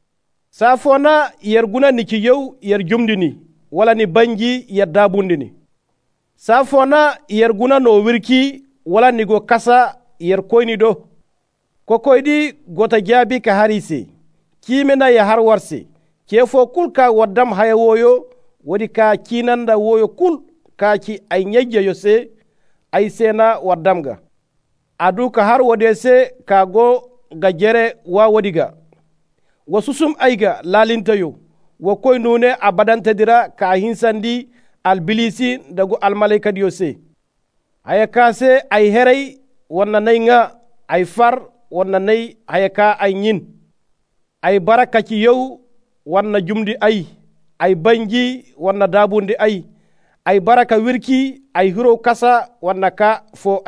Safona yerguna ni kiyow yer jumdini wala ni banji yer dabundini. Safona yerguna no wirki wala ni go kasa yer koyni do. Kokoydi gota jabi ka harise kimena ya har warse kefo kul ka waddam haya woyo wodi ka kinanda woyo kul ka ki ay nyejje yo se ay sena waddamga adu ka har wode se ka go ga jere wa wodiga wasusum ayga lalintayo wo koy nune abadanta dira ka hinsandi albilisi dagu almalaika diyo se haya kase ay herey wonna nay nga ay far wonna nay haya ka ay nyin ay baraka ci yow wonna jumdi ay banji wonna dabundi ay baraka wirki ay hiro kasa wonna ka fo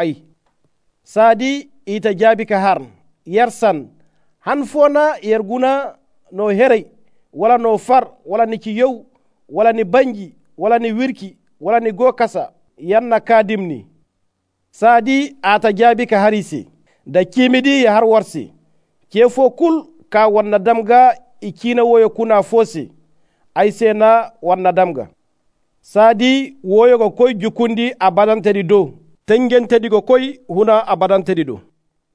sadi ita jabi ka harn yersan han fona yerguna no herey wala no far wala ni ci yow wala ni banji wala ni wirki wala ni go kasa yanna ka dimni. Sadi ata jabi ka harise da kimidi ya har warse kefo kul ka wanna damga ikina woyo kuna fose ay sena wanna damga. Sadi woyo go koy jukundi abadantedi do tengentedi go koy huna abadantedi do.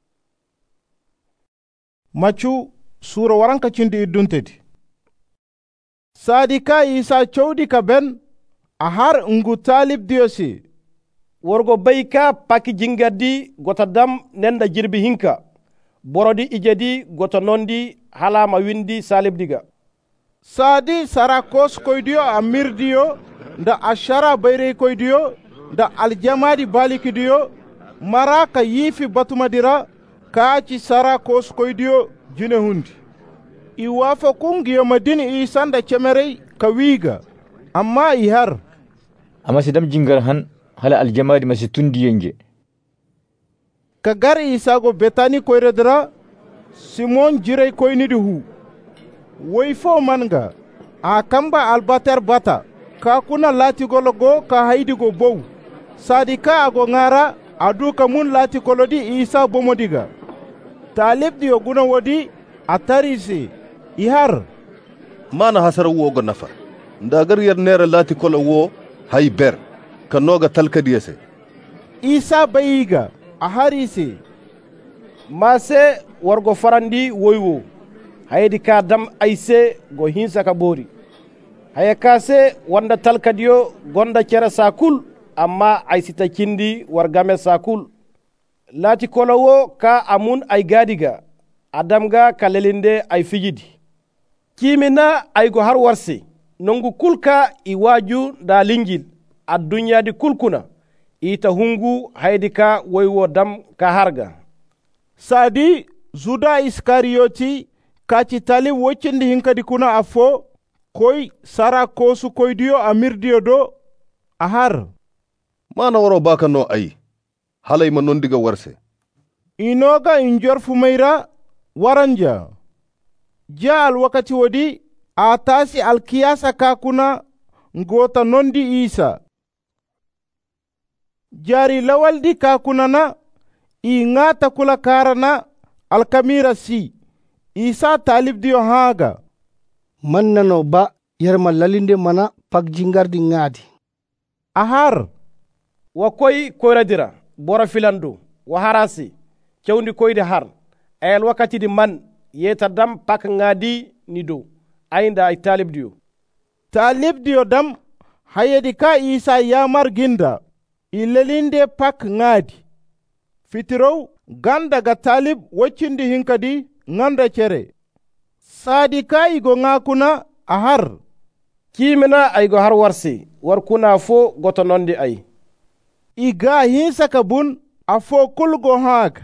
Machu sura waranka cindi iduntedi. Sadi ka isa chowdi ka ben ahar ngu talib diyosi worgo bayka paki jingadi gota dam nenda jirbi hinka borodi ijedi gota nondi halama windi salib diga. Sadi sarakos koydiyo amirdiyo nda ashara bayre koydiyo nda aljamadi balikidiyo mara ka yifi batumadira ka ci sara kos koydiyo jine hundi i wafa kungiyo madini i sanda cemerei ka wiga amma i har amma sidam jingar han hala aljamadi masi tundi yenge ka gar isago betani koyredira simon jirai koynidi hu woy fo manga a kamba albater bata ka kuna latigolo go ka haydigo bow sadi ka ago ngara adu ka mun latigolodi isa bomodiga talibdi o guna wodi a tarisi i har mana hasara wogo nafa ndagar yer nera latikolo wo hay ber ka noga talkadiyese isa bayiga a harisi mase wargo farandi woywo haydi ka dam ayse go hinsa ka bori haya kase wanda talkadiyo gonda cere sakul amma aysita kindi wargame sakul lati kolowo ka amun ay gadiga adamga kalelinde ay fijidi kimina ay go har warse nongu kulka i waju da lingil addunya di kulkuna ita hungu haydi ka woywo dam ka harga sadi zuda iskariyoti kaci tali woccindi hinkadi kuna afo koy sara kosu koydiyo amirdiyo do a har mana woro baka no ay halay ma non diga warse inoga injor fumayra waranja jaal wakati wodi a tasi alkiyasa kakuna ngota nondi isa jari lawaldi kakunana i ngata kula karana alkamira si isa talibdiyo haga mannano ba yerma lalinde mana pak jingardi ngadi ahar wa koy koyradira bora filandu wa harasi cewndi koyde har ayel wakati di man yeta dam pak ngadi ni do aynda ay talibdiyo dam hayedi ka isa yamar ginda ilelinde pak ngadi fitirow ganda ga talib waccindi hinkadi nganda cere sadi ka igo ngakuna a har kimina aygo har warsi war kuna fo goto nondi ay iga hinsa ka bun a fo kulgo haag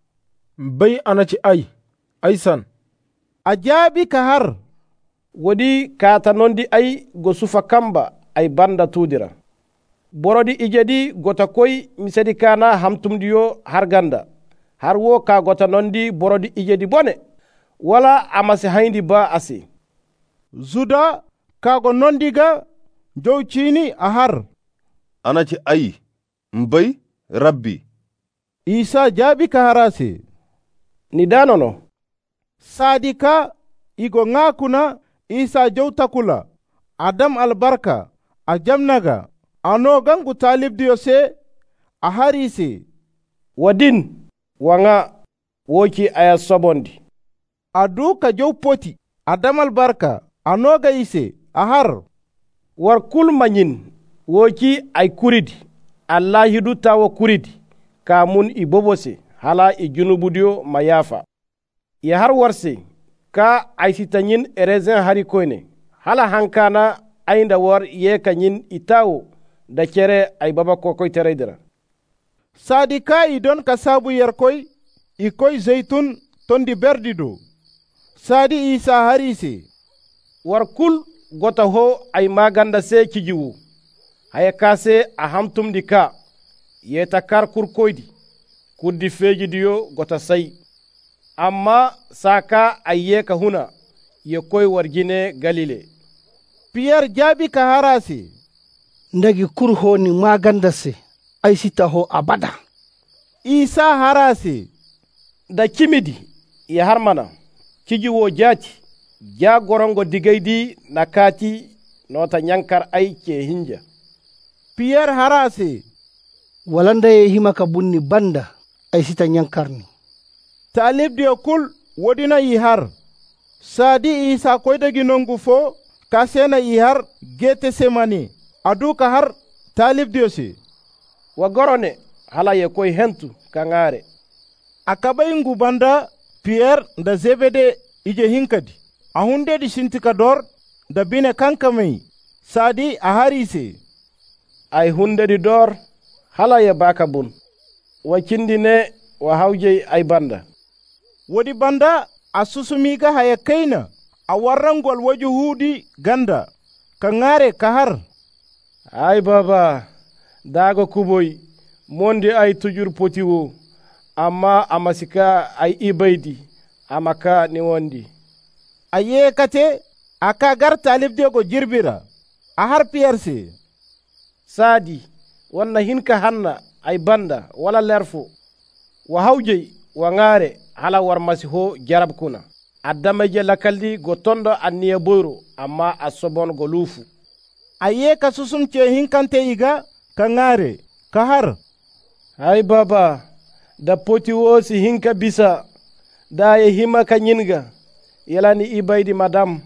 bay anaci ay san a jaabi ka har wodi kata nondi ay go sufa kamba ay banda tudira borodi ijedi gota koy misedi kana hamtumdiyo har ganda har wo ka gota nondi borodi ijedi bone wala amasi hayndi ba asi zuda kago nondiga jowcini a har anaci ay mbay rabbi isa jaabi ka harasi ni danono sadi ka igo ngakuna isa jowtakula adam albarka a jamnaga ano gangu talibdiyo se a harisi wadin wanga woki aya sobondi adu ka jow poti adam albarka anoga ise a har war kul manyin woki ay kuridi allah hidu tawo kuridi kamun i bobose hala i junubudiyo mayafa ya har warse ka ay sitanyin erezin hari koyne hala hankana ainda war ye kanyin itawo da kere ay baba kokoy tereydira sadi ka i don ka sabu yer koy i koy zeytun tondi berdido sadi isa harisi war kul gota ho ay maganda se kijiwu haya kase a hamtumdi ka yeta kar kurkoydi kuddi feejidiyo gota sai amma saka ayye ka huna ye koy wargine galile pierre jaabi ka harasi ndagi kurho ni maganda se ay sita ho abada isa harasi da kimidi ya harmana kijiwo jati ja gorongo digaydi nakati nota nyankar ay ke hinja pierre harasi walanda ye himaka bunni banda ay sita nyankarni talibdiyo kul wodina i har sadi isa koydagi nongu fo ka sena i har gete semani adu ka har talibdiyo si wa gorone hala ye koy hentu kangare akabay ngu banda pierre nda zebede ije hinkadi a hundedi sintika dor da bine kankamai sadi a harise ay hundedi dor hala ye baka bun wakindi ne wa hauje ay banda. Wodi banda a susumiga haya kaina a warrangol waju hudi ganda ka ngare ka har. Ay baba dago kuboy monde ay tujur potiwo amma amasika ay ibaydi amaka ni wondi. Aye kate aka gar talib de go jirbira a har piyarse. Sadi wanna hinka hanna ay banda wala lerfo wa hauje wa ngare hala war masiho jarab kuna adama je lakaldi go tondo anniya boyro amma asobon go lufu. Aye ka susum ce hinkante iga ka ngare ka har. Ay baba da poti wosi hinka bisa da ye hima ka nyinga yelani ibaydi madam.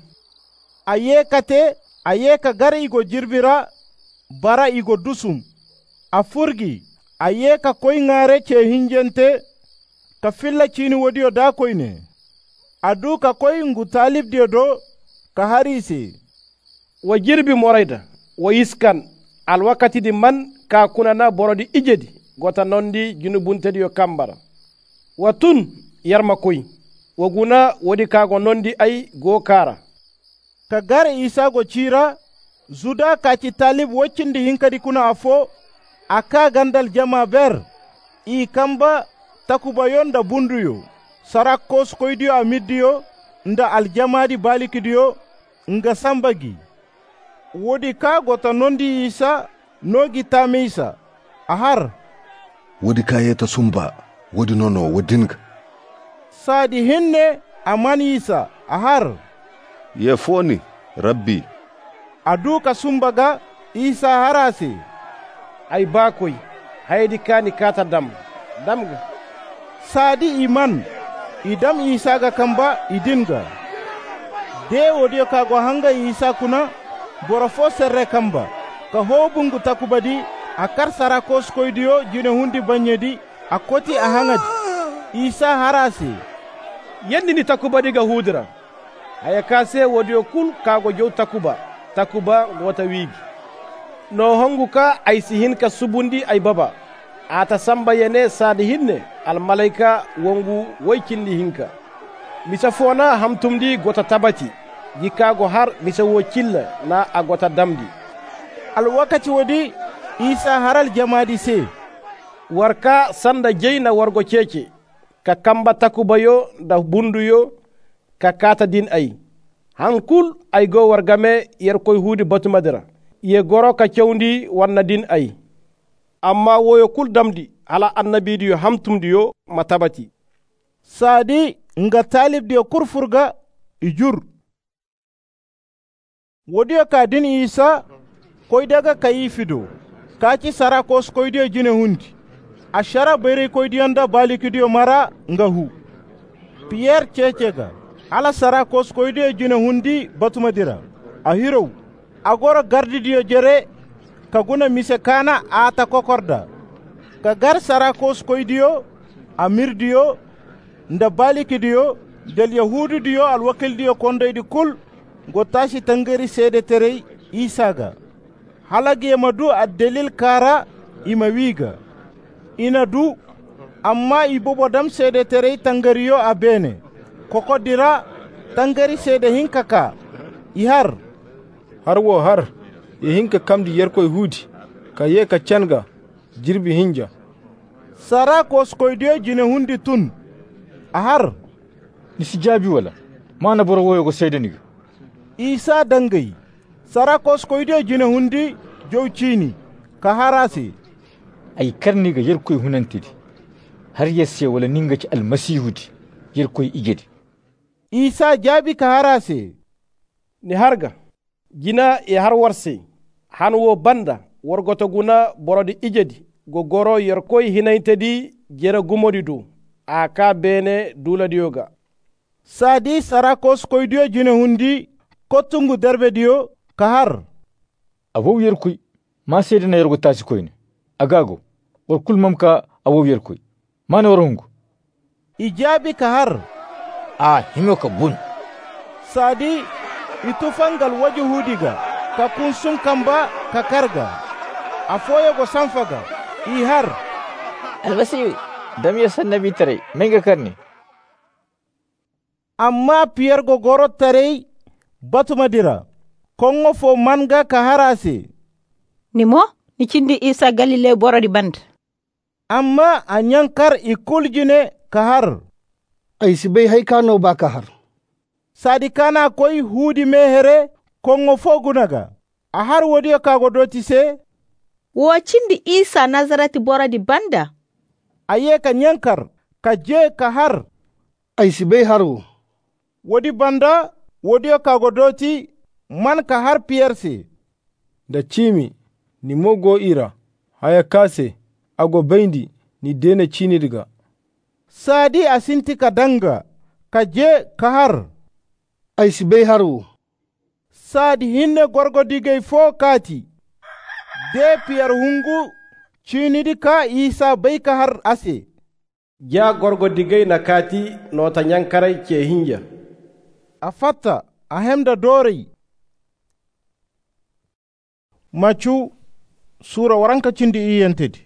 Aye kate aye ka gar igo jirbira bara igo dusum a furgi aye ka koy ngare ce hinjente ka filla chini wodiyo da koy ne adu ka koy ngu talib dio do ka harise wa jirbi moraida wa iskan al wakati di man ka kunana borodi ijedi gota nondi junubunte dio kambara wa tun yarma koy wa guna wodi kago nondi ay go kara ka gare isa go chira zuda ka ci talib woccindi hinkadi kuna afo aka gandal jama ber i kamba takuba yonda bunduyo sarakos koydiyo a middiyo nda aljamadi balikidiyo nga sambagi wodi ka gota nondi isa nogi tame isa ahar wodi ka yeta sumba wodi nono wodinga sadi hinne amani isa ahar ye foni rabbi adu ka sumbaga isa harase ay bakoy haydi kani kata damga sadi iman idam isa ga kamba idinga de wodi ka go hanga isa kuna borofo serre kamba ka hobungu takubadi akar sarakos koydiyo jine hundi banyedi akoti a hangadi isa harase yendi ni takubadi ga hudra haya kase wodi kul kago jow takuba wota wigi no honguka ay sihin ka subundi ay baba ata samba yene sadi hinne al malaika wongu woykindi hinka misa fona hamtumdi gota tabati jikago har misa wocilla na agota damdi al wakati wodi isa haral jamadi se warka sanda jeyna wargo cece ka kamba takubayo da bunduyo ka kata din ay hankul ay go wargame yer koy hudi batu madira ye goro ka cewndi wanna din ay amma woyo kul damdi ala annabidiyo hamtumdiyo matabati sadi nga talib diyo kurfurga ijur wodiyo ka din isa koy daga kayi fido kaci sarakos koy diyo jine hundi ashara bere koy diyanda balikidiyo mara nga hu pierre cecega ala sarakos koyde jine hundi batumadira a hiro agora gardidiyo jere kaguna mise kana ata kokorda ka gar sarakos koydiyo a mirdiyo nda balikidiyo del yahudu diyo al wakildiyo kondoydi kul go tashi tangari sede terey isaga halage madu a delil kara ima wiga ina du amma ibobo dam sede terey tangariyo a bene koko dira tangari sede hinka ka ihar har ye hinka kamdi yerkoy hudi ka ye ka canga jirbi hinja sara koskoydiyo jine hundi tun ahar nisi jaabi wala mana boro woyogo seedeniga isa dangayi sara koskoydiyo jine hundi jow cini ka harasi ay karniga yerkoy hunantidi har yesse wala ningaci almasihudi yerkoy igedi isa jaabi ka harase ni harga gina e har warse han wo banda worgoto guna borodi ijedi go goro yerkoy hinaytedi jera gumodi du aka bene dula diyoga sadi sarakos koydiyo jine hundi kotungu derbe diyo ka har awow yerkoy ma seedana yergo tasi koyne agago war kul mamka awow yerkoy mane warhungu ijaabi ka har a himo ka bun sadi itufangal waji hudiga ka kunsum kamba ka karga afoye go sanfaga i har almasihu dam ya sannabi tare menga karni amma Pierre go goro tare batuma dira kongo fo manga ka harase nimo ni cindi Isa Galile borodi band amma a nyankar ikuljine ka har ay sibai hay kano ba ka har sadi kana koy hudi mehere kongo fo gunaga a har wodi ka go doti se wo cindi Isa Nazareti borodi banda aye ka nyankar ka je ka har ay sibai haru wodi banda wodi ka go doti man ka har Pierre da cimi ni mogo ira haya kase ago baindi ni dena chini diga sadi asinti ka danga ka je ka har ay sibai haru sadi hinne gorgo digay fo kati de Pierre hungu chini di ka Isa bai ka har ase ja gorgo digay na kati nota nyankarai ke hinja a fatta a hemda dori Machu sura waranka cindi iyentedi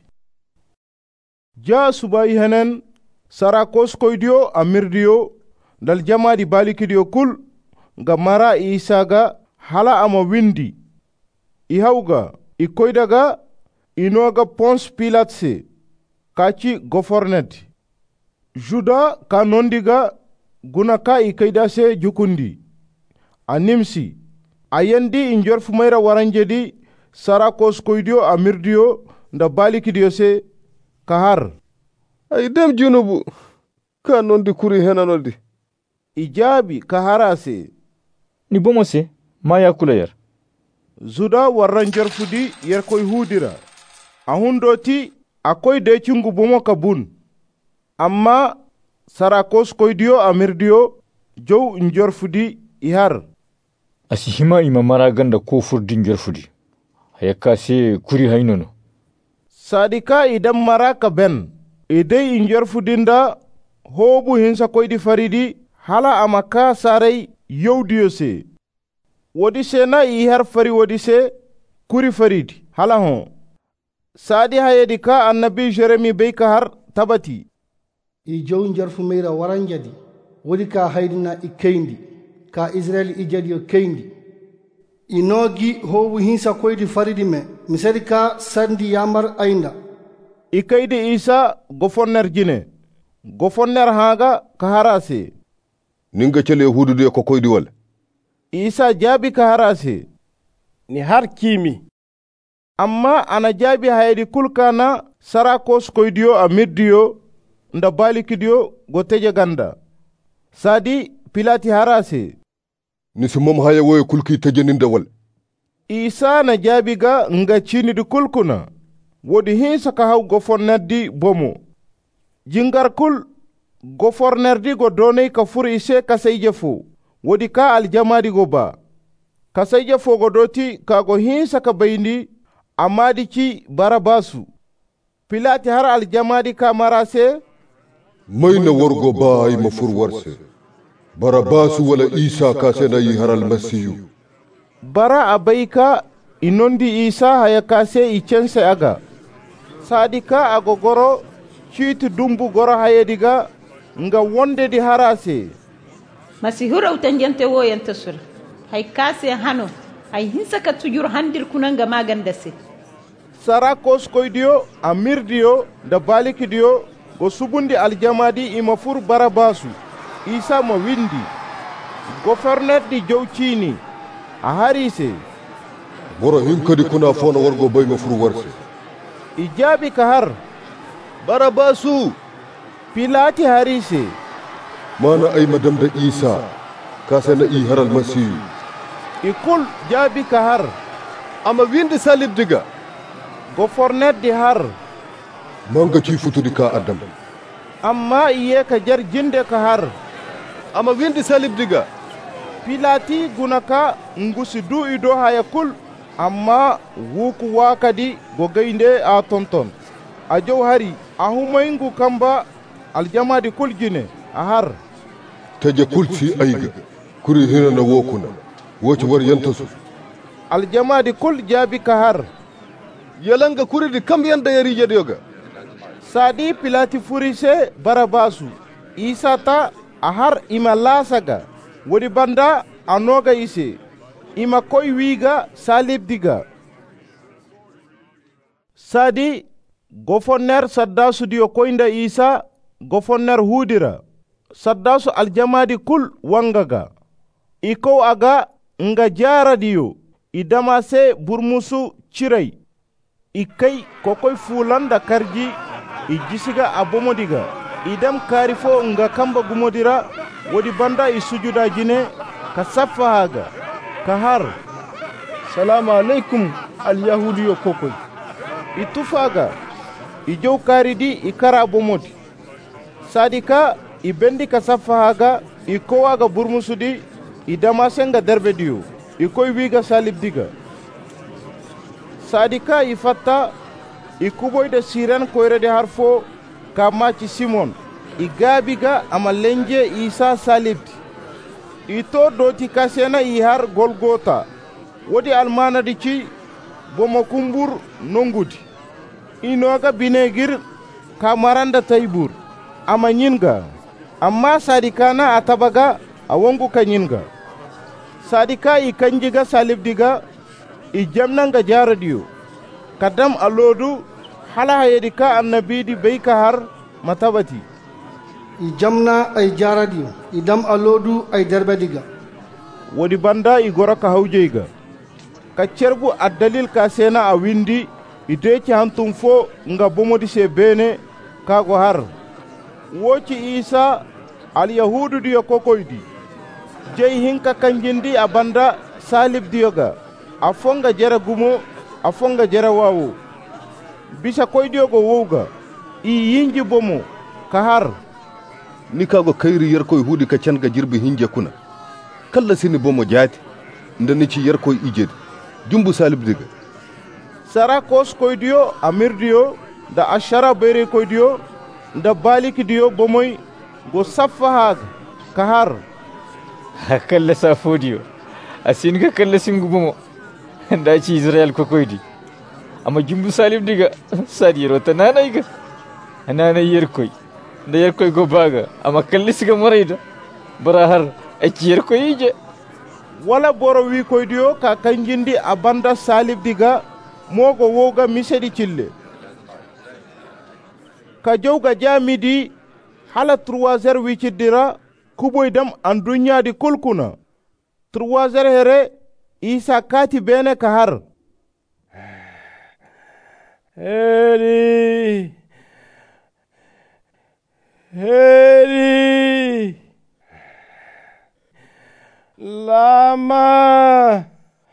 ja subayi henen sara koskoydiyo a mirdiyo dal jamadi balikidiyo kul ga mara Isa ga hala ama windi i hawga i koydaga inoga Ponce Pilate se kaci goforneti Juda ka nondiga guna ka i kayda se jukundi a nimsi a yendi i jorfu mayra waranjedi sara koskoydiyo a mirdiyo nda balikidiyo se ka har ay dem junubu ka nondi kuri henanodi i jaabi ka harase ni bomo se ma yakula yar Juda warran jorfudi yer koy hudira a hundoti akoy de cungu bomo ka bun amma sara koskoydiyo a mirdiyo jow njorfudi i har asihima ima mara ganda ko furdi njorfudi hayaka se kuri haynono sadika idan maraka ben idai njorfudinda hobu hinsa koydi faridi hala amaka sarai yaudiyo se wodi se na i har fari wodi se kuri faridi hala hon sadi hayedi ka annabi Jeremi bai ka har tabati i jow njarfu meira waranjadi wodi ka haydina i keyndi ka Israel i jadiyo keyndi inogi howu hinsa koydi faridi me misali ka sandi yamar ainda i kaydi Isa gofonner jine gofonner haga ka harase ninga cele hudude ko koydi wal Isa jaabi ka harase ni har kimi amma ana jaabi haydi kulkana sara koskoydiyo a middiyo nda balikidiyo go teje ganda sadi Pilati harase ni sumom haya woye kulki tejeninda wal Isa na jaabi ga nga cinidi kulkuna wodi hinsa ka haw gofornerdi bomo jingar kul gofornerdi go donay ka fur ise kasayje fo wodi ka aljamadi go ba kasayje fo go doti ka go hinsa ka bayndi amadi ci Barabasu Pilati har aljamadi ka marase mayna worgo baay ma fur warse Barabasu wala Isa ka sena yi haral masiyu bara abayka inondi Isa haya kase i cense aga sadika agogoro ciiti dumbu goro hayediga nga wonde di harase masihura utanjante wo yanta sura hay kase hano hay hinsa ka tujur handir kunanga magandase sara koskoydiyo a mirdiyo da balikidiyo go subundi aljamadi ima fur Barabasu Isa mo windi gouverneur di jowcini a harise boro hinkadi kuna fona wargo bay ma fur warse ijabi ka har Barabasu Pilati harise mana ay madam da Isa kasana i haral masiyu ikul jabi ka har ama windi salib diga gouverneur di har manga ci futudi ka adam amma iye ka jar jinde ka har ama windi salib diga Pilati gunaka ngusi du ido haya kul amma wuku wakadi go gaynde a tonton a jow hari a humayngu kamba aljamadi kul jine a har taje kulsi ayga kuri hinana wokuna woci war yantasu aljamadi kul jaabi ka har yalanga kuridi kam yanda yari jadiyoga sadi pilati furise barabasu isa ta a har ima lasaga wodi banda a noga ise ima koy wiga salib diga. Sadi gofonner saddasu diyo koynda isa gofonner hudira saddasu aljamadi kul wangaga iko aga nga jara diyo idamase burmusu cirai ikai kokoy fulanda karji ijisiga abomodiga idam karifo nga kamba gumodira wodi banda isujuda jine ka safahaga ka har salamu alaikum al yahudiyo kokoy itufaga ijow karidi ikara abomodi sadika ibendi ka safahaga ikowaga burmusudi idamasenga derbe diyo ikoy wiga salib diga sadika ifatta ikuboyde siren koyrede harfo ka maci simon igabiga ama lenje isa salibdi ito doti kasena i har golgota wodi almanadi ci bomo kumbur nongudi inoga binegir ka maranda taybur ama nyinga amma sadikana atabaga awongu ka nyinga sadika i kanjiga salibdiga i jamnanga jaradiyo kadam alodu hala hayedika annabidi beika har matabati i jamna ay jaradiyo idam alodu ay derbediga wodi banda i goraka hawjeyga ka cerbu addalil ka sena a windi ideci hantum fo nga bomodi se bene kago har woci isa al yahudu diyo kokoydi jey hinka kanjindi a banda salib diyoga a fonga jera gumo a fonga jera wawo bisa koydiyogo wowga i yinji bomo ka har ni kago kayri yerkoy hudi ka canga jirbi hinje kuna kalla sini bomo jaati ndani ci yerkoy ijedi jumbu salib diga sara kos koydiyo amirdiyo da ashara bere koydiyo da balik diyo bomoy go safaha ka har kalla safodiyo asin ka kalla singu bomo da ci israel ko koydi amma jumbu salib diga sadiro tananayga anana yerkoy da yerkoy go baga amma kalli siga morayda bara har aci yerkoy ije wala boro wi koydiyo ka kanjindi a banda salib diga mogo woga misedi cille ka jowga jamidi hala 3h wicidira kuboydam an dunyadi kulkuna 3h here isa kati bene ka har Heri Heri Lama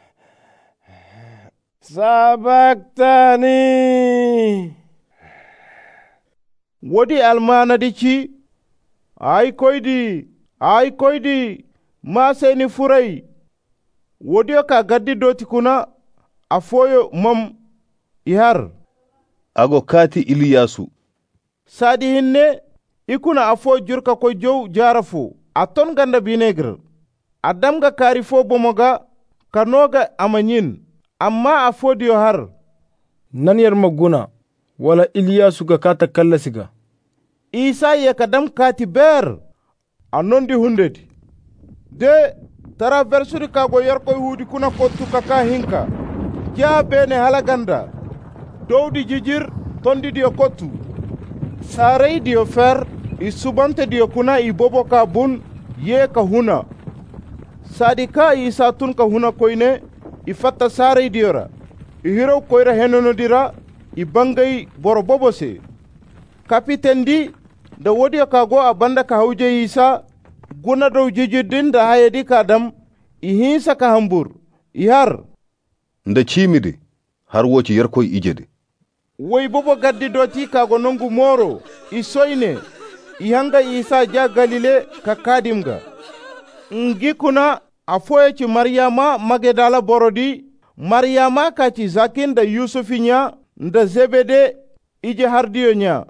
Sabaktani wodi almanadi ci ay koydi ma seni furay wodi ka gaddi doti kuna afoyo mom ihar ago kati iliyasu sadi hinne ikuna afo jurka ko jow jarafu aton ganda binegr adamga kari fo bomoga kanoga amanyin amma afodiyo har nan yar maguna wala iliyasu ga kata kallasiga isa ye kadam kati ber anondi hundedi de traversuri kago yarkoy hudi kuna kottu kaka hinka ja bene halaganda dowdi jijir tondi diyo kottu sarey diyo fer i subante diyo kuna i bobo ka bun ye ka huna sadika isa tun ka huna koyne i fatta sarey diyora i hiro koyra henonodira i bangay boro bobose kapiten di da wodiyo ka go a banda ka hawje isa guna dow jijirdin da hayedi ka dam i hinsa ka hambur i har nda cimide har woci yerkoy ijede woy bobo gaddi doti kago nongu moro i soyne i hanga isa ja galile ka kadimga ngi kuna a foyeci maryama magedala borodi maryama kaci zakin da yusufi nya nda zebede ije hardiyo nya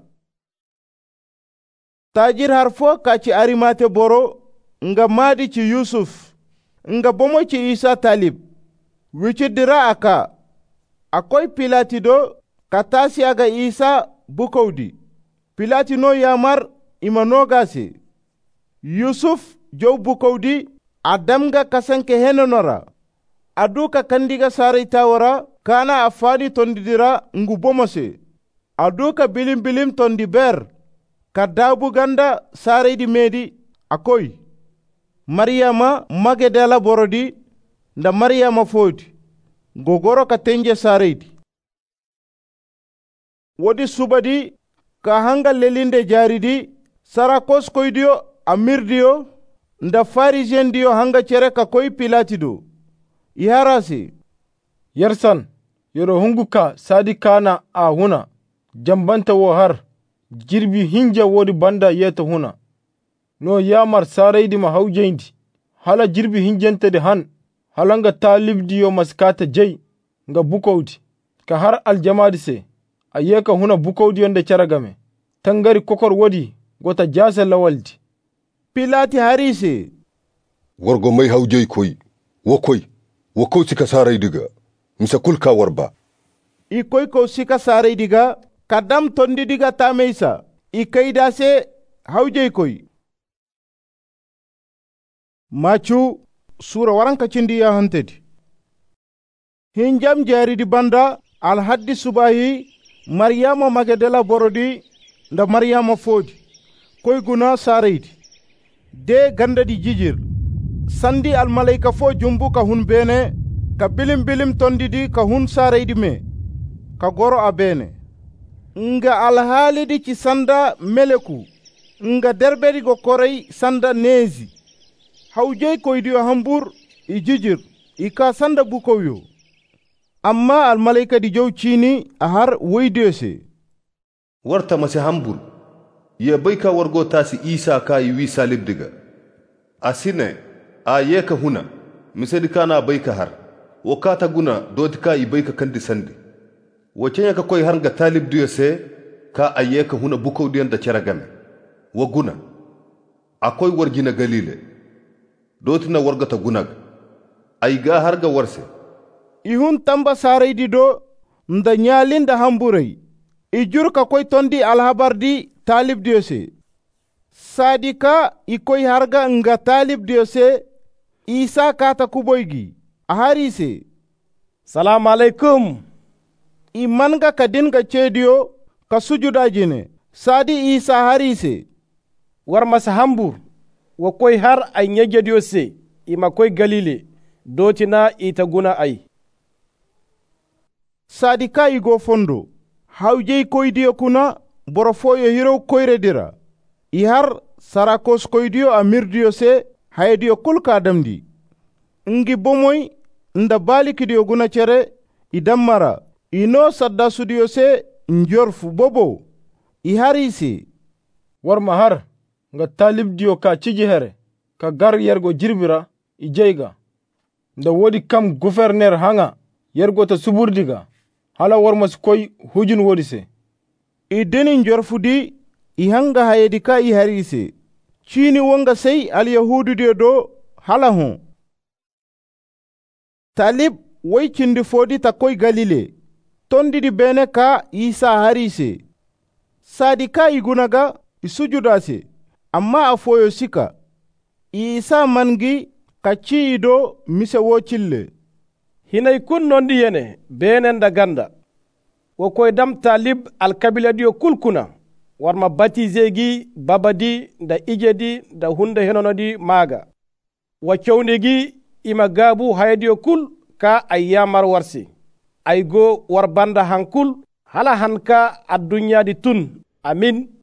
tajir har fo kaci arimate boro nga madi ci yusuf nga bomo ci isa talib wicidira aka akoy pilati do katasi aga isa bukowdi pilati no yamar ima nogase yusuf jow bukowdi a damga kasanke henonora aduka kandiga sarai tawara kana a fadi tondidira ngu bomose aduka bilim bilim tondi ber ka dabu ganda sarai di medi akoy maryama magedala borodi nda maryama fodi gogoro ka tenje sarai di wodi subadi ka hanga lelinde jaridi sarakos koydiyo amirdiyo nda farisien diyo hanga cere ka koy pilatido iharasi yersan yoro hunguka sadi kana a huna jambanta wo har jirbi hinja wodi banda yeta huna no yamar saraydi ma hawjeyndi hala jirbi hinjente de han halanga talibdiyo maskata jey nga bukowdi ka har aljamadi se ayeka huna bukowdi yonde caragame tangari kokor wodi gota jase lawaldi pilati harise wargo may hawjey koy wokoy sika saraydiga misa kulka warba i koy ko sika saraydiga kadam tondi diga tameysa i kayda se hawjey koy machu sura waranka cindi ya hantedi hinjam jaridi banda al haddi subahi maryama magedela borodi nda maryama fodi koy guna saraydi de gandadi jijir sandi al malaika fo jumbu ka hun bene ka bilim bilim tondidi ka hun saraydi me ka goro a bene nga alhaalidi ci sanda meleku nga derbedi go korey sanda nezi hawjey koydiyo hambur i jijir i ka sanda bukowyo amma al malaika di jow cini a har woydiyo se warta masi hambur ye bayka wargo tasi isa ka yi wi salibdiga asine a yeka huna misali kana bayka har wakata guna doti ka yi bayka kandi sandi wacce ka koy har ga talib diyo se ka ayyeka huna bukow diyan da caragame wa guna akoy warjina galile doti na wargata gunag ay ga har ga warse ihun tamba saraydi do nda nyalinda hamburay ijur ka koy tondi alhabardi talib diyo se sadika ikoy harga nga talib diyo se isa kata kuboygi ahari se salamu alaikum i manga ka dinga cediyo ka sujuda jine sadi isa hari se war masa hambur wa koy har ay nyejediyo se ima koy galile dotina ita guna ay sadika igo fondo hawjey koydiyo kuna boro foyo hiro koyredira i har sarakos koydiyo a mirdiyo se haydiyo kulka damdi ngi bomoy nda balikidiyo guna cere i dammara ino sadda sudiyo se njorfu bobo i harisi war mahar nga talib diyo ka ciji here ka gar yergo jirbira i jeyga nda wodi kam gouverneur hanga yergo ta suburdiga hala war mas koy hujun wodi se i deni njorfudi i hanga hayedi ka i harise cini wonga sey al yahudu diyo do hala hon talib way cindi fodi ta koy galile tondidi bene ka isa harise sadi ka igunaga isujudase amma a foyo sika isa mangi ka ciido mise wo cille hinay kun nondi yene benen da ganda wo koy dam talib al kabila diyo kulkuna warma batizegi babadi da ijedi da hunde henonodi maga wa cewnegi ima gabu haydiyo kul ka ayyamar warsi ay go war banda hankul hala hanka ad dunya di tun amin